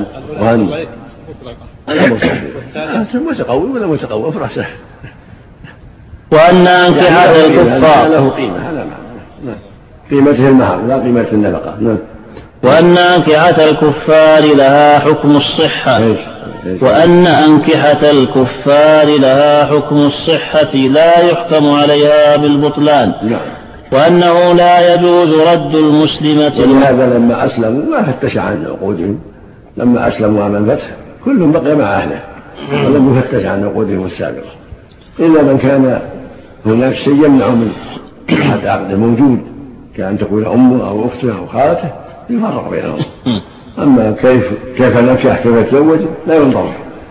متقوم ولا متقوم فرسه. وأن أنكحة الكفار له قيمة، هذا معنى قيمته المهر لا قيمة النفقة. وأن أنكحة الكفار لها حكم الصحة، وأن أنكحة الكفار لها حكم الصحة لا يحكم عليها بالبطلان، وأنه لا يجوز رد المسلمة. ولهذا لما أسلموا ما فتش عن عقودهم، لما أسلموا عام الفتح كلهم بقي مع أهله ولم يفتش عن عقودهم السابقة، إلا من كان هناك شيء يمنع من أحد عقد موجود، كأن تقول أمه أو أخته أو خالته يفرق بينهم. أما كيف نكح كيف يتزوج لا ينظر.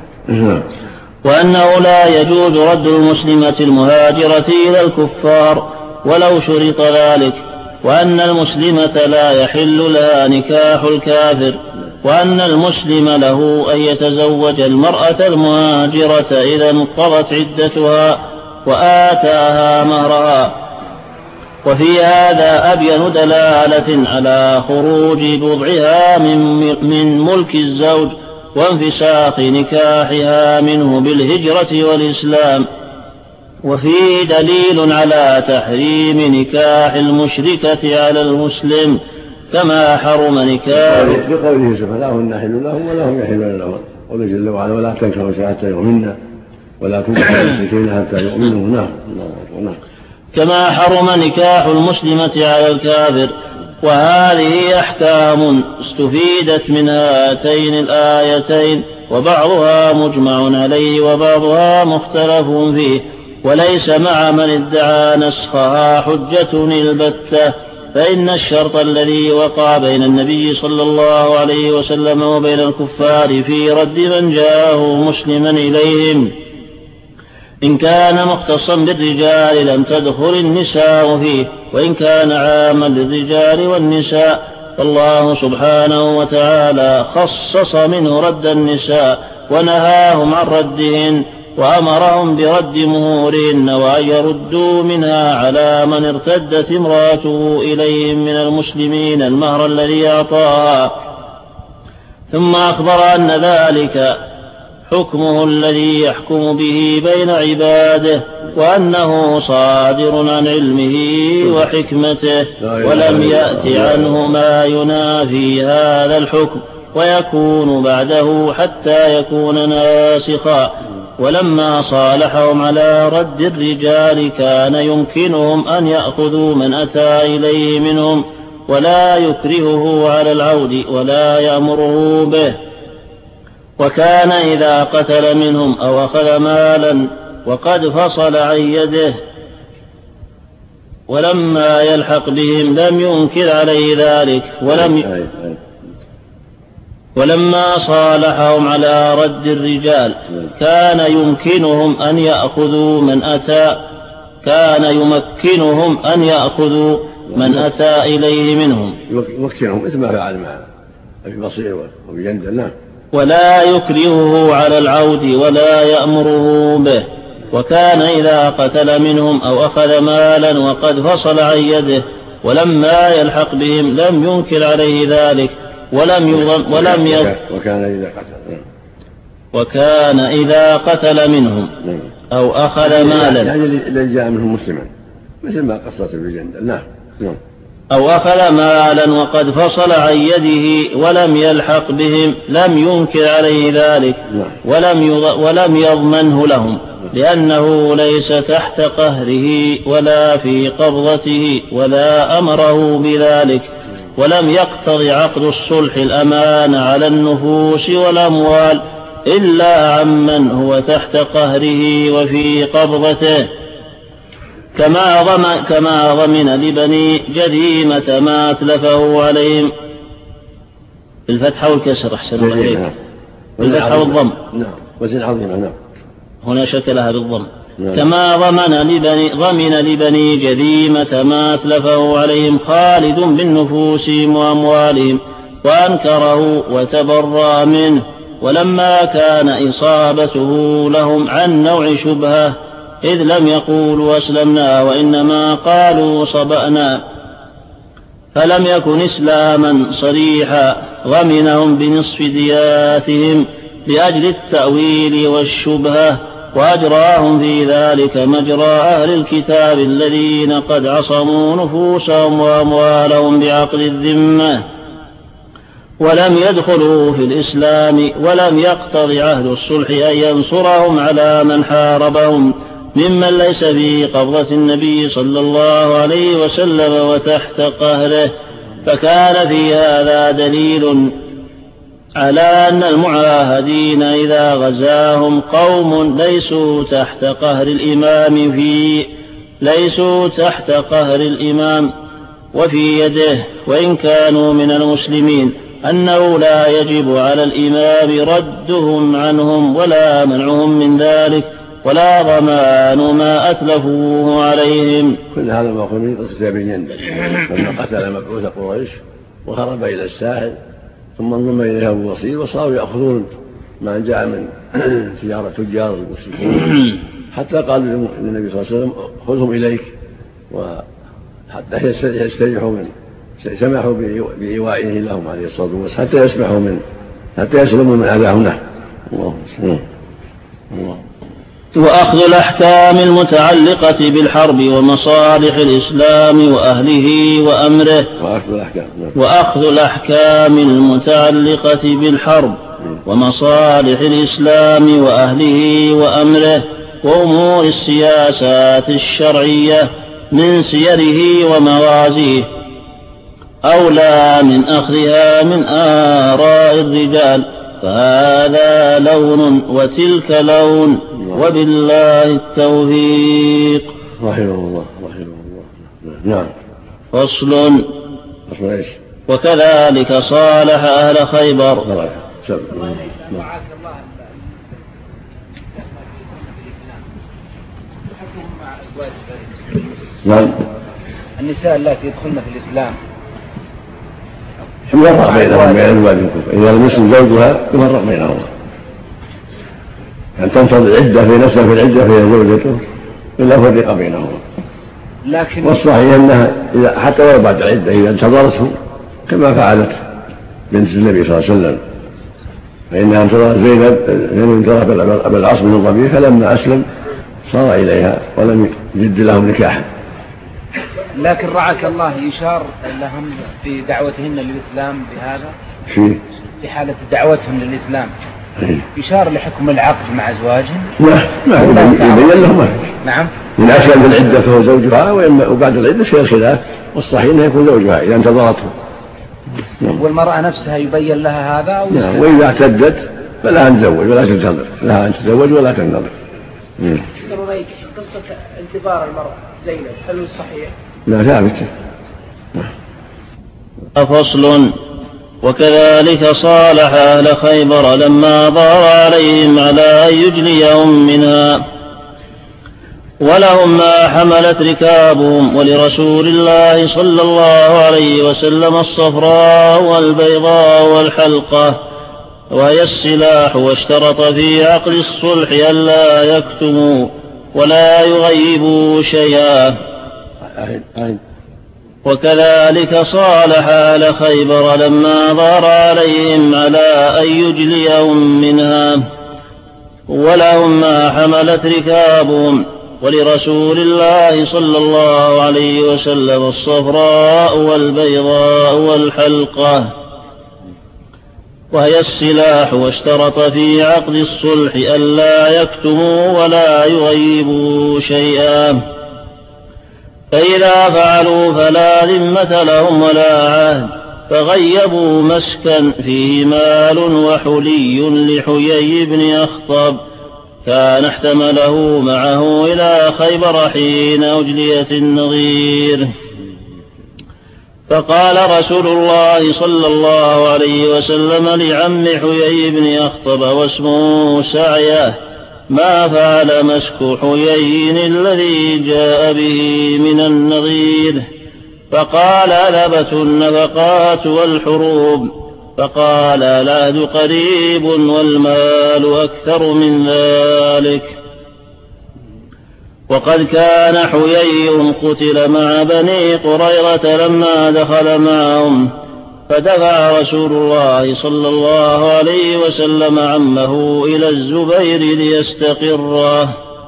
وأنه لا يجوز رد المسلمة المهاجرة إلى الكفار ولو شرط ذلك، وأن المسلمة لا يحل لها نكاح الكافر، وأن المسلم له أن يتزوج المرأة المهاجرة إذا انقضت عدتها وآتاها مهرها. وفي هذا أبين دلالة على خروج بضعها من ملك الزوج وانفساخ نكاحها منه بالهجرة والإسلام. وفيه دليل على تحريم نكاح المشركة على المسلم كما حرم نكاح بقوله سبحانه لا هن يحل لهم ولا هم يحلون لهم، قوله جل وعلا ولا تنكحوا حتى يؤمنوا ولا تنكحوا المشركين حتى يؤمنوا. نعم. كما حرم نكاح المسلمة على الكافر. وهذه أحكام استفيدت من هاتين الآيتين، وبعضها مجمع عليه وبعضها مختلف فيه، وليس مع من ادعى نسخها حجة البتة، فإن الشرط الذي وقع بين النبي صلى الله عليه وسلم وبين الكفار في رد من جاءه مسلما إليهم إن كان مختصا بالرجال لم تدخل النساء فيه، وإن كان عاما للرجال والنساء فالله سبحانه وتعالى خصص منه رد النساء ونهاهم عن ردهن، وأمرهم برد مهورهن وأن يردوا منها على من ارتدت امرأته إليهم من المسلمين المهر الذي أعطاها. ثم أخبر أن ذلك حكمه الذي يحكم به بين عباده، وأنه صادر عن علمه وحكمته، ولم يأت عنه ما ينافي هذا الحكم ويكون بعده حتى يكون ناسخا. ولما صالحهم على رد الرجال كان يمكنهم أن يأخذوا من أتى إليه منهم ولا يكرهه على العود ولا يأمره به. وكان إذا قتل منهم أو أخذ مالا وقد فصل عن يده ولما يلحق بهم لم ينكر عليه ذلك. ولما صالحهم على رد الرجال كان يمكنهم أن يأخذوا من أتى كان يمكنهم أن يأخذوا من أتى إليه منهم. يمكنهم مثل ما فعل مع أبي بصير وأبي جندل. نعم. ولا يكرهه على العود ولا يأمره به. وكان إذا قتل منهم أو أخذ مالا وقد فصل عن يده ولما يلحق بهم لم ينكر عليه ذلك وكان إذا قتل منهم أو أخذ مالا يعني الذي جاء منهم مسلما مثل ما قصت بجندل. نعم. أو أخذ مالا وقد فصل عن يده ولم يلحق بهم لم ينكر عليه ذلك ولم يضمنه لهم، لأنه ليس تحت قهره ولا في قبضته ولا أمره بذلك، ولم يقتض عقد الصلح الأمان على النفوس والأموال إلا عمن هو تحت قهره وفي قبضته، كما ضمن لبني جذيمة ما أتلفه عليهم. بالفتح والكسر أحسن الله، بالفتح والضم. نعم. وزن عظيمة. نعم. هنا شكلها بالضم. كما ضمن لبني جذيمة ما أتلفه عليهم خالد بالنفوس وأموالهم، وأنكره وتبرأ منه. ولما كان إصابته لهم عن نوع شبهة، إذ لم يقولوا أسلمنا وإنما قالوا صبأنا، فلم يكن إسلاما صريحا، ضمنهم بنصف دياتهم لأجل التأويل والشبهة، وأجراهم في ذلك مجرى أهل الكتاب الذين قد عصموا نفوسهم وأموالهم بعقد الذمة ولم يدخلوا في الإسلام، ولم يقتض عهد الصلح أن ينصرهم على من حاربهم ممن ليس في قبضة النبي صلى الله عليه وسلم وتحت قهره. فكان في هذا دليل على أن المعاهدين إذا غزاهم قوم ليسوا تحت قهر الإمام وفي يده وإن كانوا من المسلمين، أنه لا يجب على الإمام ردهم عنهم ولا منعهم من ذلك ولا ضمان ما أتلفوه عليهم. كل هذا ما قلنا قصة أبي جندل لما قتل مبعوث قريش وهرب إلى الساحل، ثم انضم إليه أبو بصير وصاروا يأخذون ما جاء من تجار المشركين، حتى قالوا للنبي صلى الله عليه وسلم خذهم إليك، وحتى يستريحوا منه، سمحوا بإيوائه لهم عليه الصلاة والسلام حتى يسلموا من أذاهم له. الله. وأخذ الأحكام المتعلقة بالحرب ومصالح الإسلام وأهله وأمره. وأخذ الأحكام المتعلقة بالحرب ومصالح الإسلام وأهله وأمره وأمور السياسات الشرعية من سيره ومغازيه أولى من أخذها من آراء الرجال، فهذا لون وتلك لون، وبالله التوفيق. رحمه الله. نعم. فصل. وكذلك صالح أهل خيبر. نعم. النساء التي يدخلن في الإسلام يفرق بينهم بين أزواج الكفر، إذا لم يسلم زوجها يفرق بينهم، أن تنتظر العدة في نفسها في العدة فهي زوجته إلا فرق بينهم. لكن والصحيح أنها حتى لو بعد العدة إذا انتظرته كما فعلت بنت النبي صلى الله عليه وسلم، فإنها انتظرت زينب انتظرت أبا العاص بن الربيع، فلما أسلم صار إليها ولم يجد لهم نكاحا. لكن رعاك الله يشار لهم في دعوتهن للإسلام بهذا في حالة دعوتهم للإسلام يشار لحكم العقد مع أزواجهم؟ ما يبين لهم. نعم. إن أسلم بالعدة فهو زوجها، وبعد العدة فيها الخلاف، والصحيح أنه يكون زوجها إذا انتظرته. والمرأة نفسها يبين لها هذا أو وإذا اعتدت فلا تتزوج ولا تنتظر، لها أن تتزوج ولا تنتظر. قصة انتظار المرأة زينب هل صحيح؟ لا ثابت. فصل. وكذلك صالح أهل خيبر لما ضار عليهم على أن يجليهم منها، ولهم ما حملت ركابهم. ولرسول الله صلى الله عليه وسلم الصفراء والبيضاء والحلقة، وهي السلاح. واشترط في عقد الصلح ألا يكتموا ولا يغيبوا شيئا. وكذلك صالح آل خيبر لما ظهر عليهم على أن يجليهم منها. ولهم ما حملت ركابهم. ولرسول الله صلى الله عليه وسلم الصفراء والبيضاء والحلقة، وهي السلاح. واشترط في عقد الصلح ألا يكتموا ولا يغيبوا شيئا. فإذا فعلوا فلا ذمة لهم ولا عهد. فغيبوا مسكا فيه مال وحلي لحيي بن أخطب، كان احتمله معه إلى خيبر حين أجليت النظير. فقال رسول الله صلى الله عليه وسلم لعم حيي بن أخطب واسمه سعيه: ما فعل مسك حيي الذي جاء به من النظير؟ فقال: ذبت النفقات والحروب. فقال: العهد قريب والمال أكثر من ذلك. وقد كان حيي قتل مع بني قريظة لما دخل معهم، فدفع رسول الله صلى الله عليه وسلم عمه إلى الزبير ليستقره،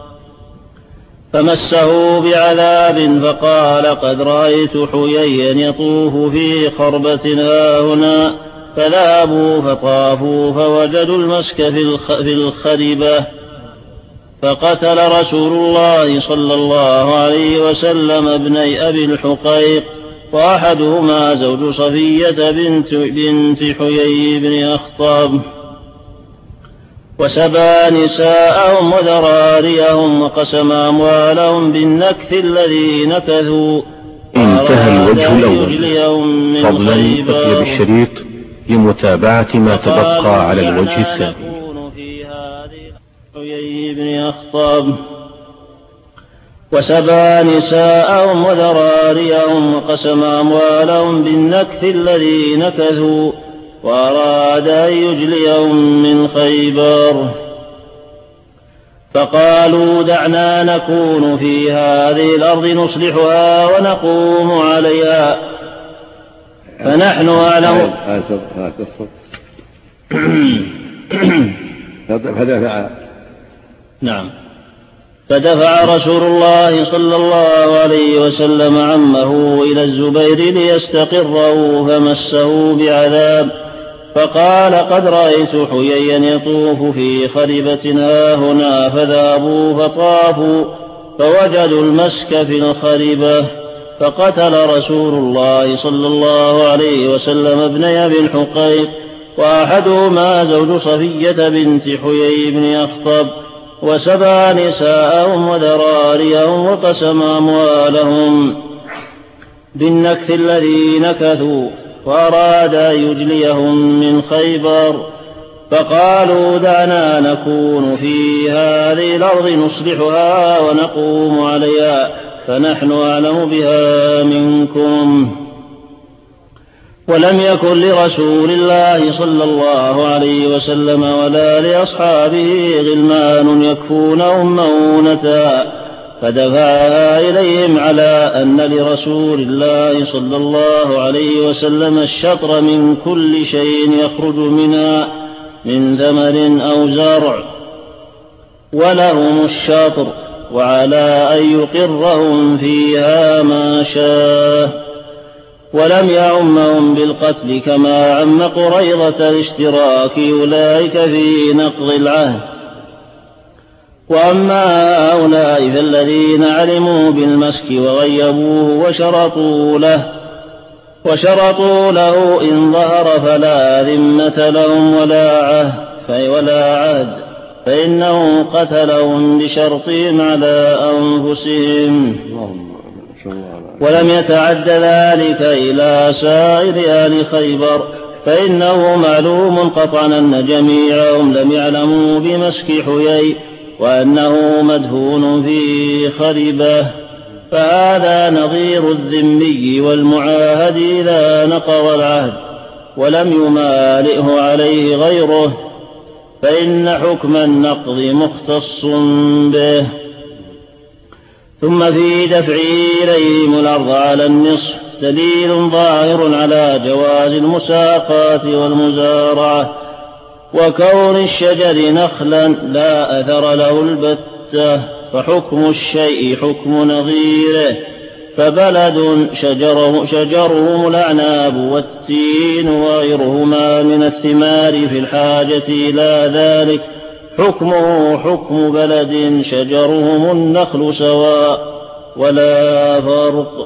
فمسه بعذاب فقال: قد رأيت حييا يطوف في خربة هاهنا. فذهبوا فطافوا فوجدوا المسك في الخربة، فقتل رسول الله صلى الله عليه وسلم ابني أبي الحقيق، وأحدهما زوج صفية بنت حيي بن أخطب، وسبى نساءهم وذراريهم، وقسم أموالهم بالنكث الذي نكثوا. انتهى الوجه الأول. فضلا بقي بالشريط لمتابعة ما تبقى على الوجه الثاني. حيي بن أخطب وسبى نساءهم وذراريهم، وقسم أموالهم بالنكث الذي نكثوا، وأراد أن يجليهم من خيبر. فقالوا: دعنا نكون في هذه الأرض نصلحها ونقوم عليها، فنحن أعلم. فدفع رسول الله صلى الله عليه وسلم عمه إلى الزبير ليستقره، فمسه بعذاب فقال: قد رأيت حييا يطوف في خربة هاهنا. فذهبوا فطافوا فوجدوا المسك في الخربة، فقتل رسول الله صلى الله عليه وسلم ابني أبي الحقيق، وأحدهما زوج صفية بنت حيي بن أخطب، وسبى نساءهم وذراريهم، وقسم أموالهم بالنكث الذي نكثوا، وأراد أن يجليهم من خيبر. فقالوا: دعنا نكون في هذه الأرض نصلحها ونقوم عليها، فنحن أعلم بها منكم. ولم يكن لرسول الله صلى الله عليه وسلم ولا لأصحابه غلمان يكفونهم مؤونة، فدفعها إليهم على أن لرسول الله صلى الله عليه وسلم الشطر من كل شيء يخرج منها من ثمر أو زرع، ولهم الشطر، وعلى أن يقرهم فيها ما شاء. ولم يعمهم بالقتل كما عم قريظة الاشتراك أولئك في نقض العهد. وأما هؤلاء فالذين علموا بالمسك وغيبوه وشرطوا له إن ظهر فلا ذمة لهم ولا عهد، فإنه قتلهم بشرطهم على أنفسهم، ولم يتعد ذلك إلى سائر آل خيبر، فإنه معلوم قطعا أن جميعهم لم يعلموا بمسك حيي، وأنه مدفون في خربة، فهذا نظير الذمي والمعاهد إذا نقض العهد ولم يمالئه عليه غيره، فإن حكم النقض مختص به. ثم في دفعه إليهم الأرض على النصف دليل ظاهر على جواز المساقات والمزارعة، وكون الشجر نخلا لا أثر له البتة، فحكم الشيء حكم نظيره، فبلد شجرهم الأعناب والتين وغيرهما من الثمار في الحاجة إلى ذلك حكمه حكم بلد شجرهم النخل سواء ولا فرق.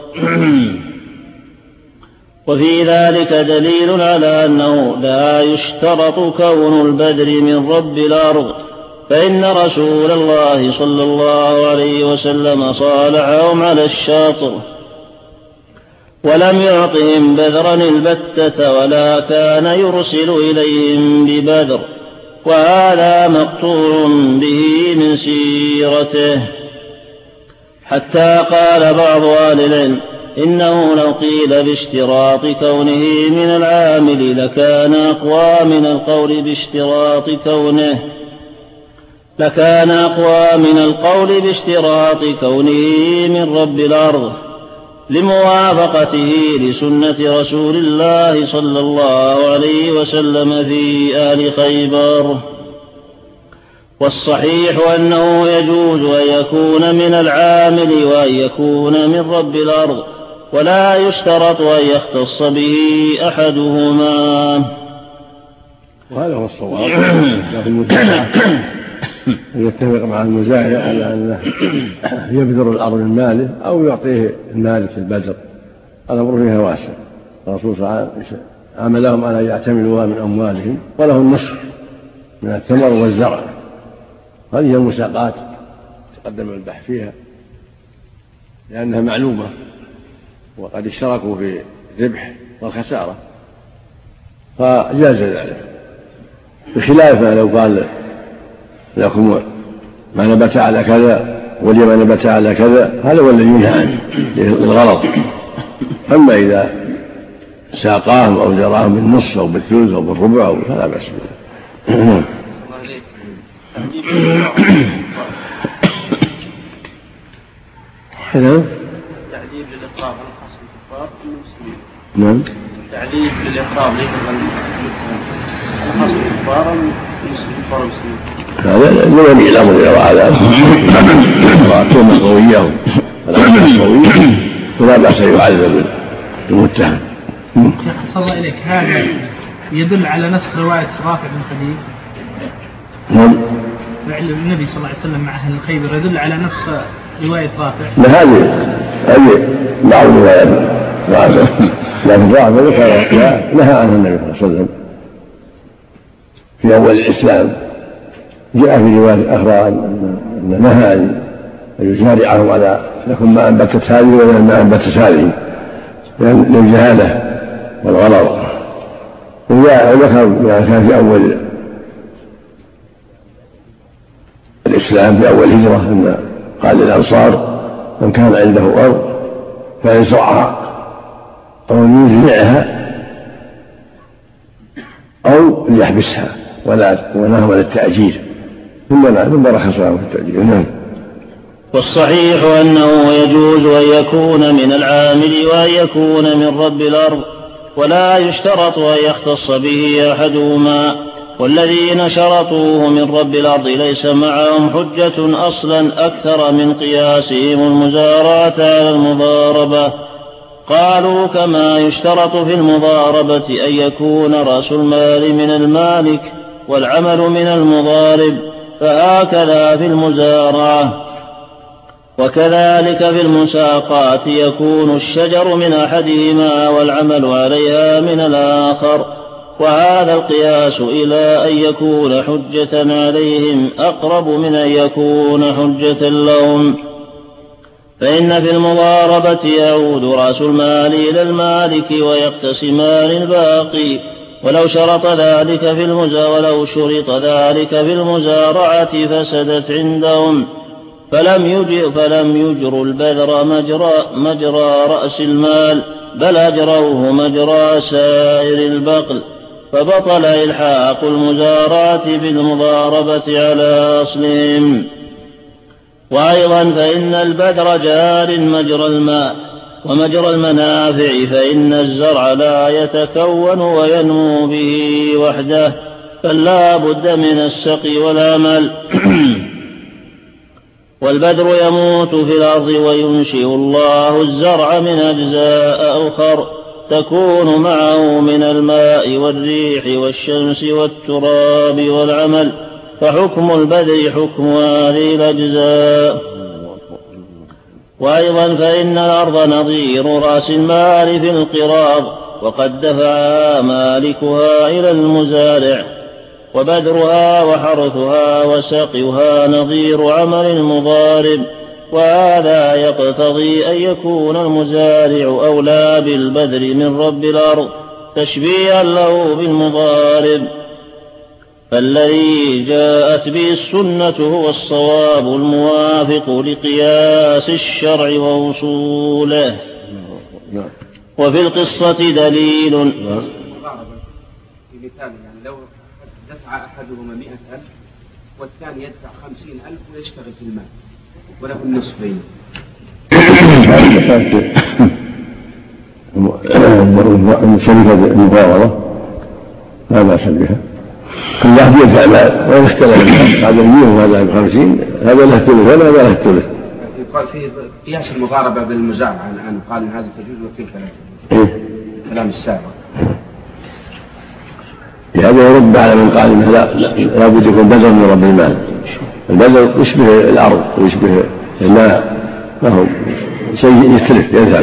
وفي ذلك دليل على أنه لا يشترط كون البذر من رب الأرض، فإن رسول الله صلى الله عليه وسلم صالحهم على الشاطر ولم يعطهم بذرا البتة ولا كان يرسل إليهم ببذر، وهذا مقطوع به من سيرته. حتى قال بعض أهل العلم إنه لو قيل باشتراط كونه من العامل لكان أقوى من القول باشتراط كونه من رب الأرض، لموافقته لسنة رسول الله صلى الله عليه وسلم في أهل خيبر. والصحيح أنه يجوز أن يكون من العامل وأن يكون من رب الأرض، ولا يشترط أن يختص به أحدهما. وهذا هو الصواب. لكن يتفق مع المزارع على أنه يبذر الأرض من ماله أو يعطيه المال في البذر، الأمر فيها واسع. الرسول صلى الله عليه وسلم عملهم على يعتملوها من أموالهم وله النصف من الثمر والزرع. هذه المساقات تقدم البحث فيها لأنها معلومة، وقد اشتركوا في الربح والخسارة فجاز ذلك، بخلاف لو قال لكم ما نبت على كذا ولي ما نبت على كذا، هذا هو الذي ينهى عنه للغلط. أما إذا ساقاهم أو زراهم بالنصف أو بالثلث أو بالربع فلا بأس به. تعذيب للإقرار الخاص بالكفار والمسلمين. نعم. تعذيب للإقرار ليس الخاص بالكفار والمسلمين. هذا لمن الأمر إلى هذا تهمة قوية ولا بأس يعذب المتهم. شيخ صلى الله إليك، هذا يدل على نسخ رواية رافع بن خديج. نعم. فعل النبي صلى الله عليه وسلم مع أهل الخيبر يدل على نسخ رواية رافع. هذه بعض الروايات لكن رافع نهى عنه النبي صلى الله عليه وسلم في أول الإسلام. جاء في رواية أخرى أن نهى أن يسارعهم على لكم ما أنبتت هذه ولا ما أنبتت هذه للجهالة والغرض. وذكر كان في أول الإسلام في أول هجرة أن قال للأنصار من كان عنده أرض فيزرعها أو يزرعها أو ليحبسها ونهى عن التأجير، ثم رخص له في التأجير. نعم. والصحيح أنه يجوز أن يكون من العامل وأن يكون من رب الأرض، ولا يشترط أن يختص به أحدهما، والذين شرطوه من رب الأرض ليس معهم حجة أصلا أكثر من قياسهم المزارعة على المضاربة. قالوا كما يشترط في المضاربة أن يكون رأس المال من المالك والعمل من المضارب، فهكذا في المزارعة. وكذلك في المساقات يكون الشجر من أحدهما والعمل عليها من الآخر، وهذا القياس إلى أن يكون حجة عليهم أقرب من أن يكون حجة لهم، فإن في المضاربة يعود رأس المال إلى المالك ويقتسمان الباقي، ولو شرط ذلك في المزارعة فسدت عندهم، فلم يجروا البذر مجرى رأس المال، بل أجروه مجرى سائر البقل، فبطل إلحاق المزارعة بالمضاربة على أصلهم. وأيضا فإن البذر جار مجرى الماء ومجرى المنافع، فإن الزرع لا يتكون وينمو به وحده، فلا بد من السقي والعمل. والبذر يموت في الأرض وينشئ الله الزرع من أجزاء أخر تكون معه من الماء والريح والشمس والتراب والعمل، فحكم البذر حكم هذه الأجزاء. وأيضا فإن الأرض نظير رأس المال في القراض، وقد دفعها مالكها إلى المزارع، وبذرها وحرثها وسقيها نظير عمل المضارب، وهذا يقتضي أن يكون المزارع أولى بالبذر من رب الأرض تشبيها له بالمضارب. فالذي جاءت به السنة هو الصواب الموافق لقياس الشرع ووصوله. وفي القصة دليل. في مثال يعني لو دفع أحدهما 100,000 والثاني يدفع 50,000 ويشتغل في المال وله النصفين. شركة المفاوضة لا بأس بها، كل واحد يدفع مال ولا اختلف هذا 100 وهذا 50، هذا له ثلث وهذا له ثلث. يقال في قياس المضاربة بالمزارعة الآن قال إن هذا تجوز وتلك لا تجوز. كلام السابق. هذا يرد على من قال إنه لا بد يكون بذر من رب المال. البذر يشبه الأرض ويشبه الماء، فهو شيء يختلف يذهب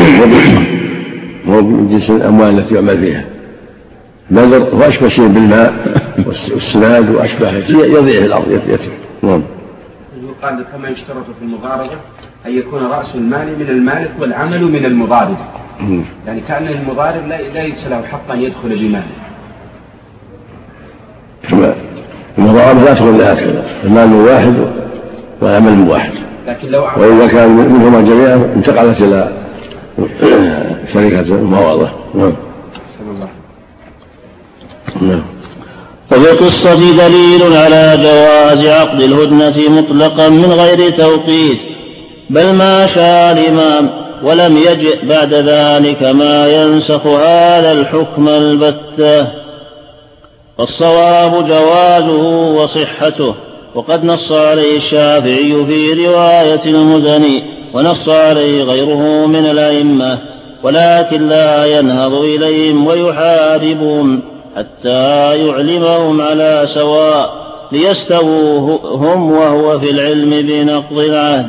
مو من جنس الأموال التي يعمل فيها. البذر هو أشبه شيء بالماء والسناد وأشبه شيء يضيع في الأرض يترك. يقال كما يشترط في المضاربة أن يكون رأس المال من المالك والعمل من المضارب، يعني كأن المضارب لا يسله حقا يدخل بماله. المضاربة لا تكون لها كذا، المال واحد والعمل واحد، وإذا كان منهما جميعا انتقلت إلى شركة المفاوضة. وفي القصة دليل على جواز عقد الهدنة مطلقا من غير توقيت، بل ما شاء الإمام، ولم يجئ بعد ذلك ما ينسخ هذا الحكم البتة. فالصواب جوازه وصحته، وقد نص عليه الشافعي في رواية المزني، ونص عليه غيره من الأئمة، ولكن لا ينهض إليهم ويحاربهم حتى يعلمهم على سواء ليستووا هم وهو في العلم بنقض العهد.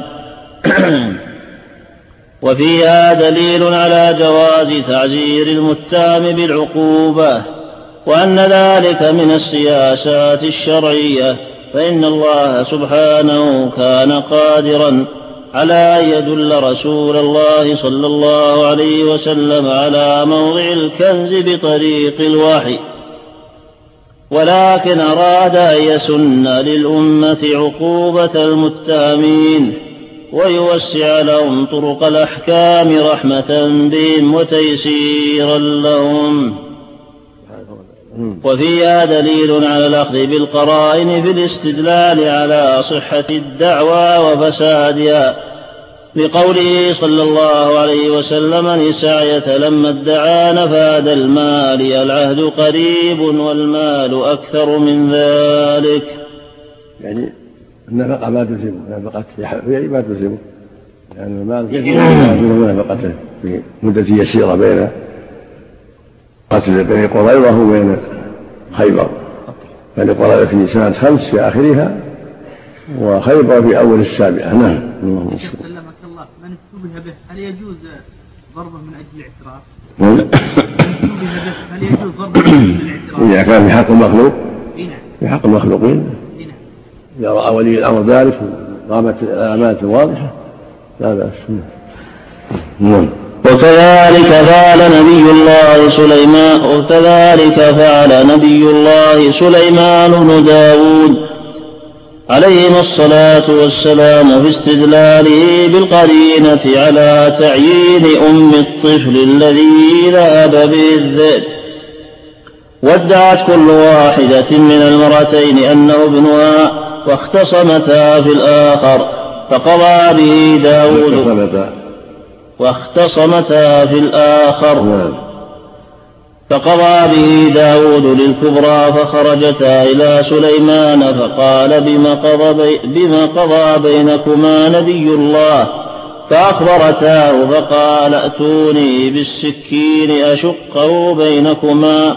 وفيها دليل على جواز تعزير المتهم بالعقوبة، وأن ذلك من السياسات الشرعية، فإن الله سبحانه كان قادرا على أن يدل رسول الله صلى الله عليه وسلم على موضع الكنز بطريق الوحي، ولكن أراد أن يسن للأمة عقوبة المتهمين ويوسع لهم طرق الأحكام رحمة بهم وتيسيرا لهم. وفيها دليل على الأخذ بالقرائن في الاستدلال على صحة الدعوى وفسادها، لقوله صلى الله عليه وسلم: نساية لما ادعى نفاد المال العهد قريب والمال أكثر من ذلك. يعني النفقة ما تلزمه، نفقة ما تلزمه، يعني المال يلزم نفقته في مدة يسيرة بين قتل بين قريظة وبين خيبر، يعني قريظة في سنة 5 في آخرها وخيبر في أول السابعة. نعم. سلمك الله، من اشتبه به هل يجوز ضربه من أجل الاعتراف؟ هل يجوز ضربه من أجل الاعتراف؟ إذا كان في حق المخلوق، في حق المخلوقين، إذا رأى ولي الأمر ذلك وقامت العلامات الواضحة لا بأس. نعم. وكذلك فعل نبي الله سليمان بن داود عليهما الصلاة والسلام في استدلاله بالقرينة على تعيين أم الطفل الذي ذهب به الذئب. وادعت كل واحدة من المرأتين أنه ابنها واختصمتا في الآخر فقضى به داود للكبرى فخرجتا إلى سليمان فقال بما قضى بينكما نبي الله فأخبرتاه فقال ائتوني بالسكين أشقه بينكما.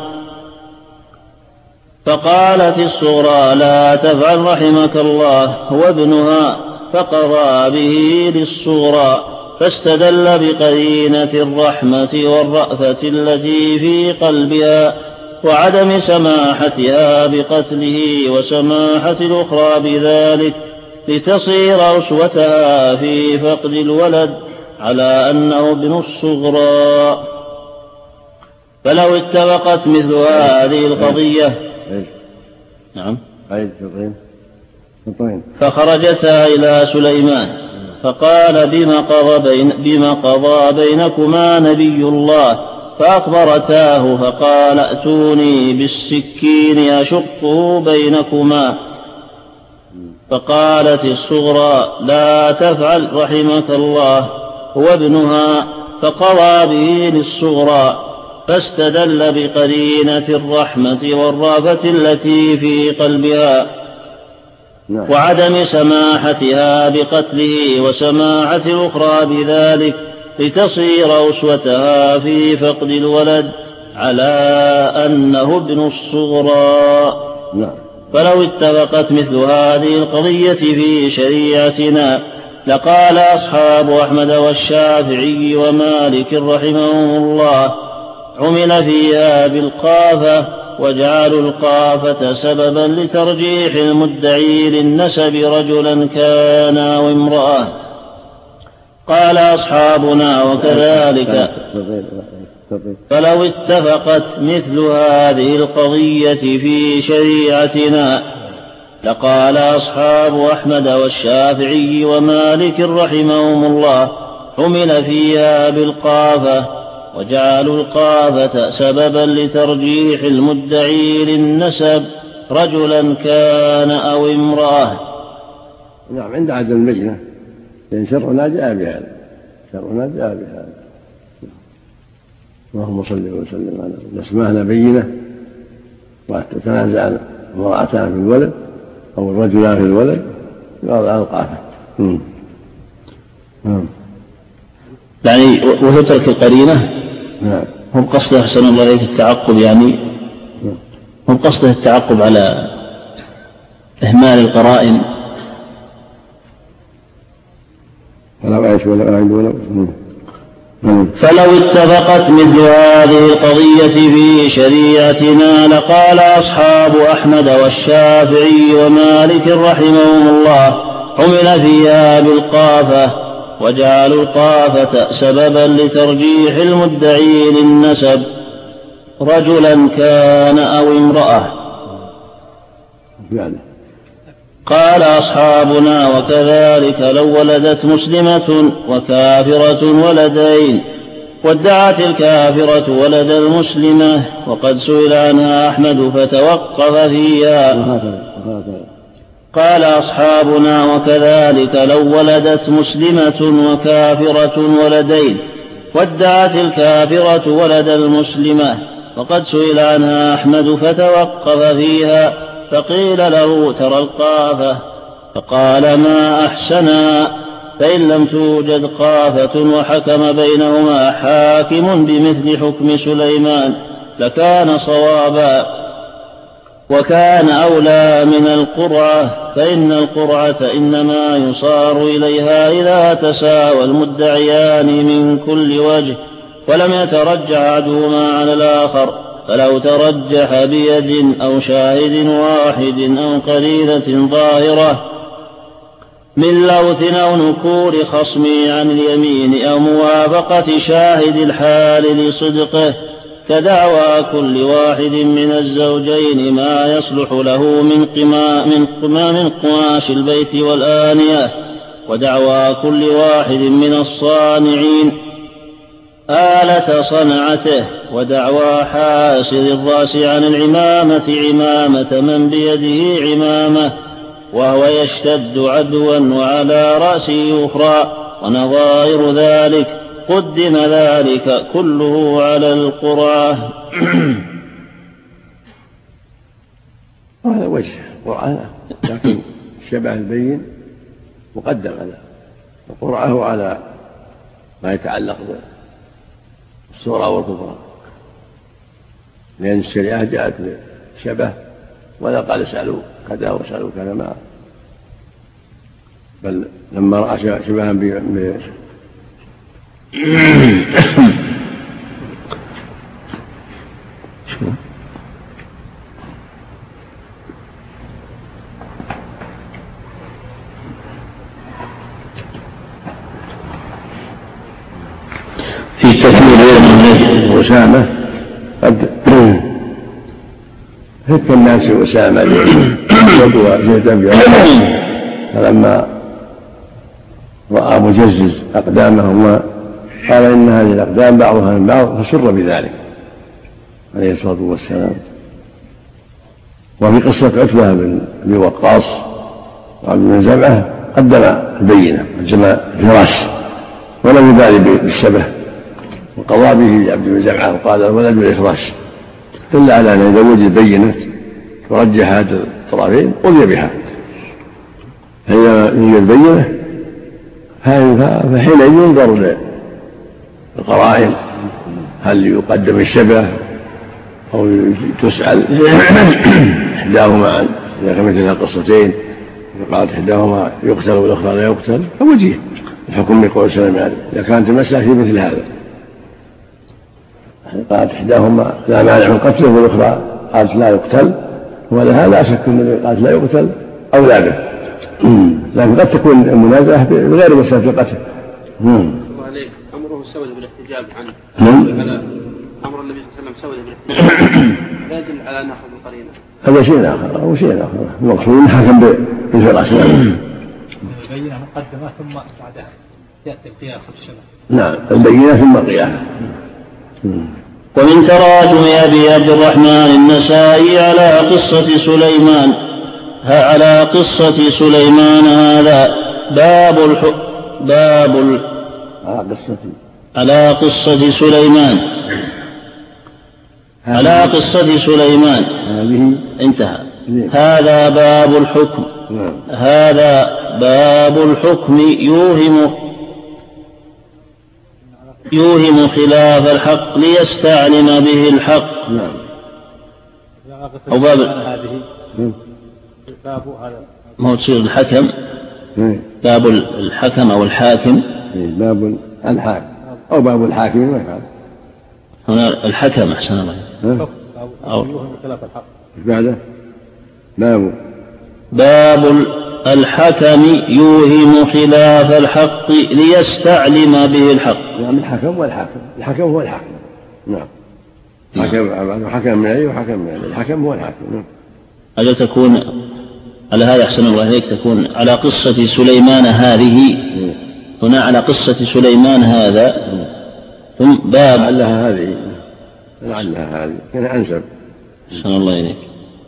فقالت الصغرى لا تفعل رحمك الله وابنها فقضى به للصغرى فاستدل بقرينة الرحمة والرأفة التي في قلبها وعدم سماحتها بقتله وسماحة الأخرى بذلك لتصير أسوتها في فقد الولد على أنه ابن الصغرى. فلو اتفقت مثل هذه القضية فخرجتا إلى سليمان فقال بما قضى بينكما نبي الله فأخبرتاه فقال ائتوني بالسكين أشقه بينكما. فقالت الصغرى لا تفعل رحمك الله وابنها فقضى به للصغرى فاستدل بقرينة الرحمة والرأفة التي في قلبها وعدم سماحتها بقتله وسماحة الأخرى بذلك لتصير أسوتها في فقد الولد على أنه ابن الصغرى. فلو اتفقت مثل هذه القضية في شريعتنا لقال أصحاب أحمد والشافعي ومالك رحمهم الله عمل فيها بالقافة وجعلوا القافة سببا لترجيح المدعي للنسب رجلا كان أو امرأة. قال أصحابنا وكذلك فلو اتفقت مثل هذه القضية في شريعتنا لقال أصحاب أحمد والشافعي ومالك رحمهم الله عمل فيها بالقافة وجعلوا القافة سببا لترجيح المدعي للنسب رجلا كان أو امرأة. عند عدم البينة لأن شرعنا جاء بهذا اللهم صل وسلم على نسمعنا بينة وتتنازع امرأتان في الولد أو الرجلان في الولد يوضع القافة. يعني وتترك القرينة هم قصده أحسن الله إليك التعقب هم قصده التعقب على إهمال القرائن. فلو اتفقت مثل هذه القضية في شريعتنا لقال أصحاب أحمد والشافعي ومالك رحمهم الله عمل فيها بالقافة وجعلوا القافة سببا لترجيح المدعي للنسب رجلا كان أو امرأة. قال أصحابنا وكذلك لو ولدت مسلمة وكافرة ولدين وادعت الكافرة ولد المسلمة وقد سئل عنها أحمد فتوقف فيها. قال أصحابنا وكذلك لو ولدت مسلمة وكافرة ولدين وادعت الكافرة ولد المسلمة وقد سئل عنها أحمد فتوقف فيها فقيل له ترى القافة فقال ما أحسنا فإن لم توجد قافة وحكم بينهما حاكم بمثل حكم سليمان لكان صوابا وكان أولى من القرعة فإن القرعة إنما يصار إليها إذا تساوى المدعيان من كل وجه ولم يترجح أحدهما على الآخر. فلو ترجح بيد أو شاهد واحد أو قرينة ظاهرة من لوث أو نكور خصمه عن اليمين أو موافقة شاهد الحال لصدقه، كدعوى كل واحد من الزوجين ما يصلح له من قماش البيت والآنية، ودعوى كل واحد من الصانعين آلة صنعته، ودعوى حاسر الرأس عن العمامة عمامة من بيده عمامة وهو يشتد عدوا وعلى رأسه أخرى، ونظائر ذلك قدم ذلك كله على القرعة. هذا وجه القرعة، لكن الشبه البين مقدم على القرعة وعلى ما يتعلق بالصورة والكفرة، لأن الشريعة جاءت بالشبه ولا قال اسألوا كذا واسألوا كذا، ما بل لما رأى شبها في كثير من أسامة قد فك الناس أسامة يدوى جهدا بأسامة، فلما رأى مجزز أقدامهما قال إن هذه الأقدام بعضها من بعض، فسر بذلك عليه الصلاة والسلام. وفي قصة عتبة بن وقاص وعبد بن زمعة قدم البينة قدم الفراش ولم يبالي بالشبه، وقضى به عبد بن زمعة وقال الولد بالإفراش، دل على أن إذا وجد بينة ترجح هذا الطرفين قضي بها، فإذا يوجد بينة فحينئذ ينظر للقرائن هل يقدم الشبه أو تسأل إحداهما إذا كانت لها قصتين قالت إحداهما يقتل والأخرى لا يقتل فوجيه الحكم بقول سلام عليه. إذا كانت المسألة في مثل هذا قالت إحداهما لا مانع من قتله والأخرى قالت لا يقتل، ولها لا شك أن قالت لا يقتل أو لا به، لكن قد تكون المنازعة بغير مسألة القتل. الله عليك، أمره سود بالاحتجاب عنه، أمر النبي صلى الله عليه وسلم سود بالاحتجاب لا يدل على أن نأخذ القرينة، هذا شيء آخر أو شيء آخر، المقصود حكم بالفراش. البينة مقدمة ثم بعدها يأتي القياس بالشبه. نعم، البينة ثم القياس. ومن تراجم أبي عبد الرحمن النسائي على قصة سليمان هذا على قصة سليمان هذه انتهى. هذا باب الحكم يوهم خلاف الحق ليستعلم به الحق. أو باب ما تصير الحكم، باب الحكم أو الحاكم، باب الحاكم أو باب الحاكم ما يفعل هنا الحكم أحسن الله أو يوهم خلاف الحق بعده باب الحكم يوهم خلاف الحق ليستعلم به الحق. يعني الحكم والحاكم، الحكم هو الحاكم. نعم، حكم من عليه وحكم من عليه، الحكم هو الحاكم. نعم. هذا تكون على هذا أحسن الله إليك، تكون على قصة سليمان هذه هنا على قصة سليمان هذا ثم باب لعلها هذه كان أنسب. أحسن الله إليك.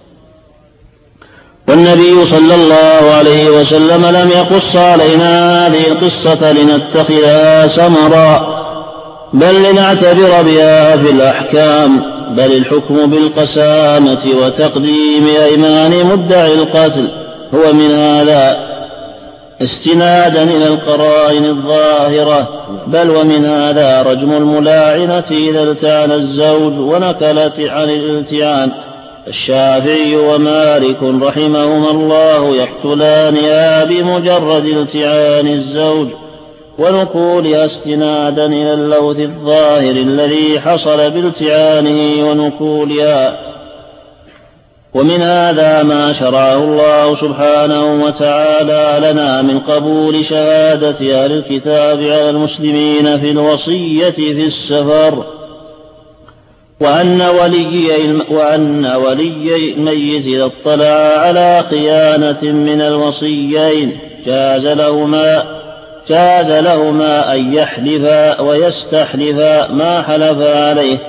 والنبي صلى الله عليه وسلم لم يقص علينا هذه القصة لنتخذها سمرا، بل لنعتبر بها في الأحكام، بل الحكم بالقسامة وتقديم أيمان مدعي القتل هو من هذا استنادا إلى القرائن الظاهرة، بل ومن هذا رجم الملاعنة إذا التعن الزوج ونكلت عن الالتعان. الشافعي ومالك رحمهما الله يقتلانها بمجرد التعان الزوج ونقولها استنادا إلى اللوث الظاهر الذي حصل بالتعانه ونكولها، ومن هذا ما شرعه الله سبحانه وتعالى لنا من قبول شهادة أهل الكتاب على المسلمين في الوصية في السفر، وأن ولي الميت إذا اطلع على خيانة من الوصيين جاز لهما أن يحلفا ويستحلفا ما حلفا عليه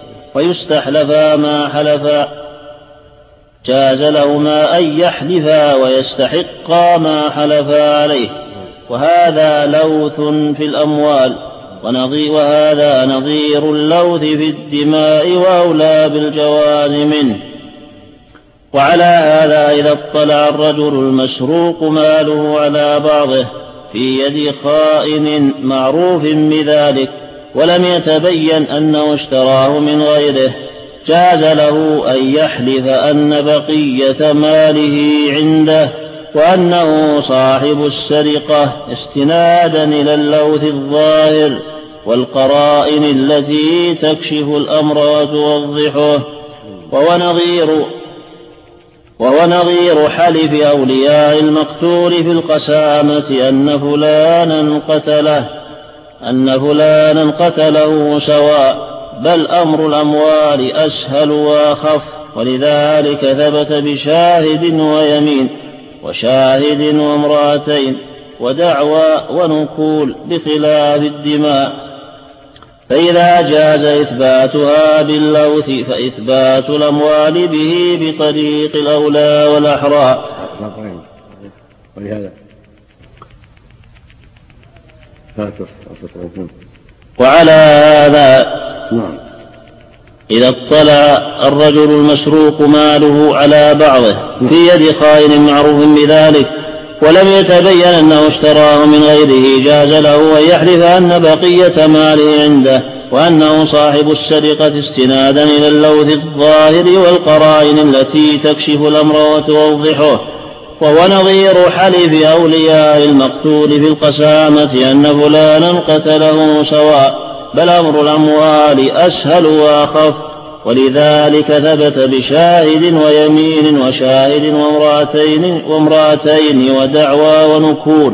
جاز لهما أن يحلفا ويستحقا ما حلفا عليه، وهذا لوث في الأموال، وهذا نظير اللوث في الدماء وأولى بالجواز منه. وعلى هذا إذا اطلع الرجل المسروق ماله على بعضه في يد خائن معروف بذلك ولم يتبين أنه اشتراه من غيره، جاز له أن يحلف أن بقية ماله عنده وأنه صاحب السرقة استنادا إلى اللوث الظاهر والقرائن التي تكشف الأمر وتوضحه. وهو نظير حلف أولياء المقتول في القسامة أن فلانا قتله سواء، بل أمر الأموال أسهل وأخف، ولذلك ثبت بشاهد ويمين وشاهد وامرأتين ودعوى ونقول بخلاف الدماء، فإذا جاز إثباتها باللوث فإثبات الأموال به بطريق الأولى والأحرى. وعلى هذا إذا اطلع الرجل المسروق ماله على بعضه في يد خائن معروف بذلك ولم يتبين أنه اشتراه من غيره، جاز له أن يحلف أن بقية ماله عنده وأنه صاحب السرقة استنادا إلى اللوث الظاهر والقرائن التي تكشف الأمر وتوضحه. وهو نظير حلف أولياء المقتول في القسامة أن فلانا قتله سواء، بل أمر الأموال أسهل وأخف، ولذلك ثبت بشاهد ويمين وشاهد وامرأتين ودعوى ونكول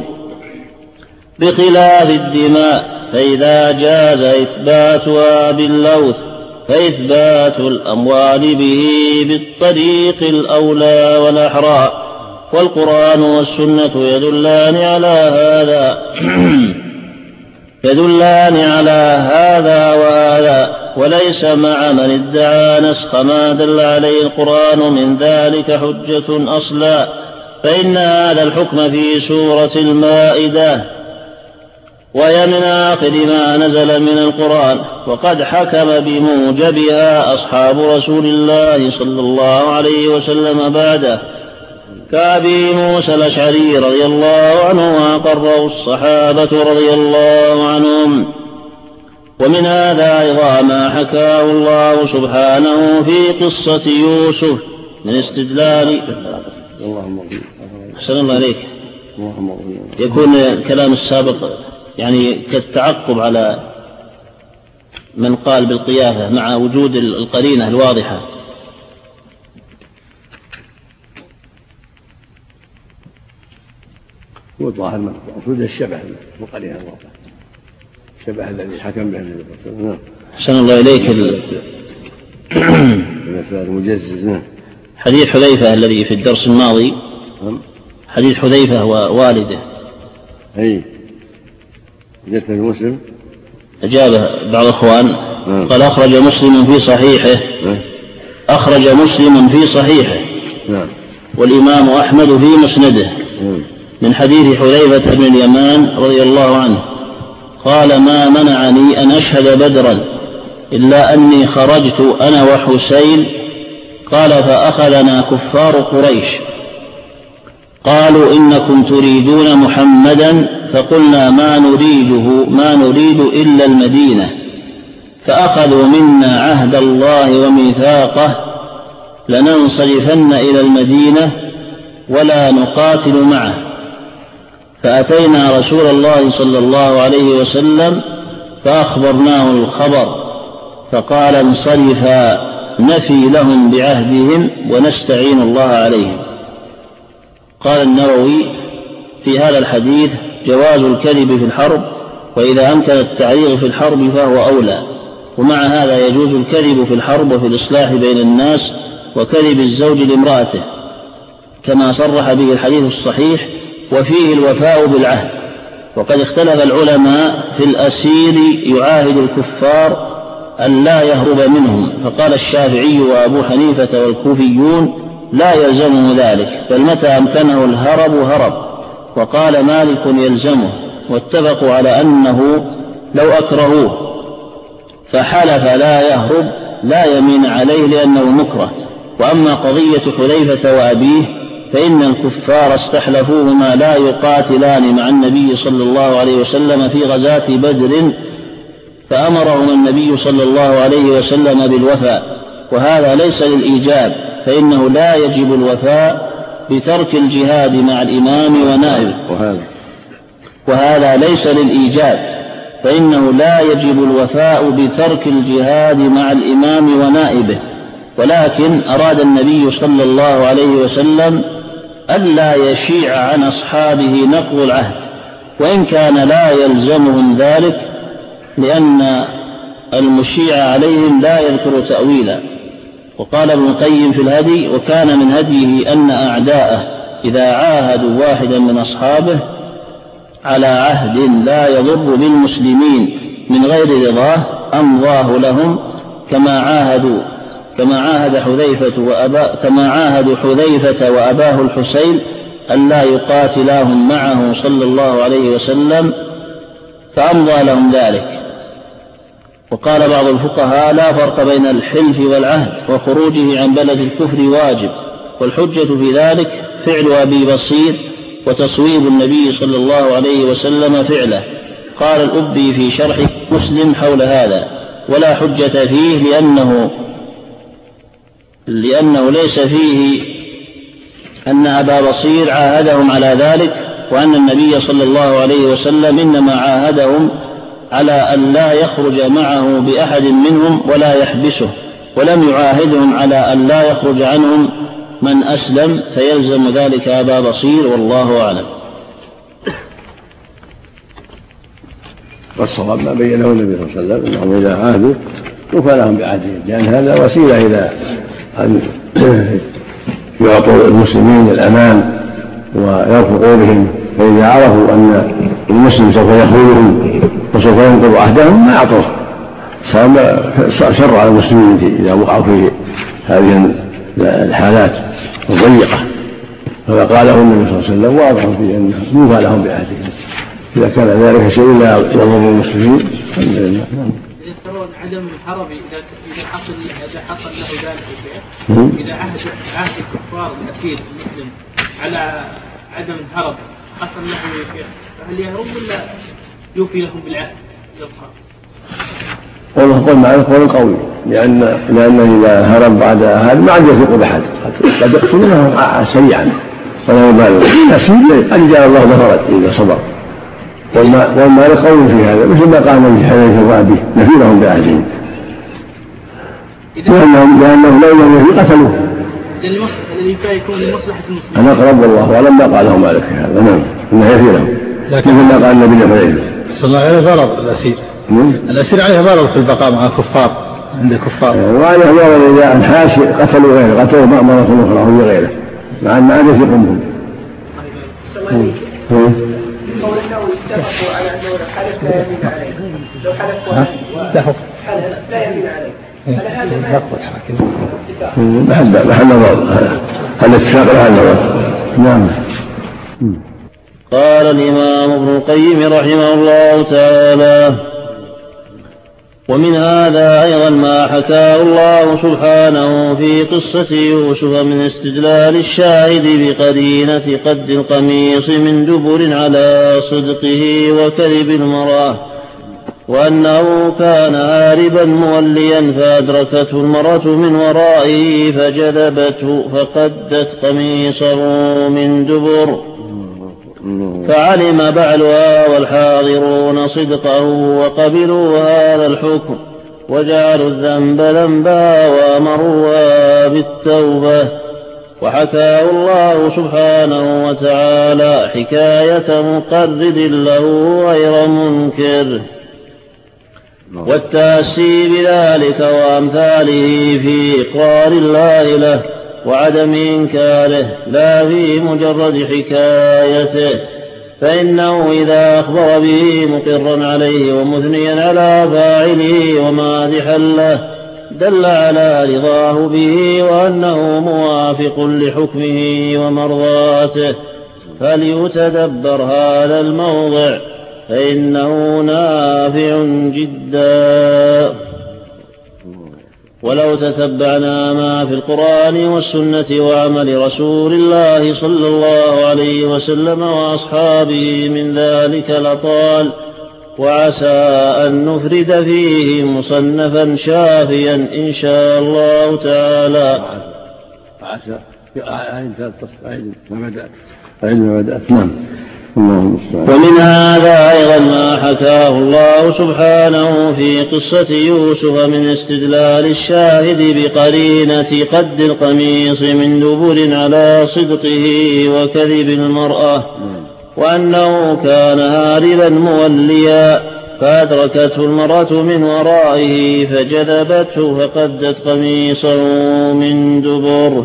بخلاف الدماء، فإذا جاز إثباتها باللوث فإثبات الأموال به بالطريق الأولى والأحرى. والقرآن والسنة يدلان على هذا وهذا، وليس مع من ادعى نسخ ما دل عليه القرآن من ذلك حجة أصلا، فإن هذا الحكم في سورة المائدة وهي من آخر ما نزل من القرآن، وقد حكم بموجبها أصحاب رسول الله صلى الله عليه وسلم بعده كأبي موسى الأشعري رضي الله عنه وأقره الصحابة رضي الله عنهم. ومن هذا أيضا ما حكاه الله سبحانه في قصة يوسف من استدلال أحسن الله عليك، يكون الكلام السابق يعني كالتعقب على من قال بالقيافة مع وجود القرينة الواضحة. والظاهر مقصود الشبه والقرينة الواضحة، الشبه الذي حكم به النبي صلى الله عليه وسلم. أحسن الله إليك. المجزز. حديث حذيفة الذي في الدرس الماضي، حديث حذيفة ووالده، جاء في مسلم، أجابه بعض الأخوان قال أخرج مسلم في صحيحه والإمام أحمد في مسنده من حديث حذيفة بن اليمان رضي الله عنه قال: ما منعني أن أشهد بدرا إلا أني خرجت أنا وحسين. قال: فأخذنا كفار قريش قالوا: إنكم تريدون محمدا، فقلنا: ما نريد إلا المدينة. فأخذوا منا عهد الله وميثاقه لننصرفن إلى المدينة ولا نقاتل معه. فأتينا رسول الله صلى الله عليه وسلم فأخبرناه الخبر، فقال: انصرفا نفي لهم بعهدهم ونستعين الله عليهم. قال النووي في هذا الحديث جواز الكذب في الحرب، وإذا أمكن التعريض في الحرب فهو أولى، ومع هذا يجوز الكذب في الحرب وفي الإصلاح بين الناس وكذب الزوج لامرأته كما صرح به الحديث الصحيح، وفيه الوفاء بالعهد. وقد اختلف العلماء في الأسير يعاهد الكفار أن لا يهرب منهم، فقال الشافعي وأبو حنيفة والكوفيون لا يلزمه ذلك، بل متى أمكنه الهرب هرب، وقال مالك يلزمه، واتفقوا على أنه لو أكرهوه فحلف لا يهرب لا يمين عليه لأنه مكره. وأما قضية حذيفة وأبيه فإن الكفار استحلفوهما لا يقاتلان مع النبي صلى الله عليه وسلم في غزاة بدر، فأمرهما النبي صلى الله عليه وسلم بالوفاء، وهذا ليس للإيجاب، فإنه لا يجب الوفاء بترك الجهاد مع الإمام ونائبه. وهذا ليس للإيجاب، فإنه لا يجب الوفاء بترك الجهاد مع الإمام ونائبه، ولكن أراد النبي صلى الله عليه وسلم ألا يشيع عن أصحابه نقض العهد، وإن كان لا يلزمهم ذلك، لأن المشيع عليهم لا يذكر تأويلا. وقال ابن القيم في الهدي: وكان من هديه أن أعداءه إذا عاهدوا واحدا من أصحابه على عهد لا يضر بالمسلمين من غير رضاه أمضاه لهم، كما عاهدوا حذيفة وأباه الحسين ألا يقاتلاهم معه صلى الله عليه وسلم، فأمضى لهم ذلك. وقال بعض الفقهاء: لا فرق بين الحلف والعهد، وخروجه عن بلد الكفر واجب، والحجة في ذلك فعل أبي بصير وتصويب النبي صلى الله عليه وسلم فعله. قال الأبي في شرح مسلم حول هذا: ولا حجة فيه لأنه ليس فيه أن أبا بصير عاهدهم على ذلك، وأن النبي صلى الله عليه وسلم إنما عاهدهم على أن لا يخرج معه بأحد منهم ولا يحبسه، ولم يعاهدهم على أن لا يخرج عنهم من أسلم، فيلزم ذلك أبا بصير، والله أعلم. والصواب ما بينه النبي صلى الله عليه وسلم أنهم إذا عاهدوا وفى لهم بعهدهم، لأن هذا وسيلة إلى أن يعطوا المسلمين الأمان ويرفقوا بهم، فإذا عرفوا أن المسلم سوف يخذلهم وسوف ينقض عهدهم ما أعطوه، صار شر على المسلمين إذا وقعوا في هذه الحالات الضيقة. فقاله النبي صلى الله عليه وسلم واضح في أنه يوفى لهم بعهدهم، إذا كان ذلك شيء لا يضر المسلمين. الحمد لله. ترون عدم الحرب إذا حصل له ذلك الفعل، إذا عهد الكفار الأسير المسلم على عدم الحرب حصل له الفعل، فهل يهرب ولا يوفي لهم بالعهد يبقى؟ والله قول معنا قول قوي، لأنه إذا هرب بعد هذا ما عاد يثق بأحد، قد يقتلونه سريعا ولا يبالغ. الأسير قد جعل الله ظهرت إذا صبر، والمال قول في هذا، مثل ما قال النبي حذيفة وأبيه نفي لهم بعهدهم، لأنه لو لم يفي قتلوه. الذي يكون لمصلحة المسلمين. أنا أقرب والله أعلم ما قاله مالك في هذا، نعم إنه يفي لهم، مثل ما قال النبي حذيفة. صلى الله عليه ضرر الأسير عليه ضرر في البقاء مع الكفار عند الكفار، وعليه ضرر إذا أنحاش قتلوا غيره، قتلوا مرة أخرى هو غيره مع أن ما عاد يثق بهم. قول النووي اتفقوا على أنه الحلف لا يمين عليه، لو حلف واحد لا يمين عليه، محل نظر، هذا اتفاق محل نظر. نعم. قال الإمام ابن القيم رحمه الله تعالى: ومن هذا أيضا ما حكاه الله سبحانه في قصة يوسف من استدلال الشاهد بقرينة قد القميص من دبر على صدقه وكذب المرأة، وأنه كان هاربا موليا فأدركته المرأة من ورائه فجذبته فقدت قميصه من دبر، فعلم بعلها والحاضرون صدقه وقبلوا هذا الحكم، وجعلوا الذنب ذنبا وأمروها بالتوبة. وحكاه الله سبحانه وتعالى حكاية مقرد له غير منكر، والتأسي بذلك وأمثاله في إقرار الله له وعدم إنكاره لا في مجرد حكايته، فإنه إذا أخبر به مقرا عليه ومثنيا على فاعله ومادحا له دل على رضاه به وأنه موافق لحكمه ومرضاته، فليتدبر هذا الموضع فإنه نافع جدا. ولو تتبعنا ما في القرآن والسنة وعمل رسول الله صلى الله عليه وسلم وأصحابه من ذلك لطال، وعسى أن نفرد فيه مصنفا شافيا إن شاء الله تعالى. وعسى ما بدأت. نعم. ومن هذا أيضا ما حكاه الله سبحانه في قصة يوسف من استدلال الشاهد بقرينة قد القميص من دبر على صدقه وكذب المرأة، وأنه كان هاربا موليا فأدركته المرأة من ورائه فجذبته فقدت قميصه من دبر،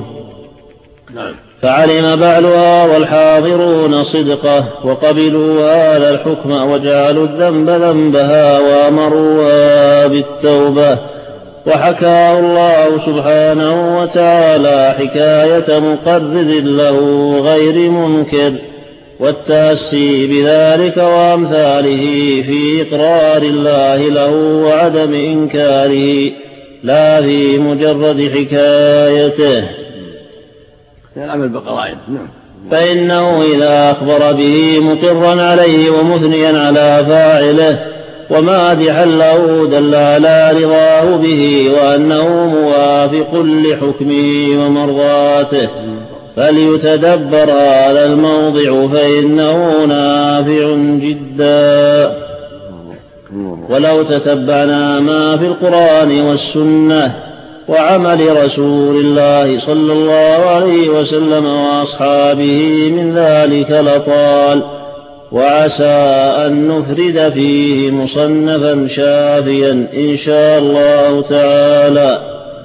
فعلم بعلها والحاضرون صدقه وقبلوا هذا الحكم وجعلوا الذنب ذنبها وأمروها بالتوبة. وحكاه الله سبحانه وتعالى حكاية مقرد له غير منكر، والتأسي بذلك وأمثاله في إقرار الله له وعدم إنكاره لا في مجرد حكايته، العمل بقرائن. فإنه إذا أخبر به مقرا عليه ومثنيا على فاعله ومادحا له دل على رضاه به وأنه موافق لحكمه ومرضاته، فليتدبر هذا الموضع فإنه نافع جدا. ولو تتبعنا ما في القرآن والسنة وعمل رسول الله صلى الله عليه وسلم وأصحابه من ذلك لطال، وعسى أن نفرد فيه مصنفا شافيا إن شاء الله تعالى.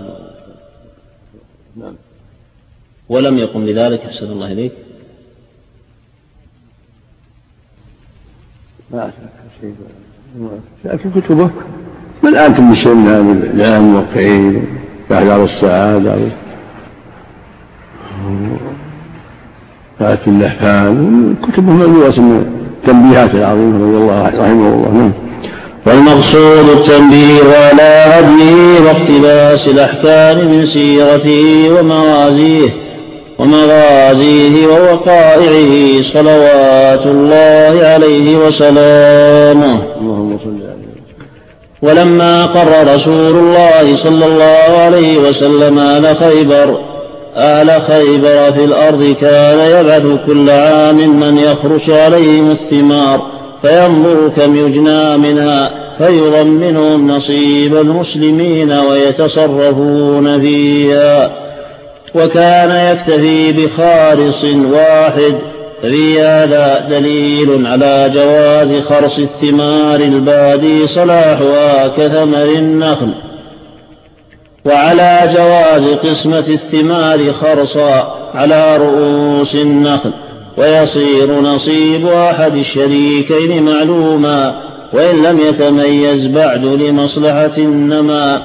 ولم يقم بذلك أحسن الله إليك. في كتبه من أنتم بشأنها بالإعلام الموقعين كأحجار السعادة فأتي اللحفان كتبه مجموعة من التنبيهات العظيمة رضي الله رحمه الله. والمقصود التنبيه على هديه واقتباس الأحكام من سيرته ومغازيه ووقائعه صلوات الله عليه وسلامه. ولما قر رسول الله صلى الله عليه وسلم أهل خيبر في الأرض كان يبعث كل عام من يخرج عليهم الثمار فينظر كم يجنى منها فيضمنهم نصيب المسلمين ويتصرفون فيها، وكان يكتفي بخارص واحد، ففي هذا دليل على جواز خرص الثمار البادي صلاحها كثمر النخل، وعلى جواز قسمة الثمار خرصا على رؤوس النخل، ويصير نصيب أحد الشريكين معلوما وإن لم يتميز بعد لمصلحة النماء،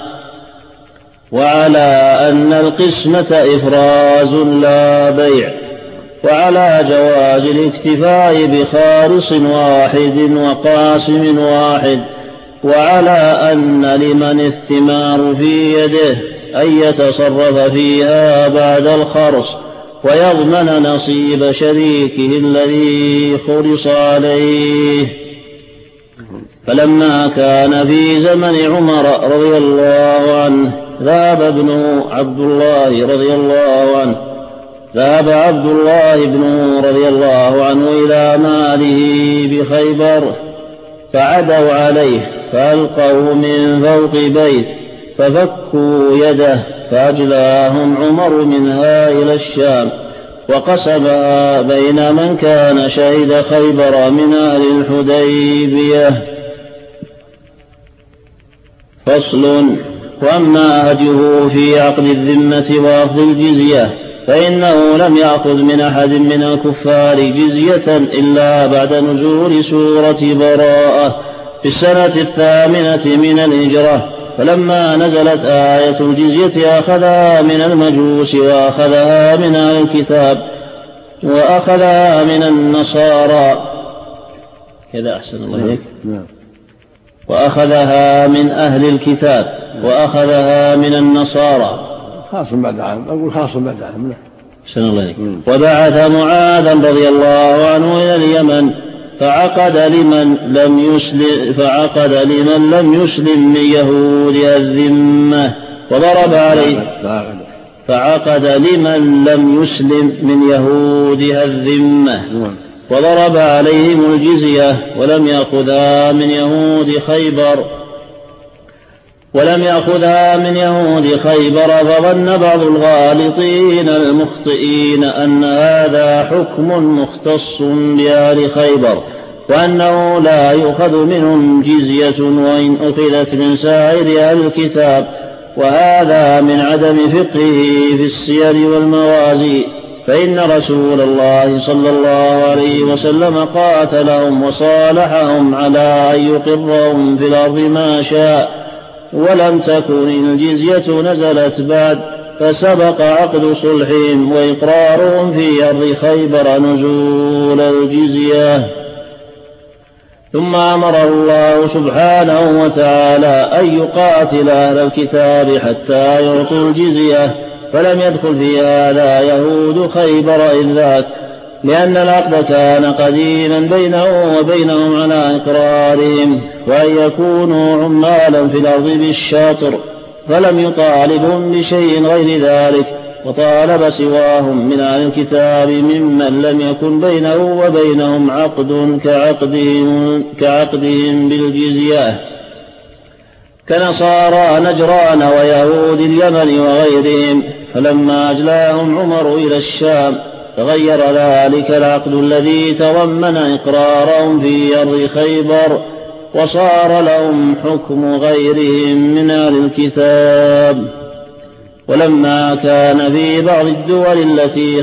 وعلى أن القسمة إفراز لا بيع، وعلى جواز الاكتفاء بخارص واحد وقاسم واحد، وعلى أن لمن الثمار في يده أن يتصرف فيها بعد الخرص ويضمن نصيب شريكه الذي خرص عليه. فلما كان في زمن عمر رضي الله عنه ذهب ابنه عبد الله رضي الله عنه إلى ماله بخيبر فعدوا عليه فألقوا من فوق بيت ففكوا يده فأجلاهم عمر منها إلى الشام وقسمها بين من كان شهد خيبر من أهل الحديبية. فصل. وأما هديه في عقد الذمة وأخذ الجزية فإنه لم يأخذ من أحد من الكفار جزية إلا بعد نزول سورة براءة في السنة 8 من الهجرة، فلما نزلت آية الجزية أخذها من المجوس وأخذها من أهل الكتاب وأخذها من النصارى. كذا أحسن الله إليك. وأخذها من أهل الكتاب وأخذها من النصارى. خاص بعد عام، أقول خاص بعد عام. أحسن الله إليك. وبعث معاذا رضي الله عنه إلى اليمن فعقد لمن لم يسلم من يهود الذمة وضرب عليه فعقد لمن لم يسلم من يهودها الذمة وضرب عليهم الجزية ولم يأخذها من يهود خيبر فظن بعض الغالطين المخطئين أن هذا حكم مختص بأهل خيبر وأنه لا يؤخذ منهم جزية وإن أخذت من سائر أهل الكتاب، وهذا من عدم فقهه في السير والموازي، فإن رسول الله صلى الله عليه وسلم قاتلهم وصالحهم على أن يقرهم في الأرض ما شاء، ولم تكن الجزية نزلت بعد، فسبق عقد صلحهم وإقرارهم في أرض خيبر نزول الجزية. ثم أمر الله سبحانه وتعالى أن يقاتل أهل الكتاب حتى يعطوا الجزية، فلم يدخل في هذا يهود خيبر إذ ذاك، لأن العقد كان قديما بينه وبينهم على إقرارهم وأن يكونوا عمالا في الأرض بالشاطر، فلم يطالبهم بشيء غير ذلك، وطالب سواهم من أهل الكتاب ممن لم يكن بينه وبينهم عقد كعقدهم بالجزية كنصارى نجران ويهود اليمن وغيرهم. فلما أجلاهم عمر إلى الشام تغير ذلك العقد الذي تضمن إقرارهم في أرض خيبر، وصار لهم حكم غيرهم من أهل الكتاب. ولما كان في بعض الدول التي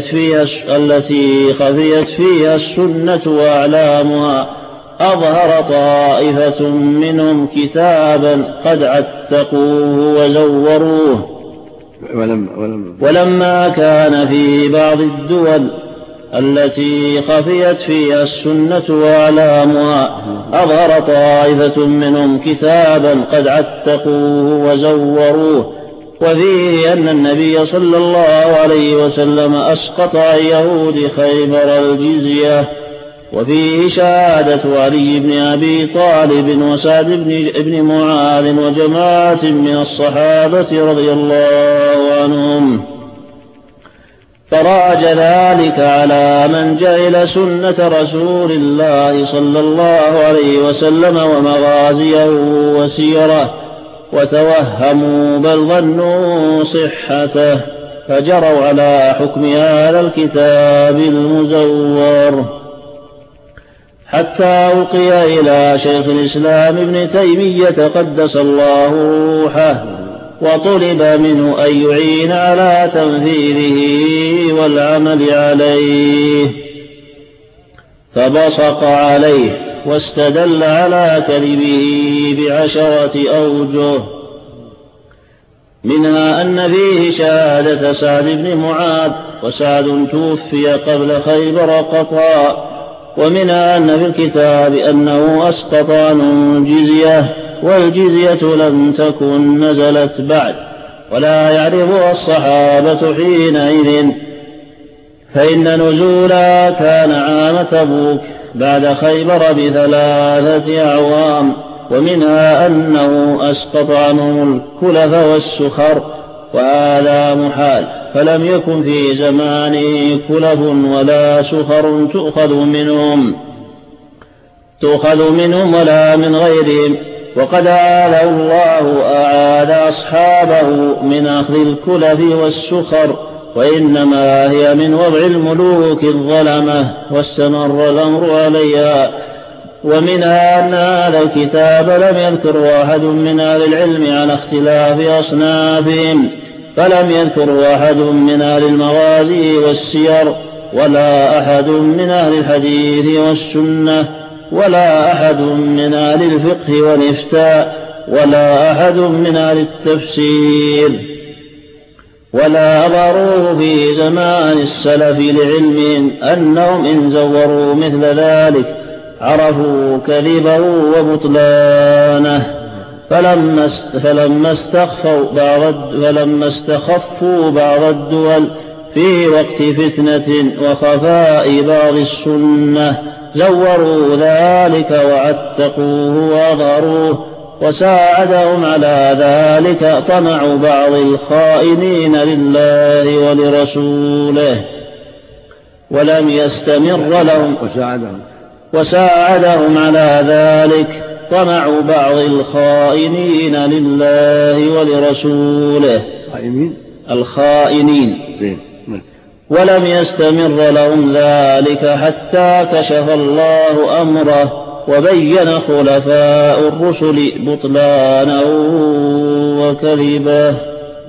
خفيت فيها السنة وأعلامها أظهر طائفة منهم كتابا قد عتقوه وزوروه. ولما كان في بعض الدول التي خفيت فيها السنة وأعلامها أظهر طائفة منهم كتابا قد عتقوه وزوروه، وفيه أن النبي صلى الله عليه وسلم أسقط عن يهود خيبر الجزية، وفيه شهادة علي بن أبي طالب وسعد بن معاذ وجماعة من الصحابة رضي الله عنهم. فراج ذلك على من جهل سنة رسول الله صلى الله عليه وسلم ومغازيه وسيره وتوهموا بل ظنوا صحته، فجروا على حكم هذا الكتاب المزور، حتى ألقي إلى شيخ الإسلام ابن تيمية قدس الله روحه، وطلب منه أن يعين على تنفيذه والعمل عليه، فبصق عليه واستدل على كذبه ب10 أوجه، منها أن فيه شهادة سعد بن معاذ، وسعد توفي قبل خيبر قطعا، ومنها أن في الكتاب أنه أسقط عنه الجزية، والجزية لم تكن نزلت بعد ولا يعرفها الصحابة حينئذ، فإن نزولها كان عام تبوك بعد خيبر ب3 أعوام. ومنها أنه أسقط عنهم الكلف والسخر، وهذا محال، فلم يكن في زمانه كلف ولا سخر تؤخذ منهم. تؤخذ منهم ولا من غيرهم. وقد أعاد أصحابه من أخذ الكلف والسخر، وإنما هي من وضع الملوك الظلمة، واستمر الأمر عليها. ومنها أن هذا الكتاب لم يذكر واحد من أهل العلم على اختلاف أصنافهم، فلم يذكر واحد من أهل المغازي والسير، ولا أحد من أهل الحديث والسنة، ولا أحد من أهل الفقه والإفتاء، ولا أحد من أهل التفسير، ولا أظهروه في زمان السلف لعلمهم أنهم إن زوروا مثل ذلك عرفوا كذبه وبطلانه، فلما استخفوا بعض الدول في وقت فتنة وخفاء بعض السنة زوروا ذلك وعتقوه وأظهروه، وساعدهم على ذلك طمع بعض الخائنين لله ولرسوله، ولم يستمر لهم وساعدهم على ذلك طمع بعض الخائنين لله ولرسوله الخائنين، ولم يستمر لهم ذلك حتى كشف الله أمره وبين خلفاء الرسل بطلانه وكذبه.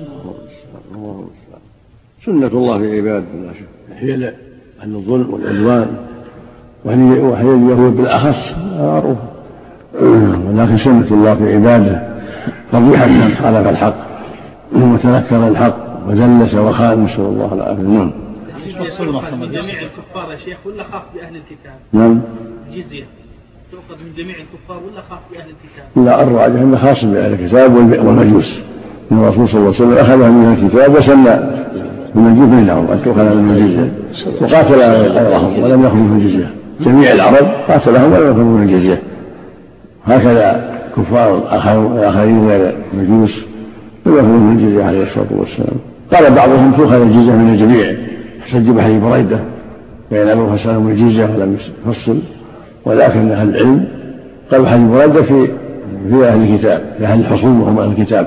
سنة الله في عباده هي أن الظلم والعدوان، وهي اليهود بالأخص معروف، ولكن سنة الله في عباده فضيحة من خالف الحق وتذكر الحق ودلس وخان، نسأل الله العافية. نعم. جميع الكفار يا شيخ ولا خاص بأهل الكتاب؟ نعم. الجزية تؤخذ من جميع الكفار ولا خاص بأهل الكتاب؟ لا، الراجح أنه خاص بأهل الكتاب والمجوس، إن الرسول صلى الله عليه وسلم أخذها من الكتاب وسمى بالمجوس بينهم أن تؤخذ من الجزية، وقاتل غيرهم ولم يأخذوا من الجزية. جميع العرب قاتلهم ولم يأخذوا من الجزية، هكذا كفار الآخرين غير المجوس لم يأخذوا من الجزية عليه الصلاة والسلام. قال بعضهم تؤخذ الجزية من الجميع، احتج بحديث بريدة بين أبو فسلم الجزية ولم يفصل، ولكن أهل العلم قالوا حديث بريدة في أهل الكتاب، في أهل الحصول وهم أهل الكتاب.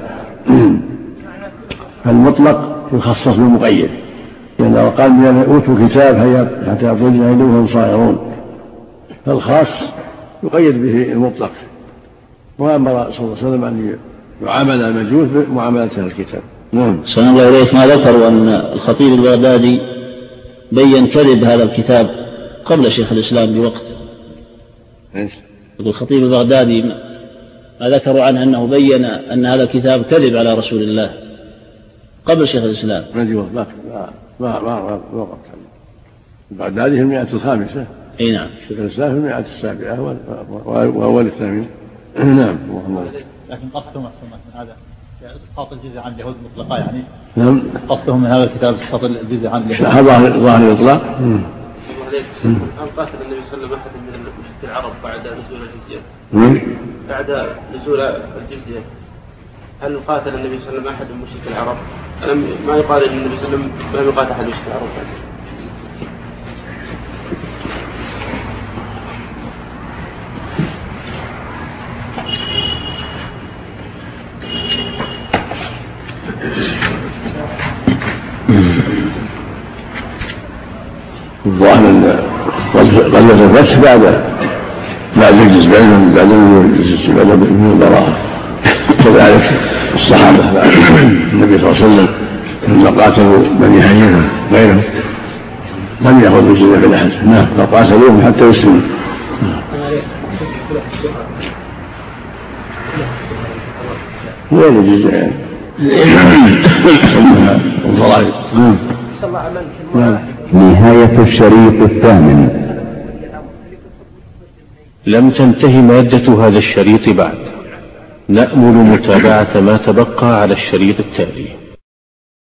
فالمطلق يخصص بالمقيد، لأنه قال من أوتوا كتاب حتى يطلعوا وهم صائرون، فالخاص يقيد به المطلق. وأمر صلى الله عليه وسلم أن يعامل المجوس بمعاملة الكتاب. نعم. صلى الله عليه ما ذكروا أن الخطيب البغدادي بين كذب هذا الكتاب قبل شيخ الإسلام بوقت. الخطيب البغدادي ما ذكروا عنه أنه بين أن هذا الكتاب كذب على رسول الله قبل شيخ الإسلام. ما وقت البغدادي في 105. اي نعم. شيخ الإسلام في 107 وأول 8. نعم. لكن قصدهم من هذا إسقاط الجزية عن اليهود مطلقة، يعني نعم. قصدهم من هذا الكتاب إسقاط الجزية عن اليهود. ظاهر الإطلاق. هل قاتل النبي صلى الله عليه وسلم أحد من مشركي العرب بعد نزول الجزية؟ بعد نزول الجزية هل قاتل النبي صلى الله عليه وسلم أحد من مشركي العرب؟ ما يقال أن النبي صلى الله عليه وسلم لم يقاتل أحد مشركي العرب. الظاهر أن غزوة الفتح بعد الجزء بعد البراءة، كذلك الصحابة بعد النبي صلى الله عليه وسلم لما قاتلوا بني حنيفة غيرهم لم يأخذوا الجزية من أحد، فقاتلوهم حتى يسلموا. وين الجزية؟ الضرائب. نهاية الشريط الثامن. لم تنتهي مادة هذا الشريط بعد، نأمل متابعة ما تبقى على الشريط التالي.